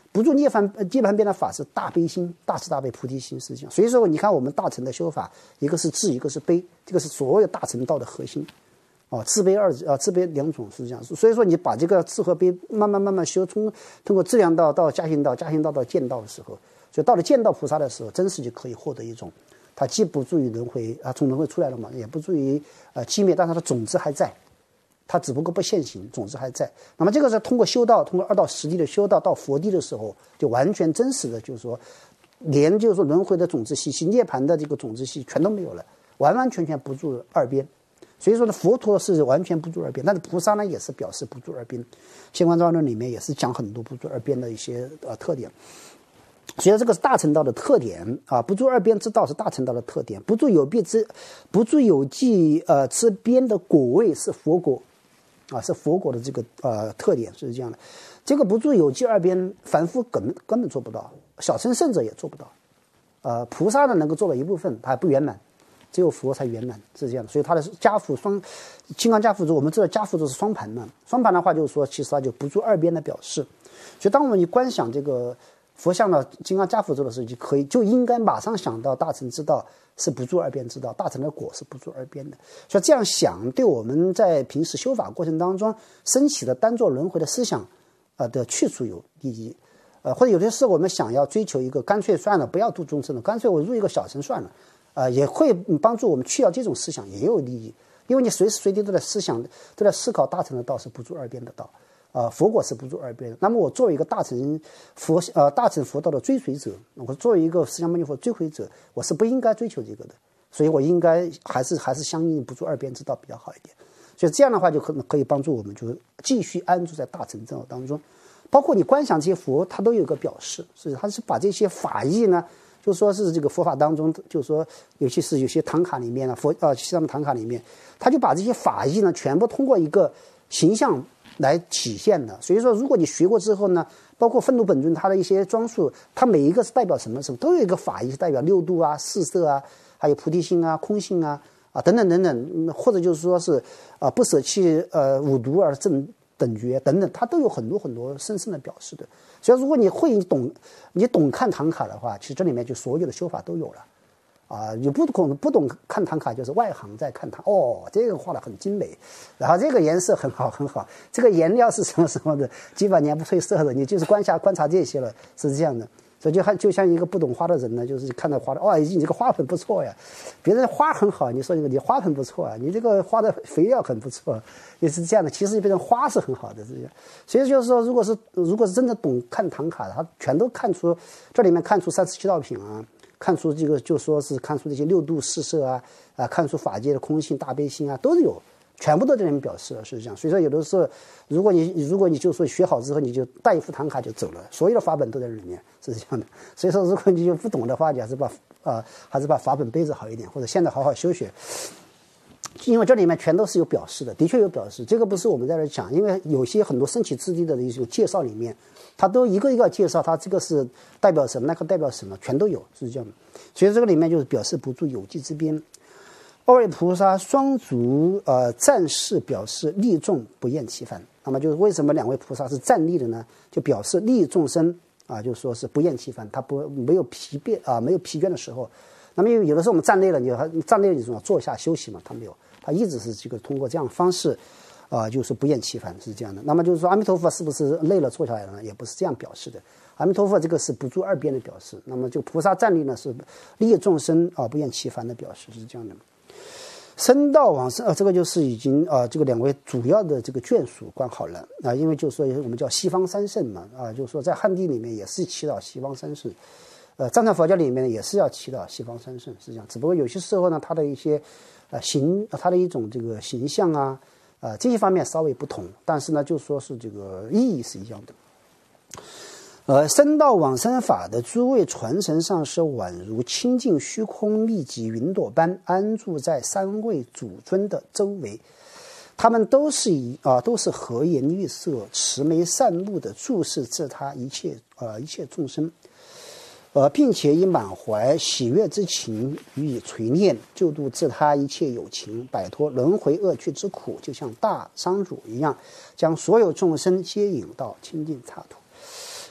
不住涅槃涅槃边的法是大悲心，大慈大悲菩提心，实际上，所以说你看我们大乘的修法，一个是智，一个是悲，这个是所有大乘道的核心。啊，自悲二啊，自悲两种是这样，所以说你把这个智和悲慢慢慢慢修，通通过质量道到加行道，加行道到见道的时候，所以到了见道菩萨的时候，真实就可以获得一种，它既不助于轮回啊，从轮回出来了嘛，也不助于呃寂灭，但是它的种子还在，它只不过不现行，种子还在。那么这个是通过修道，通过二到十地的修道到佛地的时候，就完全真实的就是说，连就是说轮回的种子系、涅槃的这个种子系全都没有了，完完全全不住二边。所以说呢，佛陀是完全不住二边，但是菩萨呢也是表示不住二边。现观照论里面也是讲很多不住二边的一些呃特点。所以这个是大乘道的特点啊，不住二边之道是大乘道的特点。不住有边之不住有际呃之边的果位是佛果啊，是佛果的这个呃特点是这样的。这个不住有际二边，凡夫根本根本做不到，小乘圣者也做不到。呃，菩萨呢能够做到一部分，他还不圆满。只有佛才圆满，是这样的。所以它的家父双金刚家父咒，我们知道家父咒是双盘嘛，双盘的话就是说其实它就不住二边的表示。所以当我们一观想这个佛像的金刚家父咒的时候，就可以就应该马上想到大乘之道是不住二边之道，大乘的果是不住二边的。所以这样想对我们在平时修法过程当中升起的单做轮回的思想呃的去除有利益。呃，或者有的时候我们想要追求一个干脆算了不要度众生了，干脆我入一个小乘算了。呃，也会帮助我们去掉这种思想，也有利益，因为你随时随地都在思想，都在思考大乘的道是不住二边的道，呃，佛果是不住二边的。那么我作为一个大乘佛呃大乘佛道的追随者，我作为一个释迦牟尼佛追随者，我是不应该追求这个的，所以我应该还是还是相应不住二边之道比较好一点。所以这样的话就可能可以帮助我们，就是继续安住在大乘正道当中。包括你观想这些佛，它都有一个表示，是它是把这些法义呢。就说是这个佛法当中，就是说，尤其是有些唐卡里面啊，佛啊西藏的唐卡里面，他就把这些法义呢，全部通过一个形象来体现的。所以说，如果你学过之后呢，包括愤怒本尊他的一些装束，它每一个是代表什么什么，都有一个法义是代表六度啊、四色啊，还有菩提心啊、空性啊啊等等等等，或者就是说是啊不舍弃呃五毒而正等觉等等，它都有很多很多深深的表示的。所以如果你会你懂你懂看唐卡的话，其实这里面就所有的修法都有了啊。你不懂不懂看唐卡，就是外行在看唐，哦，这个画的很精美，然后这个颜色很好很好，这个颜料是什么什么的，几百年不褪色的，你就是观察观察这些了，是这样的。所以就还就像一个不懂花的人呢，就是看到花的，哦，你这个花盆不错呀，别人花很好，你说这个你花盆不错啊，你这个花的肥料很不错，也是这样的。其实别人花是很好的，是这样。所以就是说，如果是如果是真的懂看唐卡的，他全都看出这里面看出三十七道品啊，看出这个就说是看出这些六度四摄啊啊，看出法界的空性、大悲心啊，都是有。全部都在里面表示了，是这样。所以说，有的时候，如果你如果你就说学好之后，你就带一副唐卡就走了，所有的法本都在里面，是这样的。所以说，如果你就不懂的话，你还是把啊、呃，还是把法本背着好一点，或者现在好好修学。因为这里面全都是有表示的，的确有表示。这个不是我们在这讲，因为有些很多升起之地的一种介绍里面，它都一个一个介绍，它这个是代表什么，那个代表什么，全都有，是这样的。所以这个里面就是表示不住有际之边。二位菩萨双足呃站势，表示利众不厌其烦。那么就是为什么两位菩萨是站立的呢？就表示利众生啊，就说是不厌其烦，他不没有疲惫啊，没有疲倦的时候。那么有的时候我们站累了，你还站累了，你总要坐下休息嘛，他没有，他一直是这个通过这样的方式啊、呃，就是不厌其烦，是这样的。那么就是说阿弥陀佛是不是累了坐下来了呢？也不是这样表示的。阿弥陀佛这个是不住二边的表示。那么就菩萨站立呢是利众生啊不厌其烦的表示，是这样的。僧道往生啊，这个就是已经啊，这个两位主要的这个眷属关好了啊，因为就是说我们叫西方三圣嘛啊，就是说在汉地里面也是祈祷西方三圣，呃，藏传佛教里面也是要祈祷西方三圣，是这样。只不过有些时候呢，它的一些呃形，它的一种这个形象啊，啊、呃、这些方面稍微不同，但是呢，就说是这个意义是一样的。呃，僧道往生法的诸位传承上师，宛如清净虚空密集云朵般安住在三位主尊的周围，他们都是以啊、呃、都是和颜悦色、慈眉善目的注视着他一切呃一切众生，呃，并且以满怀喜悦之情予以垂念，救度自他一切有情，摆脱轮回恶趣之苦，就像大商主一样，将所有众生接引到清净刹土。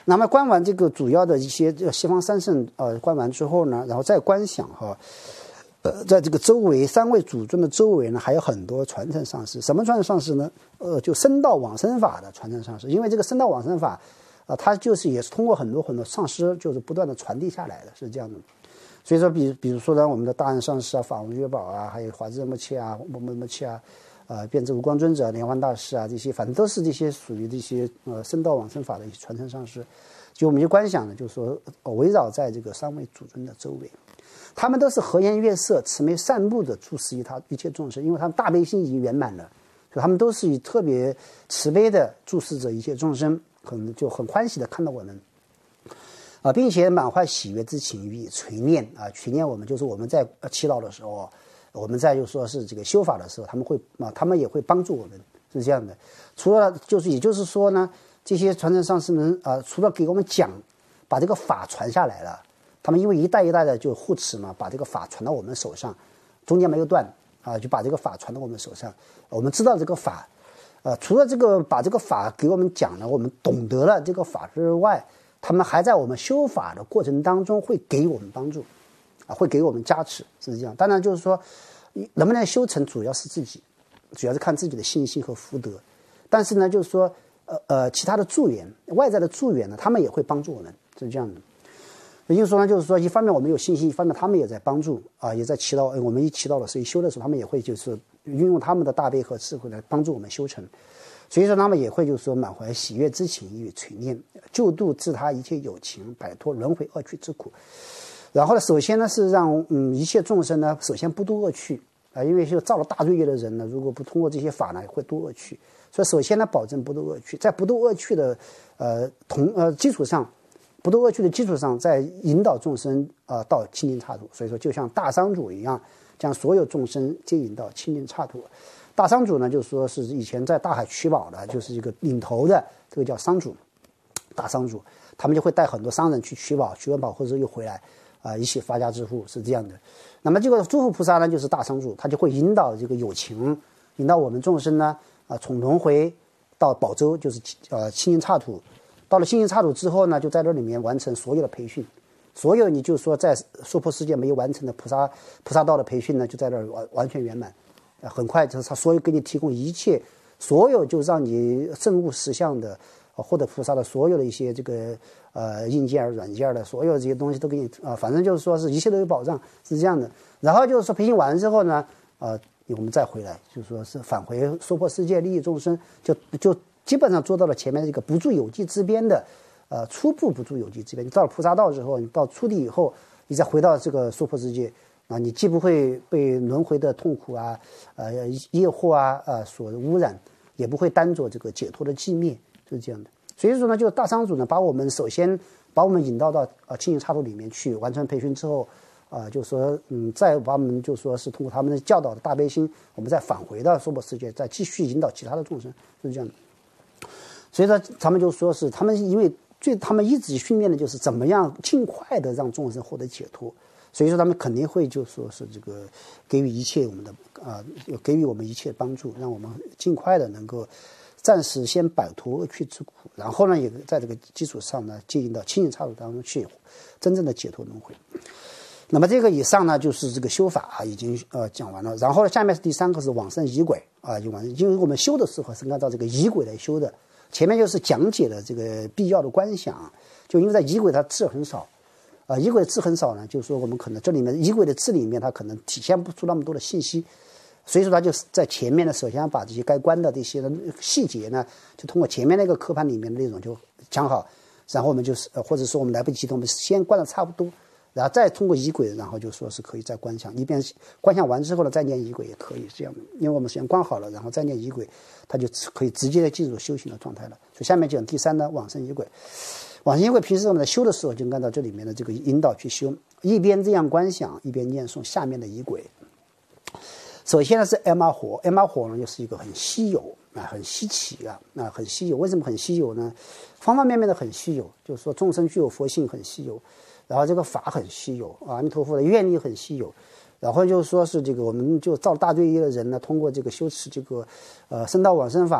那么观完这个主要的一些西方三圣呃观完之后呢，然后再观想哈，呃，在这个周围三位主尊的周围呢，还有很多传承上师。什么传承上师呢？呃，就僧道往生法的传承上师。因为这个僧道往生法，啊、呃，它就是也是通过很多很多上师，就是不断的传递下来的，是这样的。所以说比，比比如说呢，我们的大安上师啊、法王月宝啊，还有华智摩切啊、摩摩摩切啊。呃，辩证无光尊者、莲花大师啊，这些反正都是这些属于这些呃僧道往生法的一些传承上师。就我们就观想呢，就是说、呃、围绕在这个三位主尊的周围，他们都是和颜悦色、慈眉善目的注视一他一切众生，因为他们大悲心已经圆满了，所以他们都是以特别慈悲的注视着一切众生，可能就很欢喜的看到我们。啊、呃，并且满怀喜悦之情予以垂念啊，垂念我们就是我们在祈祷的时候。我们在就说是这个修法的时候，他们会啊，他们也会帮助我们，是这样的。除了就是也就是说呢，这些传承上师们啊，除了给我们讲，把这个法传下来了，他们因为一代一代的就护持嘛，把这个法传到我们手上，中间没有断啊，就把这个法传到我们手上。我们知道这个法，呃，除了这个把这个法给我们讲了，我们懂得了这个法之外，他们还在我们修法的过程当中会给我们帮助。啊，会给我们加持，是这样。当然，就是说，能不能修成，主要是自己，主要是看自己的信心和福德。但是呢，就是说，呃呃，其他的助缘，外在的助缘呢，他们也会帮助我们，是这样的。也就是说呢，就是说，一方面我们有信心，一方面他们也在帮助啊，也在祈祷。我们一祈祷的时候，一修的时候，他们也会就是运用他们的大悲和智慧来帮助我们修成。所以说，他们也会就是说满怀喜悦之情予以垂念，救度自他一切有情，摆脱轮回恶趣之苦。然后呢，首先呢是让嗯一切众生呢，首先不堕恶趣啊、呃，因为就造了大罪业的人呢，如果不通过这些法呢，会堕恶趣。所以首先呢，保证不堕恶趣，在不堕恶趣的呃同呃基础上，不堕恶趣的基础上，再引导众生啊、呃、到清净刹土。所以说，就像大商主一样，将所有众生皆引到清净刹土。大商主呢，就是说是以前在大海取宝的，就是一个领头的，这个叫商主，大商主，他们就会带很多商人去取宝，取完宝或者又回来。啊、呃，一起发家致富是这样的。那么这个诸佛菩萨呢，就是大商主，他就会引导这个有情，引导我们众生呢，啊、呃，从轮回到宝洲，就是呃清净刹土。到了清净刹土之后呢，就在这里面完成所有的培训，所有你就说在娑婆世界没有完成的菩萨菩萨道的培训呢，就在这儿完完全圆满。呃，很快就是他所有给你提供一切，所有就让你证悟实相的。获得菩萨的所有的一些这个呃硬件、软件的所有这些东西都给你啊、呃，反正就是说是一切都有保障，是这样的。然后就是说培训完了之后呢，呃，我们再回来，就是说是返回娑婆世界利益众生，就就基本上做到了前面这个不住有迹之边的呃初步不住有迹之边。你到了菩萨道之后，你到初地以后，你再回到这个娑婆世界啊，你既不会被轮回的痛苦啊、呃业祸啊呃所污染，也不会担着这个解脱的寂灭。是这样的，所以说呢，就是大商主呢，把我们首先把我们引导到呃清净刹土里面去，完成培训之后，啊、呃，就说嗯，再把我们就说是通过他们的教导的大悲心，我们再返回到娑婆世界，再继续引导其他的众生，是这样的。所以说，他们就说是他们因为最他们一直训练的就是怎么样尽快的让众生获得解脱，所以说他们肯定会就说是这个给予一切我们的啊、呃，给予我们一切帮助，让我们尽快的能够。暂时先摆脱恶趣之苦，然后呢，也在这个基础上呢，接引到清净刹土当中去，真正的解脱轮回。那么这个以上呢，就是这个修法啊，已经呃讲完了。然后呢，下面是第三个是往生仪轨啊，就往，因为我们修的时候是按照这个仪轨来修的。前面就是讲解了这个必要的观想，就因为在仪轨它字很少，啊，仪轨字很少呢，就是说我们可能这里面仪轨的字里面它可能体现不出那么多的信息。所以说，他就在前面呢，首先把这些该关的这些细节呢，就通过前面那个课盘里面的内容就讲好，然后我们就是，呃，或者说我们来不及的，我们先关的差不多，然后再通过仪轨，然后就说是可以再观想，一边观想完之后呢，再念仪轨也可以，是这样的。因为我们先观好了，然后再念仪轨，它就可以直接的进入修行的状态了。所以下面讲第三呢，往生仪轨。往生仪轨平时我们在修的时候，就按照这里面的这个引导去修，一边这样观想，一边念诵下面的仪轨。首先呢是 M R 火 ，M R 火呢又是一个很稀有啊，很稀奇啊，啊很稀有。为什么很稀有呢？方方面面的很稀有，就是说众生具有佛性很稀有，然后这个法很稀有，阿弥陀佛的愿力很稀有，然后就是说是这个我们就造大罪业的人呢，通过这个修持这个呃僧道往生法，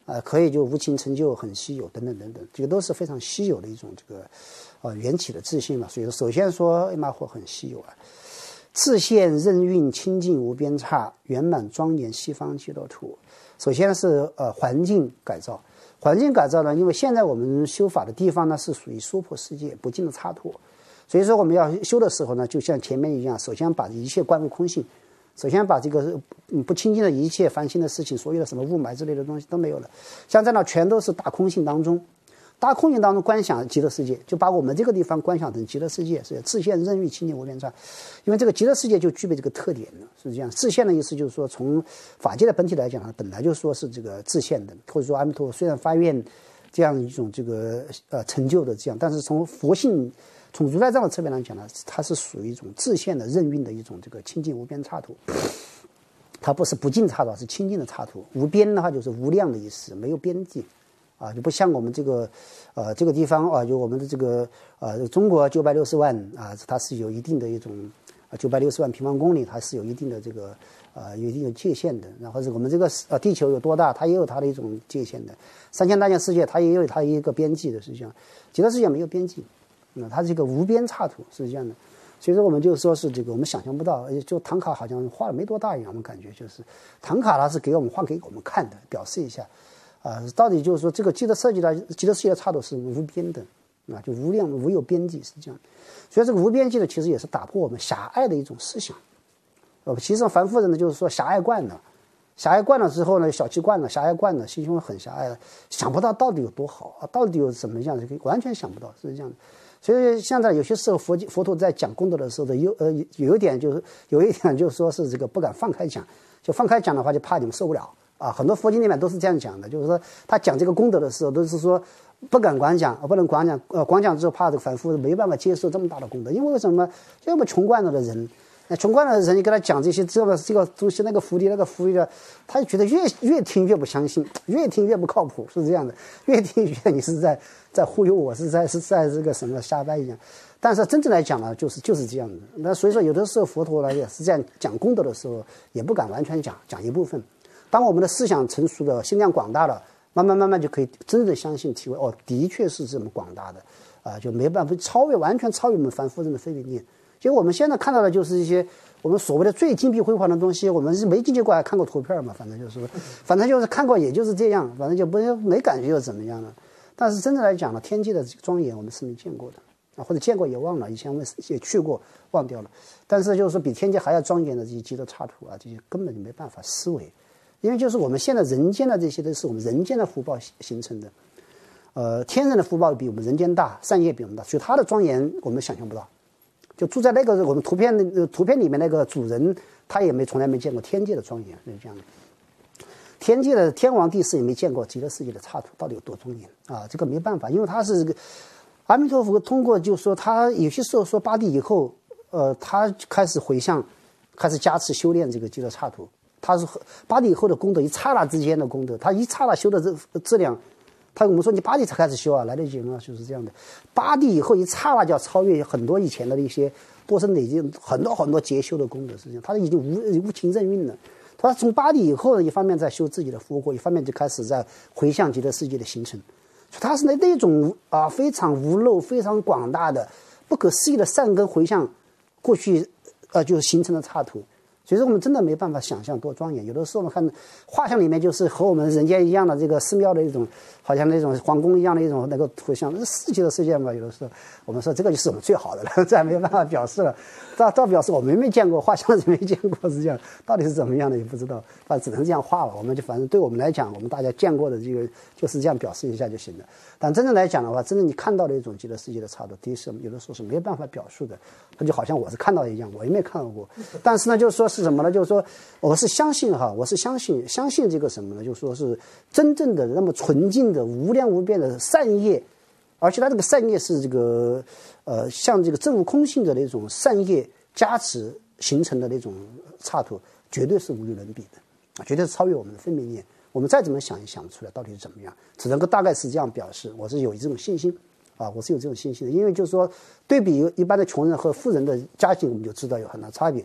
啊、呃，可以就无情成就很稀有等等等等，这个都是非常稀有的一种这个啊、呃、缘起的自信嘛。所以说，首先说艾玛霍很稀有啊，自现任运清净无边刹，圆满庄严西方极乐土。首先是呃环境改造，环境改造呢，因为现在我们修法的地方呢是属于娑婆世界不净的刹土。所以说我们要修的时候呢，就像前面一样，首先把一切观悟空性，首先把这个不清净的一切烦心的事情，所有的什么雾霾之类的东西都没有了，像在那全都是大空性当中，大空性当中观想极乐世界，就把我们这个地方观想成极乐世界，是自现任运清净无边刹。因为这个极乐世界就具备这个特点呢，是这样。自现的意思就是说，从法界的本体来讲，它本来就说是这个自现的，或者说阿弥陀佛虽然发愿这样一种这个呃成就的这样，但是从佛性。从如来藏的侧面来讲呢，它是属于一种自现的任运的一种这个清净无边刹土，它不是不净刹土，是清净的刹土。无边的话就是无量的意思，没有边际，啊，就不像我们这个，呃，这个地方啊，就我们的这个呃中国九百六十万啊，它是有一定的一种啊九百六十万平方公里，它是有一定的这个呃有一定的界限的。然后是我们这个呃地球有多大，它也有它的一种界限的。三千大千世界，它也有它一个边际的，实际上极乐世界没有边际。嗯，它是一个无边刹土，是这样的，所以说我们就说是这个我们想象不到，就唐卡好像画的没多大一样，我们感觉就是唐卡它是给我们画给我们看的，表示一下，啊、呃，到底就是说这个极乐设计的极乐世界的刹土是无边的，啊，就无量无有边际，是这样，所以这个无边际的其实也是打破我们狭隘的一种思想，呃，其实凡夫人呢就是说狭隘惯了。狭隘惯了之后呢，小气惯了，狭隘惯了，心胸很狭隘了，想不到到底有多好啊，到底有什么样的，完全想不到，是这样的。所以现在有些时候佛佛陀在讲功德的时候的有呃有一点就是有一点就是说是这个不敢放开讲，就放开讲的话就怕你们受不了啊。很多佛经里面都是这样讲的，就是说他讲这个功德的时候都是说不敢广讲，不能广讲，呃广讲之后怕这个凡夫没办法接受这么大的功德，因为为什么？因为我们穷惯了的人。穷惯了的人，你跟他讲这些这个这个东西，那个福利那个福利的，他就觉得越越听越不相信，越听越不靠谱，是这样的。越听越觉得你是在在忽悠我，是在是在这个什么瞎掰一样。但是真正来讲呢，就是就是这样的。那所以说，有的时候佛陀呢也是这样讲功德的时候，也不敢完全讲，讲一部分。当我们的思想成熟了，心量广大了，慢慢慢慢就可以真正相信体会，哦，的确是这么广大的啊、呃，就没办法超越，完全超越我们凡夫人的非理念。结果我们现在看到的就是一些我们所谓的最金碧辉煌的东西，我们是没进去过，还看过图片嘛，反正就是说，反正就是看过，也就是这样，反正就不没感觉又怎么样了。但是真正来讲呢，天界的庄严我们是没见过的啊，或者见过也忘了，以前我们也去过忘掉了。但是就是说，比天界还要庄严的这些极乐刹土啊，这些根本就没办法思维，因为就是我们现在人间的这些都是我们人间的福报形成的，呃，天人的福报比我们人间大，善业比我们大，所以它的庄严我们想象不到。就住在那个我们图片的图片里面那个主人，他也没从来没见过天界的庄严，是这样的。天界的天王帝释也没见过极乐世界的刹土到底有多庄严啊！这个没办法，因为他是这个阿弥陀佛通过，就是说他有些时候说八地以后，呃，他开始回向，开始加持修炼这个极乐刹土。他是八地以后的功德，一刹那之间的功德，他一刹那修的这质量。他我们说你八地才开始修啊，来得及吗？就是这样的。八地以后一刹那就要超越很多以前的一些多生累积很多很多劫修的功德，实际上他已经无无情任运了。他从八地以后呢，一方面在修自己的福果，一方面就开始在回向极乐世界的形成。他是那那种啊非常无漏、非常广大的、不可思议的善根回向过去，呃，就是形成的刹土。所以说我们真的没办法想象多庄严。有的时候我们看画像里面，就是和我们人间一样的这个寺庙的一种，好像那种皇宫一样的一种那个图像，是世界的世界嘛。有的时候我们说这个就是我们最好的了，这还没办法表示了。到到表示我们没见过，画像是没见过，是这样，到底是怎么样的也不知道，反正只能这样画了。我们就反正对我们来讲，我们大家见过的这个就是这样表示一下就行了。但真正来讲的话，真正你看到的一种极乐世界的刹土，第一是有的时候是没有办法表述的，它就好像我是看到一样，我也没看到过。但是呢，就是说是什么呢？就是说我是相信哈，我是相信相信这个什么呢？就是说是真正的那么纯净的无量无边的善业，而且它这个善业是这个呃像这个证悟空性的那种善业加持形成的那种刹土，绝对是无与伦比的啊，绝对是超越我们的分别念。我们再怎么想也想不出来到底是怎么样，只能够大概是这样表示。我是有这种信心啊，我是有这种信心的，因为就是说对比一般的穷人和富人的家境，我们就知道有很大差别。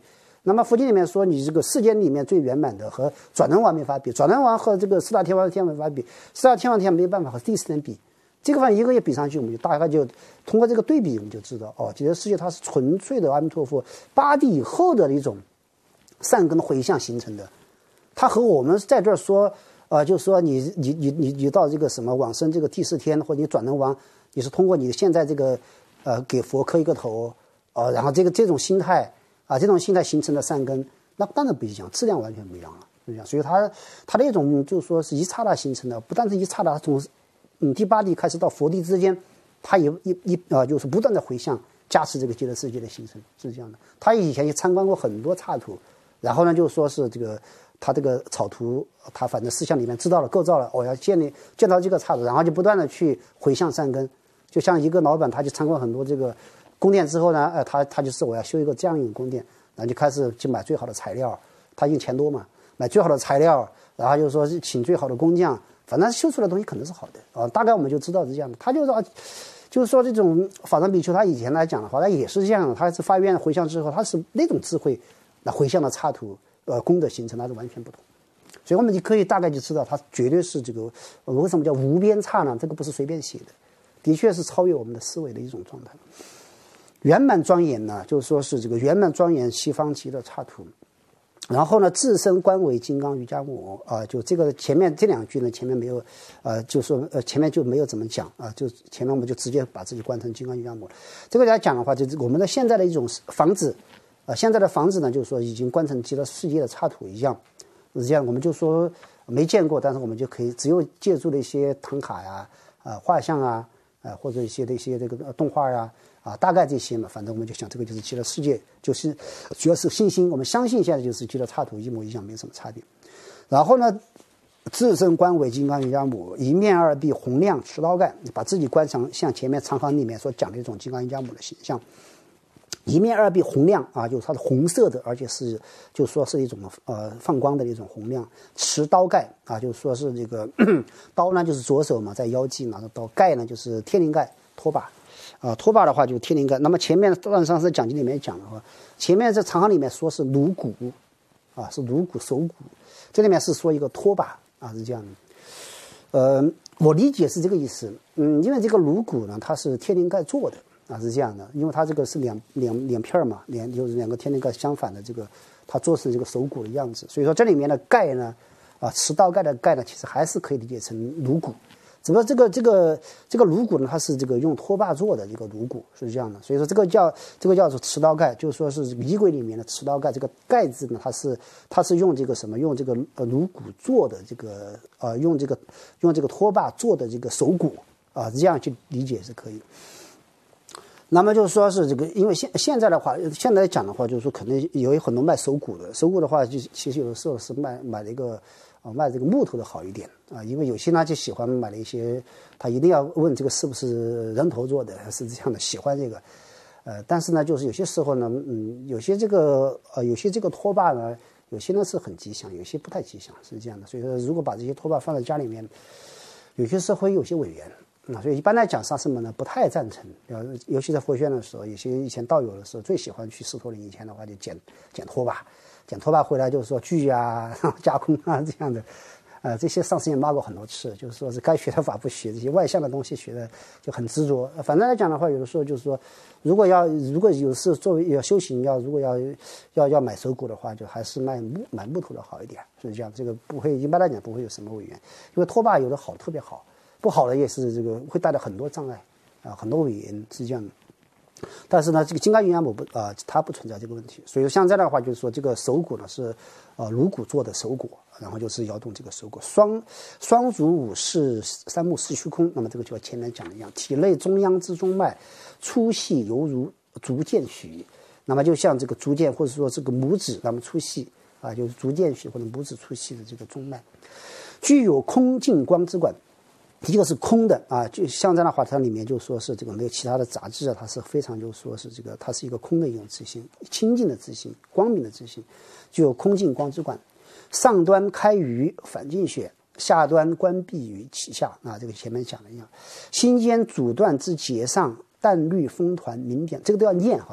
那么佛经里面说，你这个世间里面最圆满的和转轮王没法比，转轮王和这个四大天王天没法比，四大天王天没办法和第四天比。这个方一个一比上去，我们就大概就通过这个对比，我们就知道哦，这个世界它是纯粹的阿弥陀佛八地以后的一种善根回向形成的。它和我们在这儿说，呃，就是说你你你你你到这个什么往生这个第四天，或者你转轮王，你是通过你现在这个呃给佛磕一个头，呃，然后这个这种心态啊，这种心态形成的善根，那当然不一样，质量完全不一样了，是这样。所以它它的一种就是说是一刹那形成的，不但是一刹那，从嗯第八地开始到佛地之间，它也一一啊、呃、就是不断的回向加持这个极乐世界的形成，是这样的。他以前也参观过很多刹土，然后呢就说是这个他这个草图，他反正思想里面知道了构造了，我、哦、要建立建造这个刹土，然后就不断的去回向善根。就像一个老板，他去参观很多这个宫殿之后呢，呃，他他就是我要修一个这样一个宫殿，然后就开始去买最好的材料，他用钱多嘛，买最好的材料，然后就说是请最好的工匠。反正修出来的东西肯定是好的啊，大概我们就知道是这样的。他就说，就是说这种法藏比丘，他以前来讲的话，他也是这样的。他是发愿回向之后，他是那种智慧，那回向的刹土，呃，功德形成，那是完全不同。所以我们就可以大概就知道，他绝对是这个、呃、为什么叫无边刹呢？这个不是随便写的，的确是超越我们的思维的一种状态。圆满庄严呢，就是说是这个圆满庄严西方极乐刹土。然后呢，自身观为金刚瑜伽母啊、呃，就这个前面这两句呢，前面没有，呃，就说呃前面就没有怎么讲啊、呃，就前面我们就直接把自己观成金刚瑜伽母了。这个来讲的话，就是我们的现在的一种房子，呃，现在的房子呢，就是说已经观成极乐世界的刹土一样，是这样。我们就说没见过，但是我们就可以只有借助了一些唐卡呀、啊、呃、画像啊、啊、呃、或者一些的一些这个动画呀。啊，大概这些嘛，反正我们就想这个就是极乐世界，就是主要是信心，我们相信现在就是极乐刹土一模一样，没什么差别。然后呢，自身观为金刚瑜伽母，一面二臂洪亮持刀盖，把自己观成像前面长行里面所讲的一种金刚瑜伽母的形象。一面二臂洪亮啊，就是它是红色的，而且是就说是一种呃放光的一种洪亮。持刀盖啊，就是说是这个刀呢就是左手嘛，在腰际拿着刀，盖呢就是天灵盖拖把。啊，拖把的话就是天灵盖。那么前面段上师讲经里面讲的话，前面在长行里面说是颅骨，啊是颅骨手骨，这里面是说一个拖把啊，是这样的。呃，我理解是这个意思。嗯，因为这个颅骨呢，它是天灵盖做的啊，是这样的。因为它这个是两两两片嘛，两就是两个天灵盖相反的这个，它做成这个手骨的样子。所以说这里面的盖呢，啊持刀盖的盖呢，其实还是可以理解成颅骨。只不过这个这个这个颅骨呢，它是这个用拖把做的这个颅骨，是这样的。所以说这个叫这个叫做持刀盖，就是说是仪轨里面的持刀盖。这个盖字呢，它是它是用这个什么？用这个呃颅骨做的这个呃用这个用这个拖把做的这个手骨啊、呃，这样去理解是可以。那么就是说是这个，因为现现在的话，现在讲的话，就是说可能有很多卖手骨的，手骨的话就其实有的时候是卖买了一个。啊，卖这个木头的好一点啊，因为有些呢就喜欢买了一些，他一定要问这个是不是人头做的，是这样的，喜欢这个，呃，但是呢，就是有些时候呢，嗯，有些这个呃，有些这个拖把呢，有些呢是很吉祥，有些不太吉祥，是这样的。所以说，如果把这些拖把放在家里面，有些时候会有些违缘啊，所以一般来讲，上师们呢不太赞成。呃，尤其在佛学院的时候，有些以前道友的时候最喜欢去狮驼岭，以前的话就捡捡拖把。捡拖把回来就是说锯啊、加工啊这样的，呃，这些上师也骂过很多次，就是说是该学的法不学，这些外向的东西学的就很执着。反正来讲的话，有的时候就是说，如果要如果有事作为要修行，要如果要要要买手骨的话，就还是买木买木头的好一点，是这样。这个不会一般来讲不会有什么违缘，因为拖把有的好特别好，不好的也是这个会带来很多障碍啊，很多违缘是这样的。但是呢，这个金刚瑜伽母不啊、呃，它不存在这个问题。所以像这样的话，就是说这个手骨呢是呃颅骨做的手骨，然后就是摇动这个手骨，双双足五式三目四虚空。那么这个就和前面讲的一样，体内中央之中脉粗细犹如足见许。那么就像这个足见或者说这个拇指那么粗细啊，就是足见许或者拇指粗细的这个中脉，具有空净光之管。一个是空的啊，就像这样的话，它里面就说是这个没有其他的杂质啊，它是非常就说是这个，它是一个空的一种自性，清净的自性，光明的自性，具有空净光之管。上端开于反净穴，下端关闭于其下啊，这个前面讲的一样。心间阻断之结上，淡绿风团明点，这个都要念哈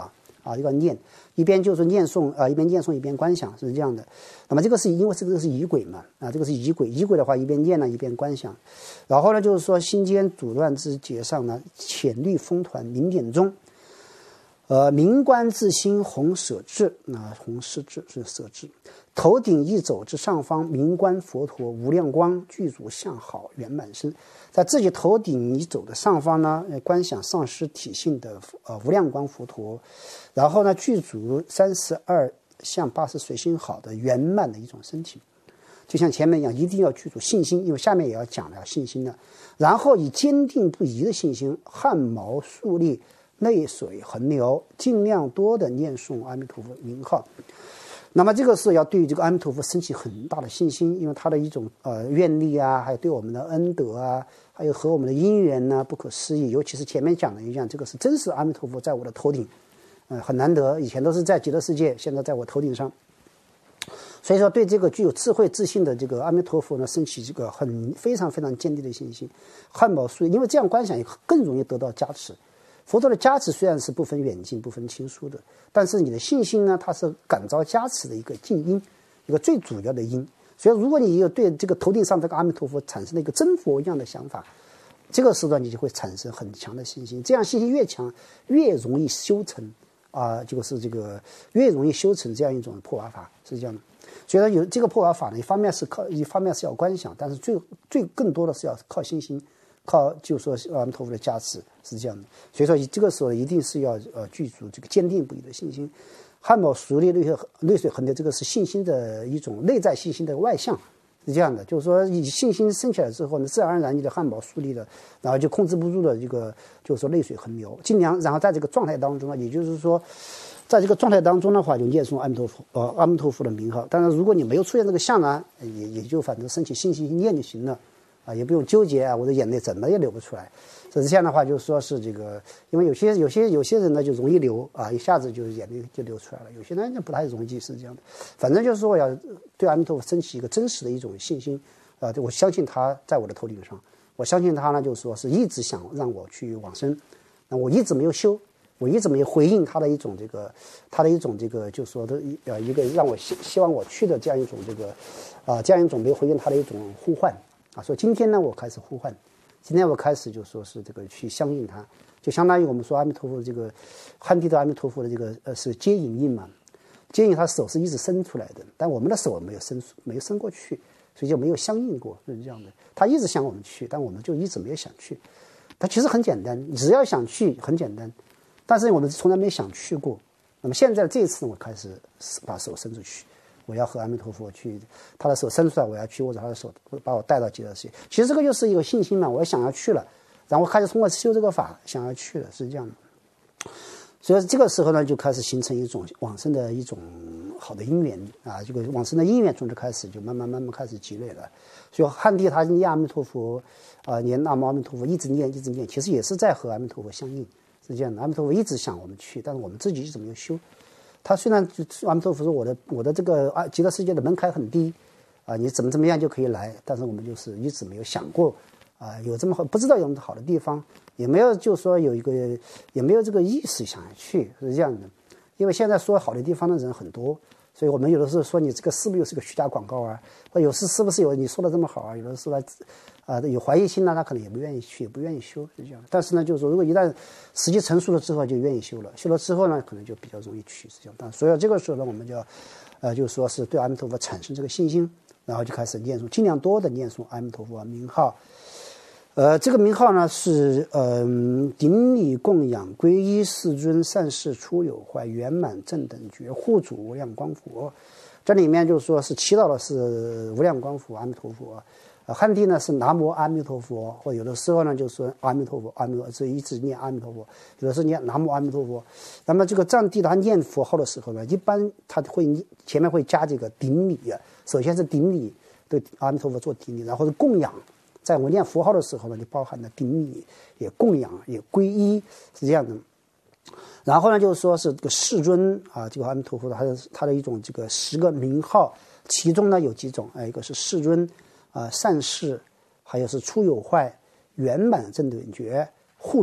啊，一个念，一边就是念诵啊，一边念诵一边观想，是这样的。那么这个是因为这个是仪轨嘛，啊，这个是仪轨，仪轨的话一边念呢一边观想。然后呢，就是说心间阻断之节上呢，浅绿风团明点中。呃，明观自心弘舍智，啊，弘施智是舍智。头顶一走之上方，明观佛陀无量光，具足相好圆满身。在自己头顶一走的上方呢，观想上师体性的呃无量光佛陀，然后呢，具足三十二相八十随心好的圆满的一种身体。就像前面一样，一定要具足信心，因为下面也要讲了信心的。然后以坚定不移的信心，汗毛竖立。泪水横流，尽量多的念诵阿弥陀佛名号。那么这个是要对这个阿弥陀佛升起很大的信心，因为他的一种呃愿力啊，还有对我们的恩德啊，还有和我们的因缘呢、啊、不可思议。尤其是前面讲的一样，这个是真实阿弥陀佛在我的头顶，呃很难得，以前都是在极乐世界，现在在我头顶上。所以说对这个具有智慧自信的这个阿弥陀佛呢，升起这个很非常非常坚定的信心，汗毛竖立，因为这样观想也更容易得到加持。佛陀的加持虽然是不分远近不分亲疏的，但是你的信心呢，它是感召加持的一个近因，一个最主要的因。所以如果你有对这个头顶上这个阿弥陀佛产生了一个真佛一样的想法，这个时段你就会产生很强的信心。这样信心越强，越容易修成啊，就是这个越容易修成这样一种破瓦法，是这样的。所以说有这个破瓦法呢，一方面是靠，一方面是要观想，但是最最更多的是要靠信心。靠，就说阿弥陀佛的加持是这样的，所以说这个时候一定是要呃具足这个坚定不移的信心，汗毛竖立，泪水泪水横流，这个是信心的一种内在信心的外向，是这样的。就是说，你信心升起来之后呢，自然而然你的汗毛竖立了，然后就控制不住的这个，就是说泪水横流，尽量然后在这个状态当中呢，也就是说，在这个状态当中的话，就念诵阿弥陀佛呃阿弥陀佛的名号。当然，如果你没有出现这个相呢，也也就反正升起信心念就行了。啊，也不用纠结啊，我的眼泪怎么也流不出来。所以这样的话，就是说是这个，因为有些有些有些人呢就容易流啊，一下子就眼泪就流出来了；有些人就不太容易，是这样的。反正就是说，要对阿弥陀佛升起一个真实的一种信心啊，我相信他在我的头顶上，我相信他呢，就是说是一直想让我去往生，那我一直没有修，我一直没有回应他的一种这个，他的一种这个，就是说的呃一个让我希希望我去的这样一种这个啊这样一种没有回应他的一种呼唤。啊，说今天呢，我开始呼唤，今天我开始就说是这个去相应他，就相当于我们说阿弥陀佛这个汉地的阿弥陀佛的这个呃是接引印嘛，接引他手是一直伸出来的，但我们的手没有伸没有伸过去，所以就没有相应过，是这样的。他一直想我们去，但我们就一直没有想去。他其实很简单，只要想去很简单，但是我们从来没想去过。那么现在这一次我开始把手伸出去。我要和阿弥陀佛去，他的手伸出来，我要去握着他的手，把我带到极乐世界。其实这个就是一个信心嘛，我想要去了，然后开始通过修这个法，想要去了，是这样的。所以这个时候呢，就开始形成一种往生的一种好的因缘啊，这个往生的因缘从这开始就慢慢慢慢开始积累了。所以汉地他念阿弥陀佛啊，念南无阿弥陀佛，一直念一直念，其实也是在和阿弥陀佛相应，是这样的。阿弥陀佛一直想我们去，但是我们自己一直没有修。他虽然阿弥陀佛说我的我的这个啊极乐世界的门槛很低，啊你怎么怎么样就可以来，但是我们就是一直没有想过啊有这么好，不知道有这么好的地方，也没有就说有一个也没有这个意识想要去，是这样的。因为现在说好的地方的人很多，所以我们有的时候说你这个是不是又是个虚假广告啊？或有时是不是有你说的这么好啊？有的时候啊有怀疑心呢，他可能也不愿意去，也不愿意修，是这样。但是呢，就是说如果一旦时机成熟了之后，就愿意修了。修了之后呢，可能就比较容易去，是这样。但所以这个时候呢，我们就要呃，就是说是对阿弥陀佛产生这个信心，然后就开始念诵，尽量多的念诵阿弥陀佛名号。呃，这个名号呢是嗯、呃，顶礼供养皈依世尊善事出有坏圆满正等觉护主无量光佛。这里面就是说是祈祷的是无量光佛阿弥陀佛。呃，汉地呢是南无阿弥陀佛，或有的时候呢就说阿弥陀佛，阿弥陀佛，是一直念阿弥陀佛，有的是念南无阿弥陀佛。那么这个藏地他念佛号的时候呢，一般他会前面会加这个顶礼啊，首先是顶礼，对阿弥陀佛做顶礼，然后是供养。在我念佛号的时候呢，就包含了顶礼、也供养、也皈依，是这样的。然后呢，就是说是这个世尊啊，这个阿弥陀佛的，还有他的一种这个十个名号，其中呢有几种，哎，一个是世尊。啊，善事，还有是出有坏、圆满正等觉、护主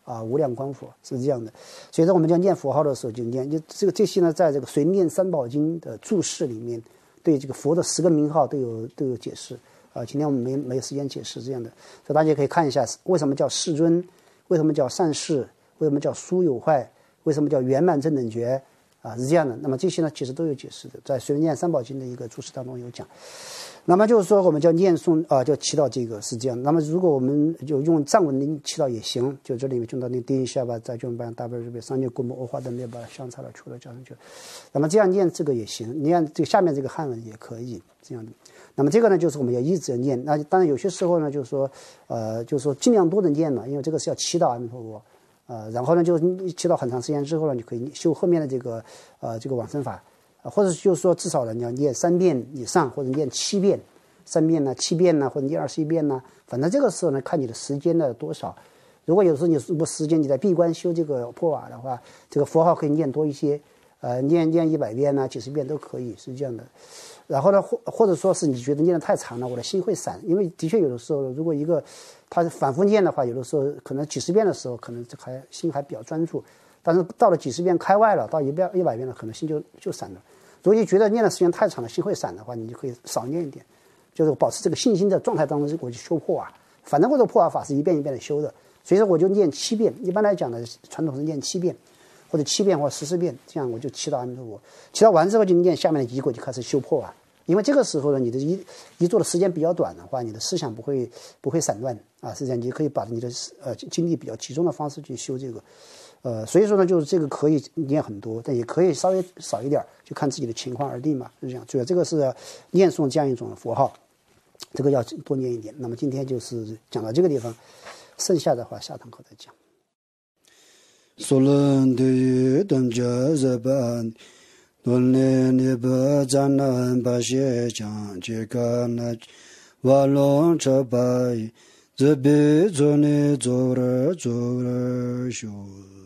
啊，无量光佛是这样的。所以说我们叫念佛号的时候就念，就这个这些呢，在这个《随念三宝经》的注释里面，对这个佛的十个名号都有都有解释啊。今天我们没没有时间解释这样的，所以大家可以看一下为什么叫世尊，为什么叫善事，为什么叫殊有坏，为什么叫圆满正等觉啊，是这样的。那么这些呢，其实都有解释的，在《随念三宝经》的一个注释当中有讲。那么就是说，我们叫念诵啊，叫祈祷，这个是这样。那么如果我们就用藏文的祈祷也行，就这里面就到那第一下吧，再就把大悲日悲三界国母欧化的灭把相差了出了加上去。那么这样念这个也行，念这个下面这个汉文也可以这样的。那么这个呢，就是我们要一直念。那当然有些时候呢，就是说，呃，就是说尽量多的念嘛，因为这个是要祈祷阿弥陀佛。呃，然后呢，就祈祷很长时间之后呢，你可以修后面的这个呃这个往生法。或者就是说，至少呢，你要念三遍以上，或者念七遍，三遍呢、七遍呢，或者念二十一遍呢，反正这个时候呢，看你的时间的多少。如果有时候你如果时间你在闭关修这个破瓦的话，这个佛号可以念多一些，呃，念念一百遍呢、几十遍都可以，是这样的。然后呢，或或者说是你觉得念得太长了，我的心会散，因为的确有的时候，如果一个他反复念的话，有的时候可能几十遍的时候，可能还心还比较专注。但是到了几十遍开外了，到一遍一百遍了，可能心就就散了。如果你觉得念的时间太长了，心会散的话，你就可以少念一点，就是保持这个信心的状态当中，我就修破瓦。反正我这个破瓦法是一遍一遍的修的，所以说我就念七遍。一般来讲呢，传统是念七遍，或者七遍或者十四遍，这样我就祈祷阿弥陀佛。祈祷完之后就念下面的仪轨，就开始修破瓦。因为这个时候呢，你的一一做的时间比较短的话，你的思想不会不会散乱啊，是这样，你可以把你的呃精力比较集中的方式去修这个。呃，所以说呢，就是这个可以念很多，但也可以稍微少一点，就看自己的情况而定嘛，是这样。主要这个是念诵这样一种佛号，这个要多念一点。那么今天就是讲到这个地方，剩下的话下堂课再讲。 索伦的等家日本，伦年的不咱南把些讲这个那瓦隆这白，这边做呢做了做了修。